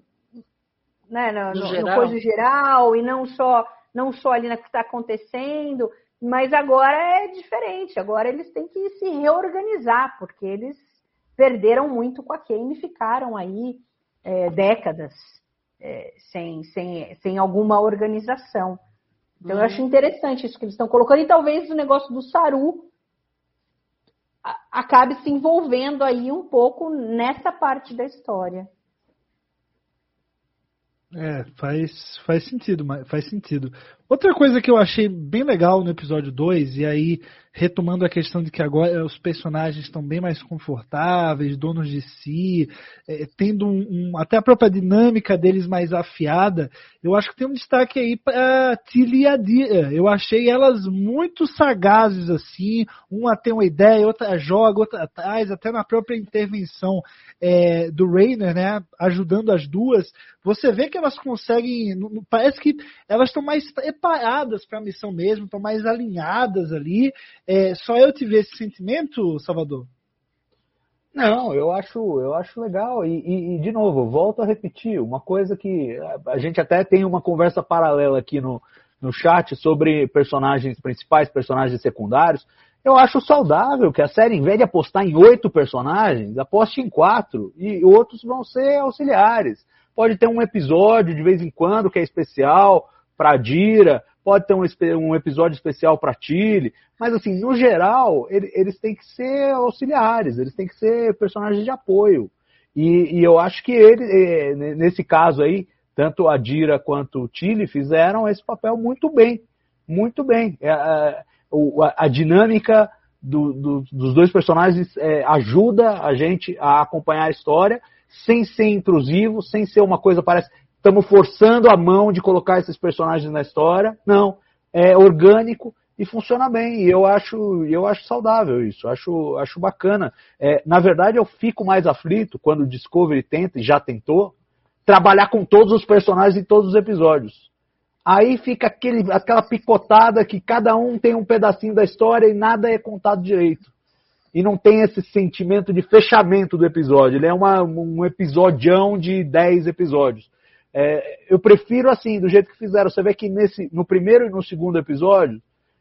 né? no, no, no, no coisa geral, e não só, não só ali no que está acontecendo. Mas agora é diferente, agora eles têm que se reorganizar, porque eles perderam muito com a Kane e ficaram aí É, décadas é, sem, sem, sem alguma organização. Então, uhum. eu acho interessante isso que eles estão colocando, e talvez o negócio do Saru a, acabe se envolvendo aí um pouco nessa parte da história. É, faz, faz sentido, faz sentido. Outra coisa que eu achei bem legal no episódio dois, e aí retomando a questão de que agora os personagens estão bem mais confortáveis, donos de si, é, tendo um, um, até a própria dinâmica deles mais afiada, eu acho que tem um destaque aí para Tilly e a Adira. Eu achei elas muito sagazes assim, uma tem uma ideia, outra joga, outra atrás, até na própria intervenção é, do Raynor, né, ajudando as duas. Você vê que elas conseguem, parece que elas estão mais preparadas para a missão mesmo, estão mais alinhadas ali. É, só eu tive esse sentimento, Salvador? Não, eu acho, eu acho legal. E, e, e, de novo, volto a repetir, uma coisa que a gente até tem uma conversa paralela aqui no, no chat sobre personagens principais, personagens secundários. Eu acho saudável que a série, em vez de apostar em oito personagens, aposte em quatro, e outros vão ser auxiliares. Pode ter um episódio de vez em quando que é especial para Adira, pode ter um, um episódio especial para Tilly, mas assim, no geral, ele, eles têm que ser auxiliares, eles têm que ser personagens de apoio. E, e eu acho que ele, nesse caso aí, tanto a Adira quanto o Tilly fizeram esse papel muito bem, muito bem. A, a, a dinâmica do, do, dos dois personagens é, ajuda a gente a acompanhar a história, sem ser intrusivo, sem ser uma coisa, parece, estamos forçando a mão de colocar esses personagens na história. Não, é orgânico e funciona bem. E eu acho, eu acho saudável isso, acho, acho bacana. É, na verdade, eu fico mais aflito quando o Discovery tenta, e já tentou, trabalhar com todos os personagens em todos os episódios. Aí fica aquele, aquela picotada que cada um tem um pedacinho da história e nada é contado direito. E não tem esse sentimento de fechamento do episódio. Ele é uma, um episodião de dez episódios. É, eu prefiro assim, do jeito que fizeram. Você vê que nesse, no primeiro e no segundo episódio,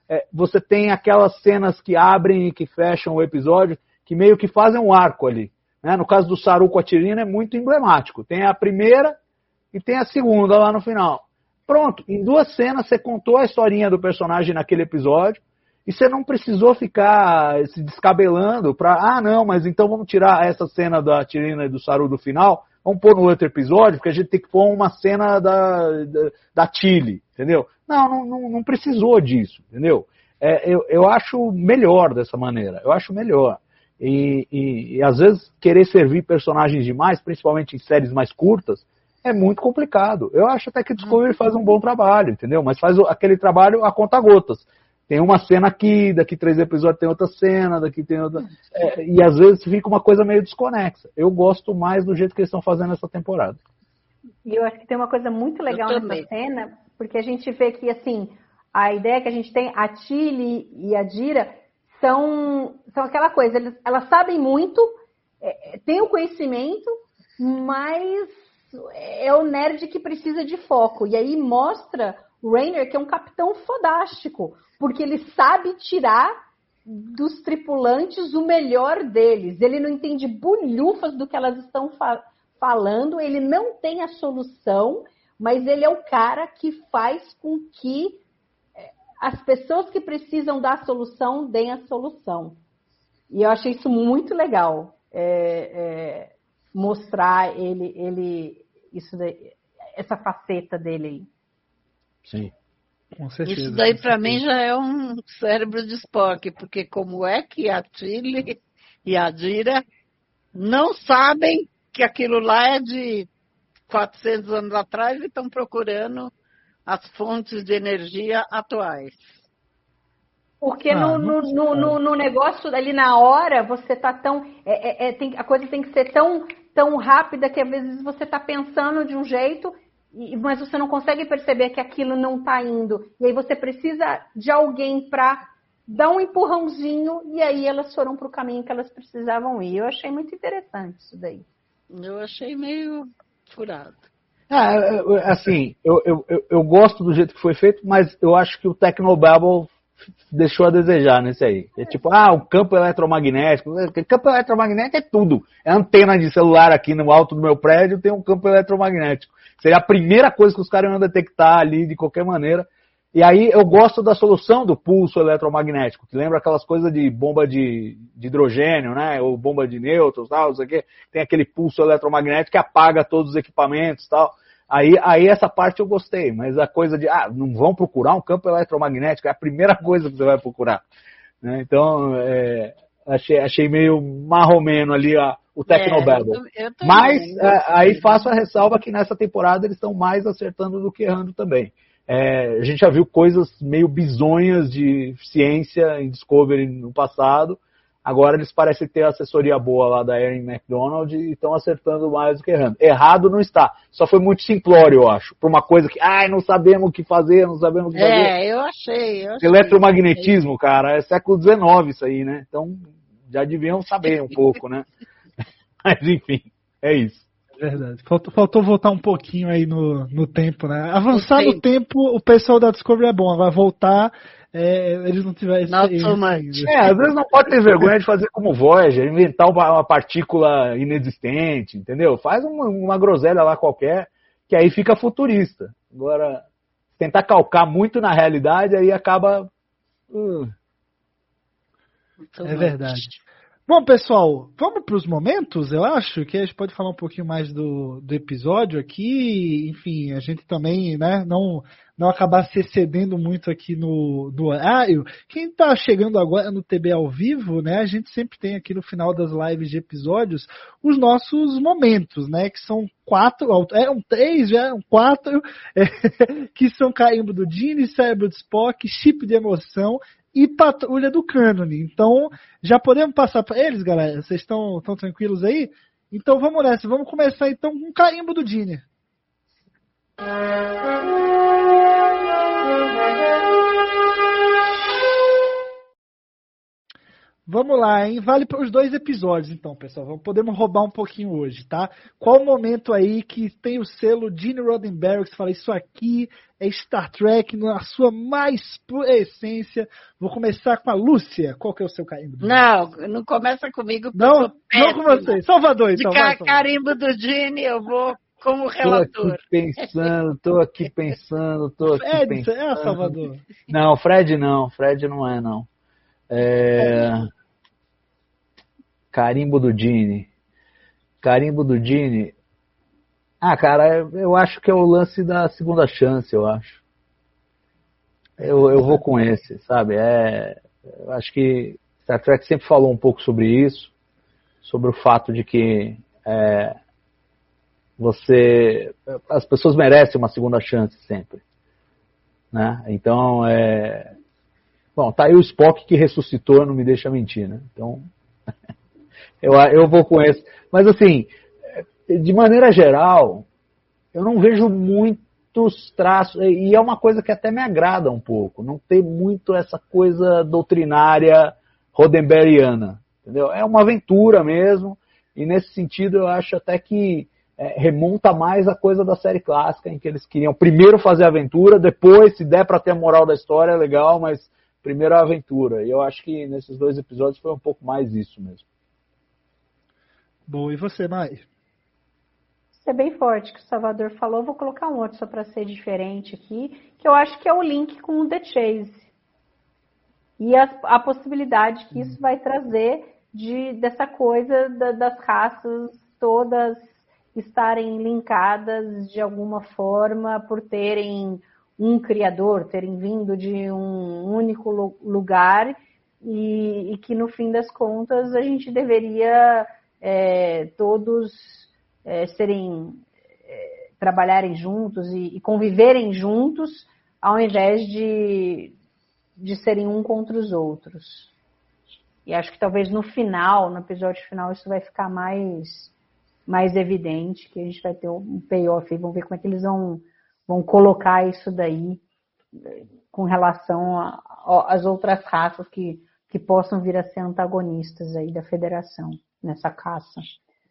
é, você tem aquelas cenas que abrem e que fecham o episódio, que meio que fazem um arco ali. Né? No caso do Saru com a Tirina é muito emblemático. Tem a primeira e tem a segunda lá no final. Pronto, em duas cenas você contou a historinha do personagem naquele episódio e você não precisou ficar se descabelando para, ah não, mas então vamos tirar essa cena da Tirina e do Saru do final, vamos pôr no outro episódio, porque a gente tem que pôr uma cena da, da, da Chile, entendeu? Não, não, não precisou disso, entendeu? É, eu, eu acho melhor dessa maneira, eu acho melhor. E, e, e às vezes querer servir personagens demais, principalmente em séries mais curtas, é muito complicado. Eu acho até que o Discovery faz um bom trabalho, entendeu? Mas faz aquele trabalho a conta-gotas. Tem uma cena aqui, daqui três episódios tem outra cena, daqui tem outra... É, e às vezes fica uma coisa meio desconexa. Eu gosto mais do jeito que eles estão fazendo essa temporada. E eu acho que tem uma coisa muito legal nessa cena, porque a gente vê que, assim, a ideia que a gente tem, a Chile e a Dira são, são aquela coisa, eles, elas sabem muito, é, têm o conhecimento, mas é o nerd que precisa de foco. E aí mostra o Rainer que é um capitão fodástico, porque ele sabe tirar dos tripulantes o melhor deles. Ele não entende bulhufas do que elas estão fa- falando, ele não tem a solução, mas ele é o cara que faz com que as pessoas que precisam da solução deem a solução. E eu achei isso muito legal. É, é, mostrar ele, ele isso daí, essa faceta dele aí. Sim. Com certeza. Isso daí para mim já é um cérebro de Spock, porque como é que a Tilly e a Dira não sabem que aquilo lá é de quatrocentos anos atrás e estão procurando as fontes de energia atuais? Porque Ah, no, no, no, no, no negócio ali na hora, você tá tão. É, é, é, tem, a coisa tem que ser tão, tão rápida que às vezes você tá pensando de um jeito, e, mas você não consegue perceber que aquilo não tá indo. E aí você precisa de alguém para dar um empurrãozinho, e aí elas foram para o caminho que elas precisavam ir. Eu achei muito interessante isso daí. Eu achei meio furado. Ah, assim, eu, eu, eu, eu gosto do jeito que foi feito, mas eu acho que o Technobabble deixou a desejar nesse aí. É tipo, ah, o campo eletromagnético. O campo eletromagnético é tudo. É antena de celular aqui no alto do meu prédio, tem um campo eletromagnético. Seria a primeira coisa que os caras iam detectar ali de qualquer maneira. E aí eu gosto da solução do pulso eletromagnético, que lembra aquelas coisas de bomba de, de hidrogênio, né? Ou bomba de nêutrons, tal, não sei o quê. Tem aquele pulso eletromagnético que apaga todos os equipamentos e tal. Aí, aí essa parte eu gostei, mas a coisa de, ah, não vão procurar um campo eletromagnético, é a primeira coisa que você vai procurar. Né? Então, é, achei, achei meio marromeno ali a, o Technobabble. É, eu, eu mas vendo. é, aí faço a ressalva que nessa temporada eles estão mais acertando do que errando também. É, a gente já viu coisas meio bizonhas de ciência em Discovery no passado. Agora eles parecem ter assessoria boa lá da Erin McDonald e estão acertando mais do que errando. Errado não está. Só foi muito simplório, eu acho. Por uma coisa que, ai, não sabemos o que fazer, não sabemos o que fazer. É, eu achei. Eu achei. Eletromagnetismo, cara, é século dezenove isso aí, né? Então já deviam saber um pouco, né? Mas enfim, é isso. Verdade. Faltou, faltou voltar um pouquinho aí no, no tempo, né? Avançar tempo. no tempo, o pessoal da Discovery é bom. Vai voltar, é, eles não tiveram esse Not so much. É, às vezes não pode ter vergonha de fazer como Voyager, inventar uma, uma partícula inexistente, entendeu? Faz uma, uma groselha lá qualquer, que aí fica futurista. Agora, tentar calcar muito na realidade, aí acaba... Uh. É verdade. Bom, pessoal, vamos para os momentos, eu acho, que a gente pode falar um pouquinho mais do, do episódio aqui, enfim, a gente também, né, não, não acabar se excedendo muito aqui no, no horário. Quem está chegando agora no T B ao vivo, né, a gente sempre tem aqui no final das lives de episódios os nossos momentos, né, que são quatro, eram três, já eram quatro, é, que são Carimbo do Gene, Cérebro de Spock, Chip de Emoção e Patrulha do Cânone. Então, já podemos passar para eles, galera? Vocês estão tão tranquilos aí? Então vamos nessa, vamos começar então com o Carimbo do Gene. vamos lá, hein? Vale para os dois episódios, então, pessoal. Vamos, podemos roubar um pouquinho hoje, tá? Qual o momento aí que tem o selo Gene Roddenberry, que você fala, isso aqui é Star Trek na sua mais pura essência. Vou começar com a Lúcia. Qual que é o seu carimbo? Não, não começa comigo. Não, não com você. Salvador, então. De ca- carimbo do Gene, eu vou como relator. Tô aqui pensando, tô aqui pensando, tô aqui Fred, pensando. é, Salvador? Não, Fred não, Fred não é, não. É... Carimbo do Gene. Carimbo do Gene. Ah, cara, eu acho que é o lance da segunda chance, eu acho. Eu, eu vou com esse, sabe? É, eu acho que Star Trek sempre falou um pouco sobre isso, sobre o fato de que é, você, as pessoas merecem uma segunda chance sempre, né? Então, é, bom, tá aí o Spock que ressuscitou, não me deixa mentir, né? Então, eu, eu vou com esse. Mas assim, de maneira geral, eu não vejo muitos traços, e é uma coisa que até me agrada um pouco, não tem muito essa coisa doutrinária roddenberryana, entendeu? É uma aventura mesmo, e nesse sentido eu acho até que é, remonta mais a coisa da série clássica, em que eles queriam primeiro fazer a aventura, depois, se der para ter a moral da história, é legal, mas primeiro a aventura. E eu acho que nesses dois episódios foi um pouco mais isso mesmo. Bom, e você, Mai? Isso é bem forte que o Salvador falou. Vou colocar um outro só para ser diferente aqui, que eu acho que é o link com o The Chase. E a, a possibilidade que isso vai trazer de, dessa coisa da, das raças todas estarem linkadas de alguma forma por terem um criador, terem vindo de um único lugar e, e que no fim das contas a gente deveria é, todos é, serem é, trabalharem juntos e, e conviverem juntos ao invés de, de serem um contra os outros. E acho que talvez no final, no episódio final, isso vai ficar mais, mais evidente, que a gente vai ter um payoff e vamos ver como é que eles vão, vão colocar isso daí com relação às outras raças que, que possam vir a ser antagonistas aí da Federação nessa caça.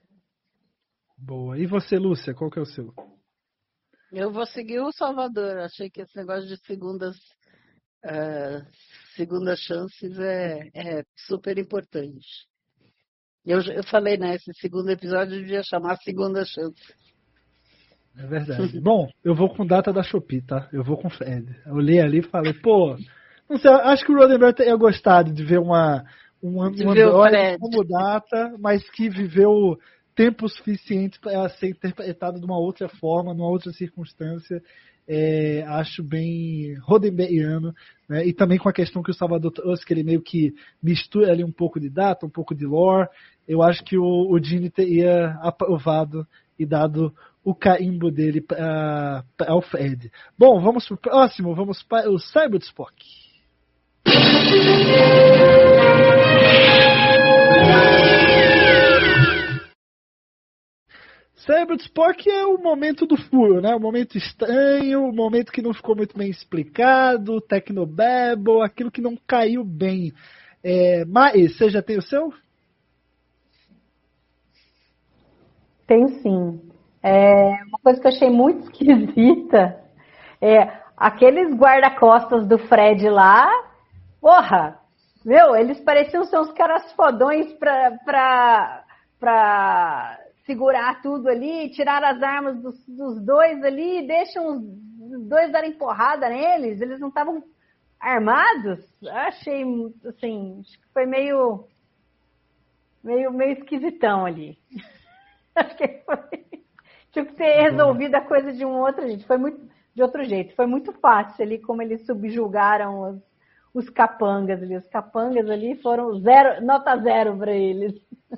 Boa. E você, Lúcia, qual que é o seu? Eu vou seguir o Salvador. Achei que esse negócio de segundas, uh, segundas chances é, é super importante. Eu, eu falei, né? Esse segundo episódio devia chamar Segunda Chance. É verdade. Bom, eu vou com data da Shopee, tá? Eu vou com Fred. Eu olhei ali e falei, pô, não sei, acho que o Roddenberry teria gostado de ver uma, uma, de uma ver Android como data, mas que viveu tempo suficiente para ser interpretado de uma outra forma, numa outra circunstância. É, acho bem roddenberryano, né? E também com a questão que o Salvador trouxe, que ele meio que mistura ali um pouco de data, um pouco de lore. Eu acho que o, o Gene teria aprovado e dado o carimbo dele para o Fred. Bom, vamos para o próximo, vamos para o Cyber Spock. Cyber Spock é o momento do furo, né? O momento estranho, o momento que não ficou muito bem explicado, Tecnobabble, aquilo que não caiu bem. É, mas você já tem o seu? Tenho sim. É, uma coisa que eu achei muito esquisita é aqueles guarda-costas do Fred lá, porra, meu, eles pareciam ser uns caras fodões pra, pra, pra segurar tudo ali, tirar as armas dos, dos dois ali, deixam os dois darem porrada neles, eles não estavam armados. Eu achei, assim, acho que foi meio, meio, meio esquisitão ali. Acho que foi... Tinha que ter resolvido a coisa de um outro jeito. Foi muito, de outro jeito. Foi muito fácil ali como eles subjugaram os, os capangas ali. Os capangas ali foram zero, nota zero para eles.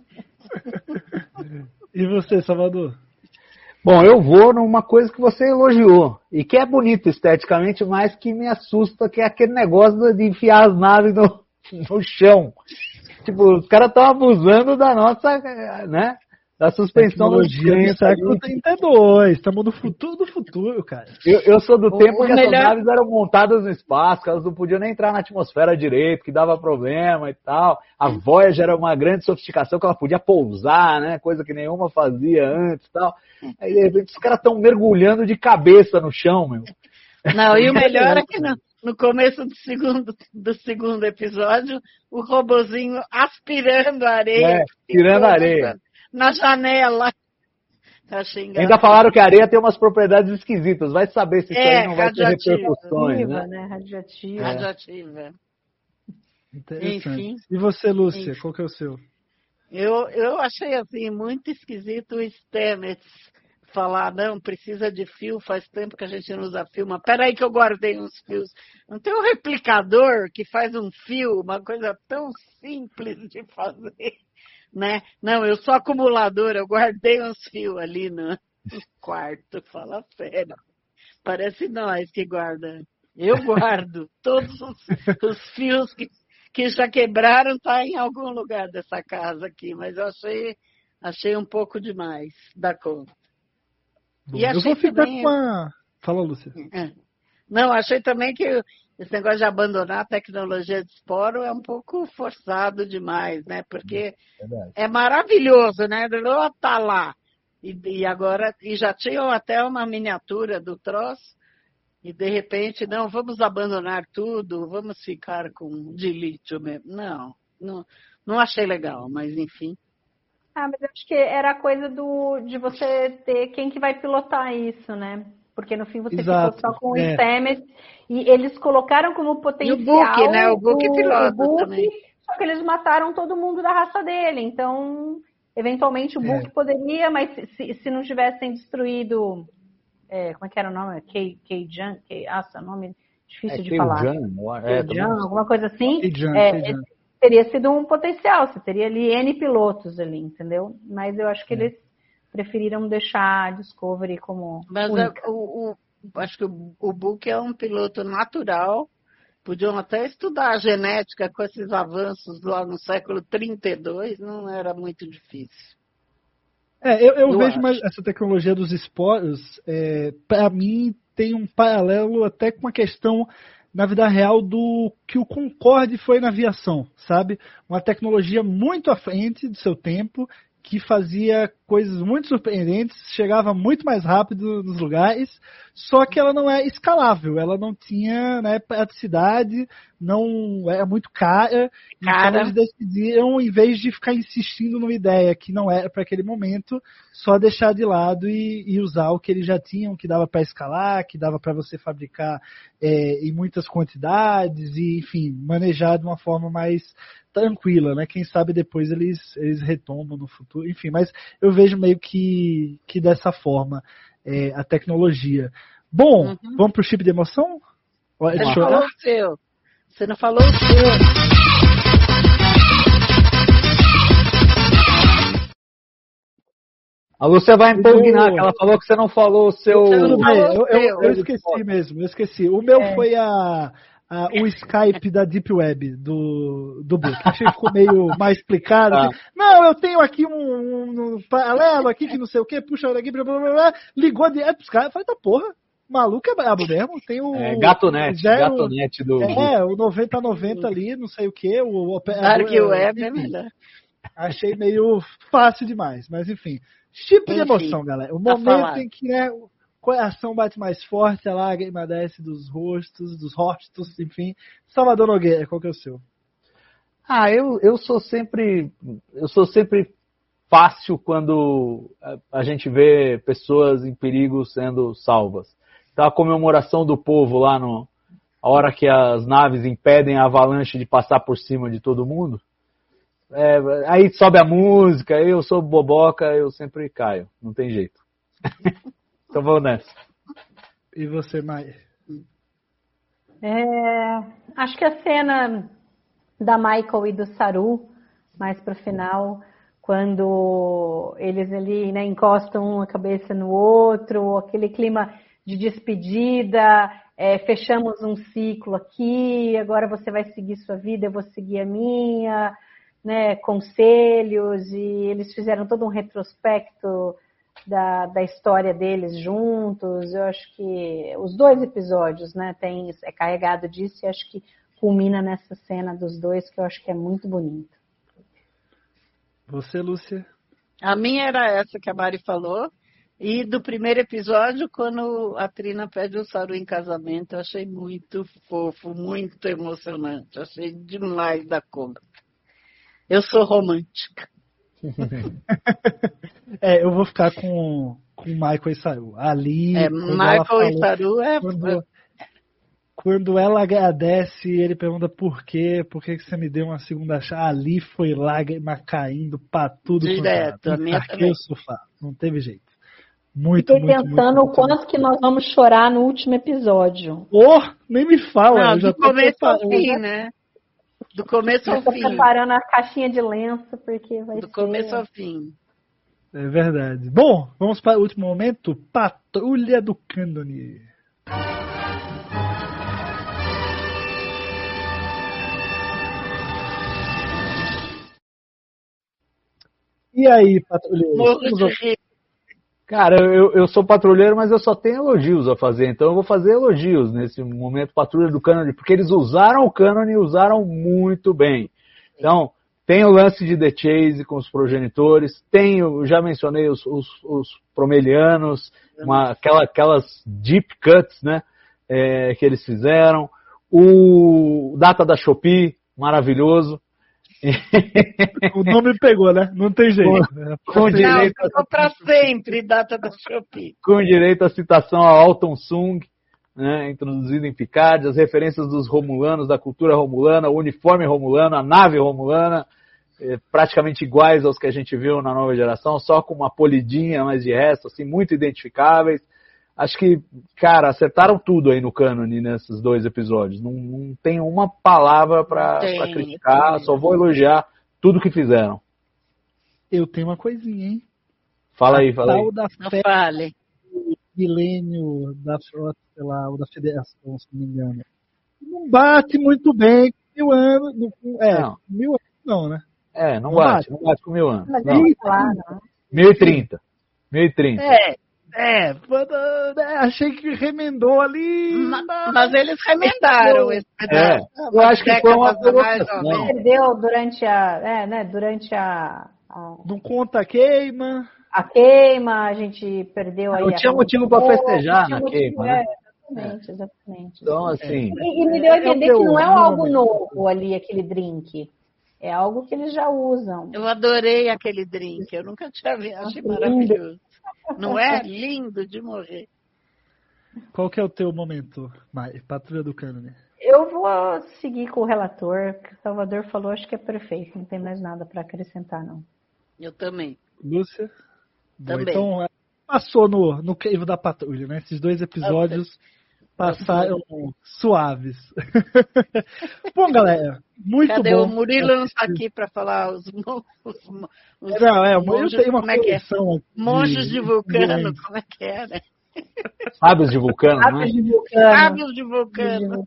E você, Salvador? Bom, eu vou numa coisa que você elogiou. E que é bonito esteticamente, mas que me assusta, que é aquele negócio de enfiar as naves no, no chão. Tipo, os caras estão abusando da nossa, né? da suspensão das Tecnologia do crenças. século trinta e dois. Estamos no futuro do futuro, cara. Eu, eu sou do O- tempo o que melhor- essas naves eram montadas no espaço, que elas não podiam nem entrar na atmosfera direito, que dava problema e tal. A Voyager era uma grande sofisticação que ela podia pousar, né? Coisa que nenhuma fazia antes e tal. Aí, de repente, os caras estão mergulhando de cabeça no chão, meu. Não, e o melhor é que no, no começo do segundo, do segundo episódio, o robozinho aspirando a areia. É, tirando a areia. Na janela. Achei engraçado. Ainda falaram que a areia tem umas propriedades esquisitas. Vai saber se isso É, aí não vai ter radioativa. repercussões, né? né? Radioativa. Radioativa. Interessante. Enfim. E você, Lúcia, Enfim. qual que é o seu? Eu, eu achei assim muito esquisito o Stamets falar, não, precisa de fio, faz tempo que a gente não usa fio, mas peraí que eu guardei uns fios. Não tem um replicador que faz um fio, uma coisa tão simples de fazer, né? Não, eu sou acumuladora, eu guardei uns fios ali no quarto, fala sério. Parece nós que guarda. Eu guardo todos os, os fios que que já quebraram, tá em algum lugar dessa casa aqui, mas eu achei, achei um pouco demais da conta. Bom, E eu achei vou ficar também- com a... Fala, Lúcia. É. Não, achei também que esse negócio de abandonar a tecnologia de esporo é um pouco forçado demais, né? Porque Verdade. é maravilhoso, né? Ela tá lá. E, e agora, e já tinham até uma miniatura do troço, e de repente, não, vamos abandonar tudo, vamos ficar com de lítio mesmo. Não, não, não achei legal, mas enfim. Ah, mas eu acho que era a coisa do, de você ter quem que vai pilotar isso, né? Porque no fim você Exato, ficou só com o é. Stamets e eles colocaram como potencial E o Book, né? O Book pilota o Book, também. só que eles mataram todo mundo da raça dele. Então, eventualmente o É. Book poderia, mas se, se, se não tivessem destruído... É, como é que era o nome? Kei Jan? Nossa, nome difícil É de falar. Keijan, eu acho. É, Kei-Jan, também. alguma coisa assim. Kei-Jan, É, Kei-Jan. teria sido um potencial, você teria ali N pilotos ali, entendeu? Mas eu acho que É. eles preferiram deixar a Discovery como Mas única. é, o, o- acho que o, o Book é um piloto natural. Podiam até estudar a genética com esses avanços lá no século trinta e dois, não era muito difícil. É, eu, eu Eu vejo acho. mais essa tecnologia dos esporos, é, para mim, tem um paralelo até com a questão, na vida real, do que o Concorde foi na aviação, sabe? Uma tecnologia muito à frente do seu tempo, que fazia coisas muito surpreendentes, chegava muito mais rápido nos lugares, só que ela não é escalável, ela não tinha, né, praticidade, não era muito cara, Cara. então eles decidiram, em vez de ficar insistindo numa ideia que não era para aquele momento, só deixar de lado e, e usar o que eles já tinham, que dava para escalar, que dava para você fabricar é, em muitas quantidades e, enfim, manejar de uma forma mais tranquila, né? Quem sabe depois eles, eles retomam no futuro, enfim, mas eu vejo meio que, que dessa forma é, a tecnologia. Bom, Uhum. vamos pro chip de emoção? Hora Você de não chorar? falou o seu. Você não falou o seu. A Lúcia vai impugnar, O- que ela falou que você não falou o seu. Tudo bem, falou eu, o eu- seu. eu esqueci mesmo, eu esqueci. O meu É. foi a, a- o Skype da Deep Web, do, do Book. Achei que ficou meio mais explicado. Ah. assim. Não, eu tenho aqui um, um- um paralelo aqui, que não sei o que, puxa daqui, blá, blá, blá, blá, ligou direto pros caras. Eu falei, tá porra, maluco é brabo mesmo. Tem o... É, Gatonete, zero- Gatonete do. É, o noventa a noventa ali, não sei o que, o operador... Dark Web é enfim. melhor. Achei meio fácil demais, mas enfim. Chip de Enfim, emoção, galera. O tá momento falado. em que né, o coração bate mais forte, a lágrima desce dos rostos, dos rostos, enfim. Salvador Nogueira, qual que é o seu? Ah, eu, eu sou sempre. Eu sou sempre fácil quando a, a gente vê pessoas em perigo sendo salvas. Então a comemoração do povo lá no. A hora que as naves impedem a avalanche de passar por cima de todo mundo. É, aí sobe a música, eu sou boboca, eu sempre caio, não tem jeito. Então vamos nessa. E você, Maia? É, acho que a cena da Michael e do Saru, mais pro final, quando eles ali, né, encostam a cabeça no outro, aquele clima de despedida, é, fechamos um ciclo aqui, agora você vai seguir sua vida, eu vou seguir a minha. né, conselhos, e eles fizeram todo um retrospecto da, da história deles juntos. Eu acho que os dois episódios, né, tem, é carregado disso, e acho que culmina nessa cena dos dois, que eu acho que é muito bonito. Você, Lúcia? A minha era essa que a Mari falou. E do primeiro episódio, quando a Trina pede o Saru em casamento, eu achei muito fofo, muito emocionante. Achei demais da conta. Eu sou romântica. É, eu vou ficar com, com Michael e Saru. Ali, é, Michael falou, e Saru é... Quando, quando ela agradece, ele pergunta por quê, por que você me deu uma segunda chance. Ali foi lágrima caindo pra tudo. Direto, a minha também. O sofá. Não teve jeito. Muito, Fiquei muito, pensando muito, o quanto que nós vamos chorar no último episódio. Oh, nem me fala. Não, eu já do começo ao fim, né? Do começo ao fim. Estou preparando a caixinha de lenço, porque vai Do ser... começo ao fim. É verdade. Bom, vamos para o último momento. Patrulha do Cânone. E aí, patrulheiro? Cara, eu, eu sou patrulheiro, mas eu só tenho elogios a fazer. Então eu vou fazer elogios nesse momento Patrulha do Cânone, porque eles usaram o Cânone e usaram muito bem. Então, tem o lance de The Chase com os progenitores, tem, eu já mencionei os, os, os promelianos, uma, aquela, aquelas deep cuts, né, é, que eles fizeram. O Data da Shopee, maravilhoso. O nome pegou, né? Não tem jeito. Com, com direito Não, ficou para sempre, Data da Shopee. Com direito à citação a Alton Sung, né, introduzido em Picard, as referências dos romulanos, da cultura romulana, o uniforme romulano, a nave romulana, é, praticamente iguais aos que a gente viu na nova geração, só com uma polidinha, mas de resto, assim, muito identificáveis. Acho que, cara, acertaram tudo aí no cânone nesses dois episódios. Não, não tem uma palavra para criticar, só vou elogiar tudo que fizeram. Eu tenho uma coisinha, hein? Fala aí, fala aí. Da não fale. Milênio da frota, sei lá, ou da federação, se não me engano. Não bate muito bem com mil anos. É, não. mil anos não, né? É, não, não bate, bate, não bate com mil anos. Mas não. É claro, né? mil e trinta. mil e trinta. É. É, achei que remendou ali. Mas, mas eles remendaram esse pedaço. É, eu acho que foi uma provocação. Perdeu durante a, é, né, durante a, a... Não conta a queima. A queima, a gente perdeu aí. Não tinha motivo para festejar na motivo, queima, é, né? Exatamente, exatamente. Então, assim... E, e me deu a entender é que não é algo novo ali, aquele drink. É algo que eles já usam. Eu adorei aquele drink, eu nunca tinha visto, achei maravilhoso. Não é? Lindo de morrer. Qual que é o teu momento, Mai? Patrulha do Cânone? Eu vou seguir com o relator, que o Salvador falou, acho que é perfeito, não tem mais nada para acrescentar, não. Eu também. Lúcia? Também. Bom, então, passou no, no crivo da patrulha, né? Esses dois episódios passaram suaves. Bom, galera, muito Cadê bom. Cadê o Murilo? Não está aqui para falar os, os, os Não, é, o Murilo tem uma como é que é? Monges de, de Vulcano, de... como é que é, né? Sábios de Vulcano, Sábios né? De vulcano. Sábios de Vulcano.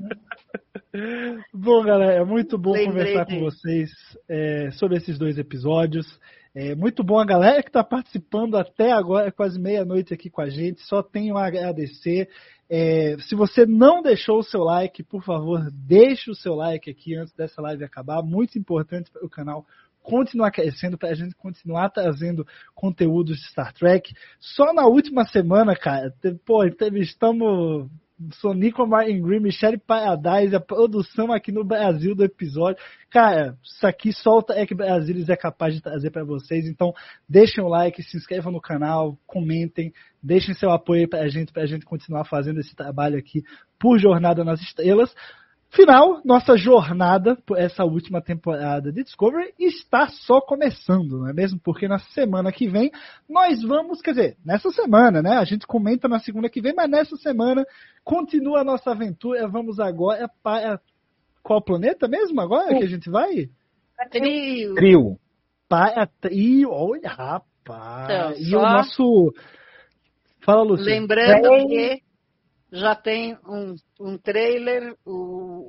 Bom, galera, é muito bom Lembrei conversar de... com vocês é, sobre esses dois episódios. É muito bom a galera que está participando até agora, quase meia-noite aqui com a gente. Só tenho a agradecer. É, se você não deixou o seu like, por favor, deixe o seu like aqui antes dessa live acabar. Muito importante para o canal continuar crescendo, para a gente continuar trazendo conteúdos de Star Trek. Só na última semana, cara, pô, entrevistamos Sonequa Martin Green, Michelle Paradise, a produção aqui no Brasil do episódio. Cara, isso aqui só o Trek Brasil é capaz de trazer para vocês. Então, deixem o like, se inscrevam no canal, comentem, deixem seu apoio para a gente, para a gente continuar fazendo esse trabalho aqui por Jornada nas Estrelas. Final, nossa jornada por essa última temporada de Discovery está só começando, não é mesmo? Porque na semana que vem nós vamos, quer dizer, nessa semana, né? A gente comenta na segunda que vem, mas nessa semana continua a nossa aventura. Vamos agora para qual planeta mesmo agora que a gente vai? Trio. Trio. Para Trio, olha, rapaz. Então, e só... o nosso... Fala, Lúcia. Lembrando que já tem um, um trailer, o,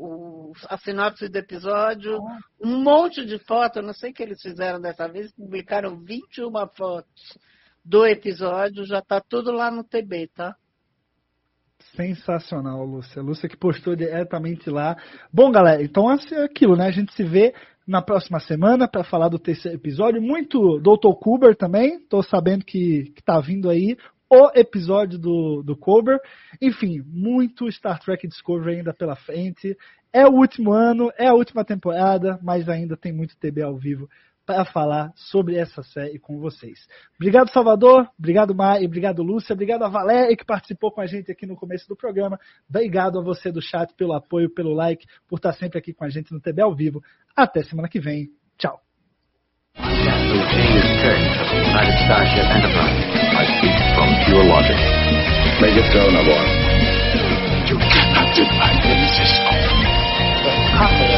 o, a sinopse do episódio, um monte de fotos, eu não sei o que eles fizeram dessa vez, publicaram vinte e uma fotos do episódio, já está tudo lá no T B, tá? Sensacional, Lúcia. Lúcia que postou diretamente lá. Bom, galera, então é aquilo, né? A gente se vê na próxima semana para falar do terceiro episódio. Muito doutor Kuber também. Tô sabendo que, que tá vindo aí o episódio do, do Kuber. Enfim, muito Star Trek Discovery ainda pela frente. É o último ano, é a última temporada, mas ainda tem muito T B ao vivo para falar sobre essa série com vocês. Obrigado, Salvador. Obrigado, Mari. Obrigado, Lúcia. Obrigado a Valéria, que participou com a gente aqui no começo do programa. Obrigado a você do chat pelo apoio, pelo like, por estar sempre aqui com a gente no T B ao vivo. Até semana que vem. Tchau. Make it so, Navarro. You cannot deny the system. Copy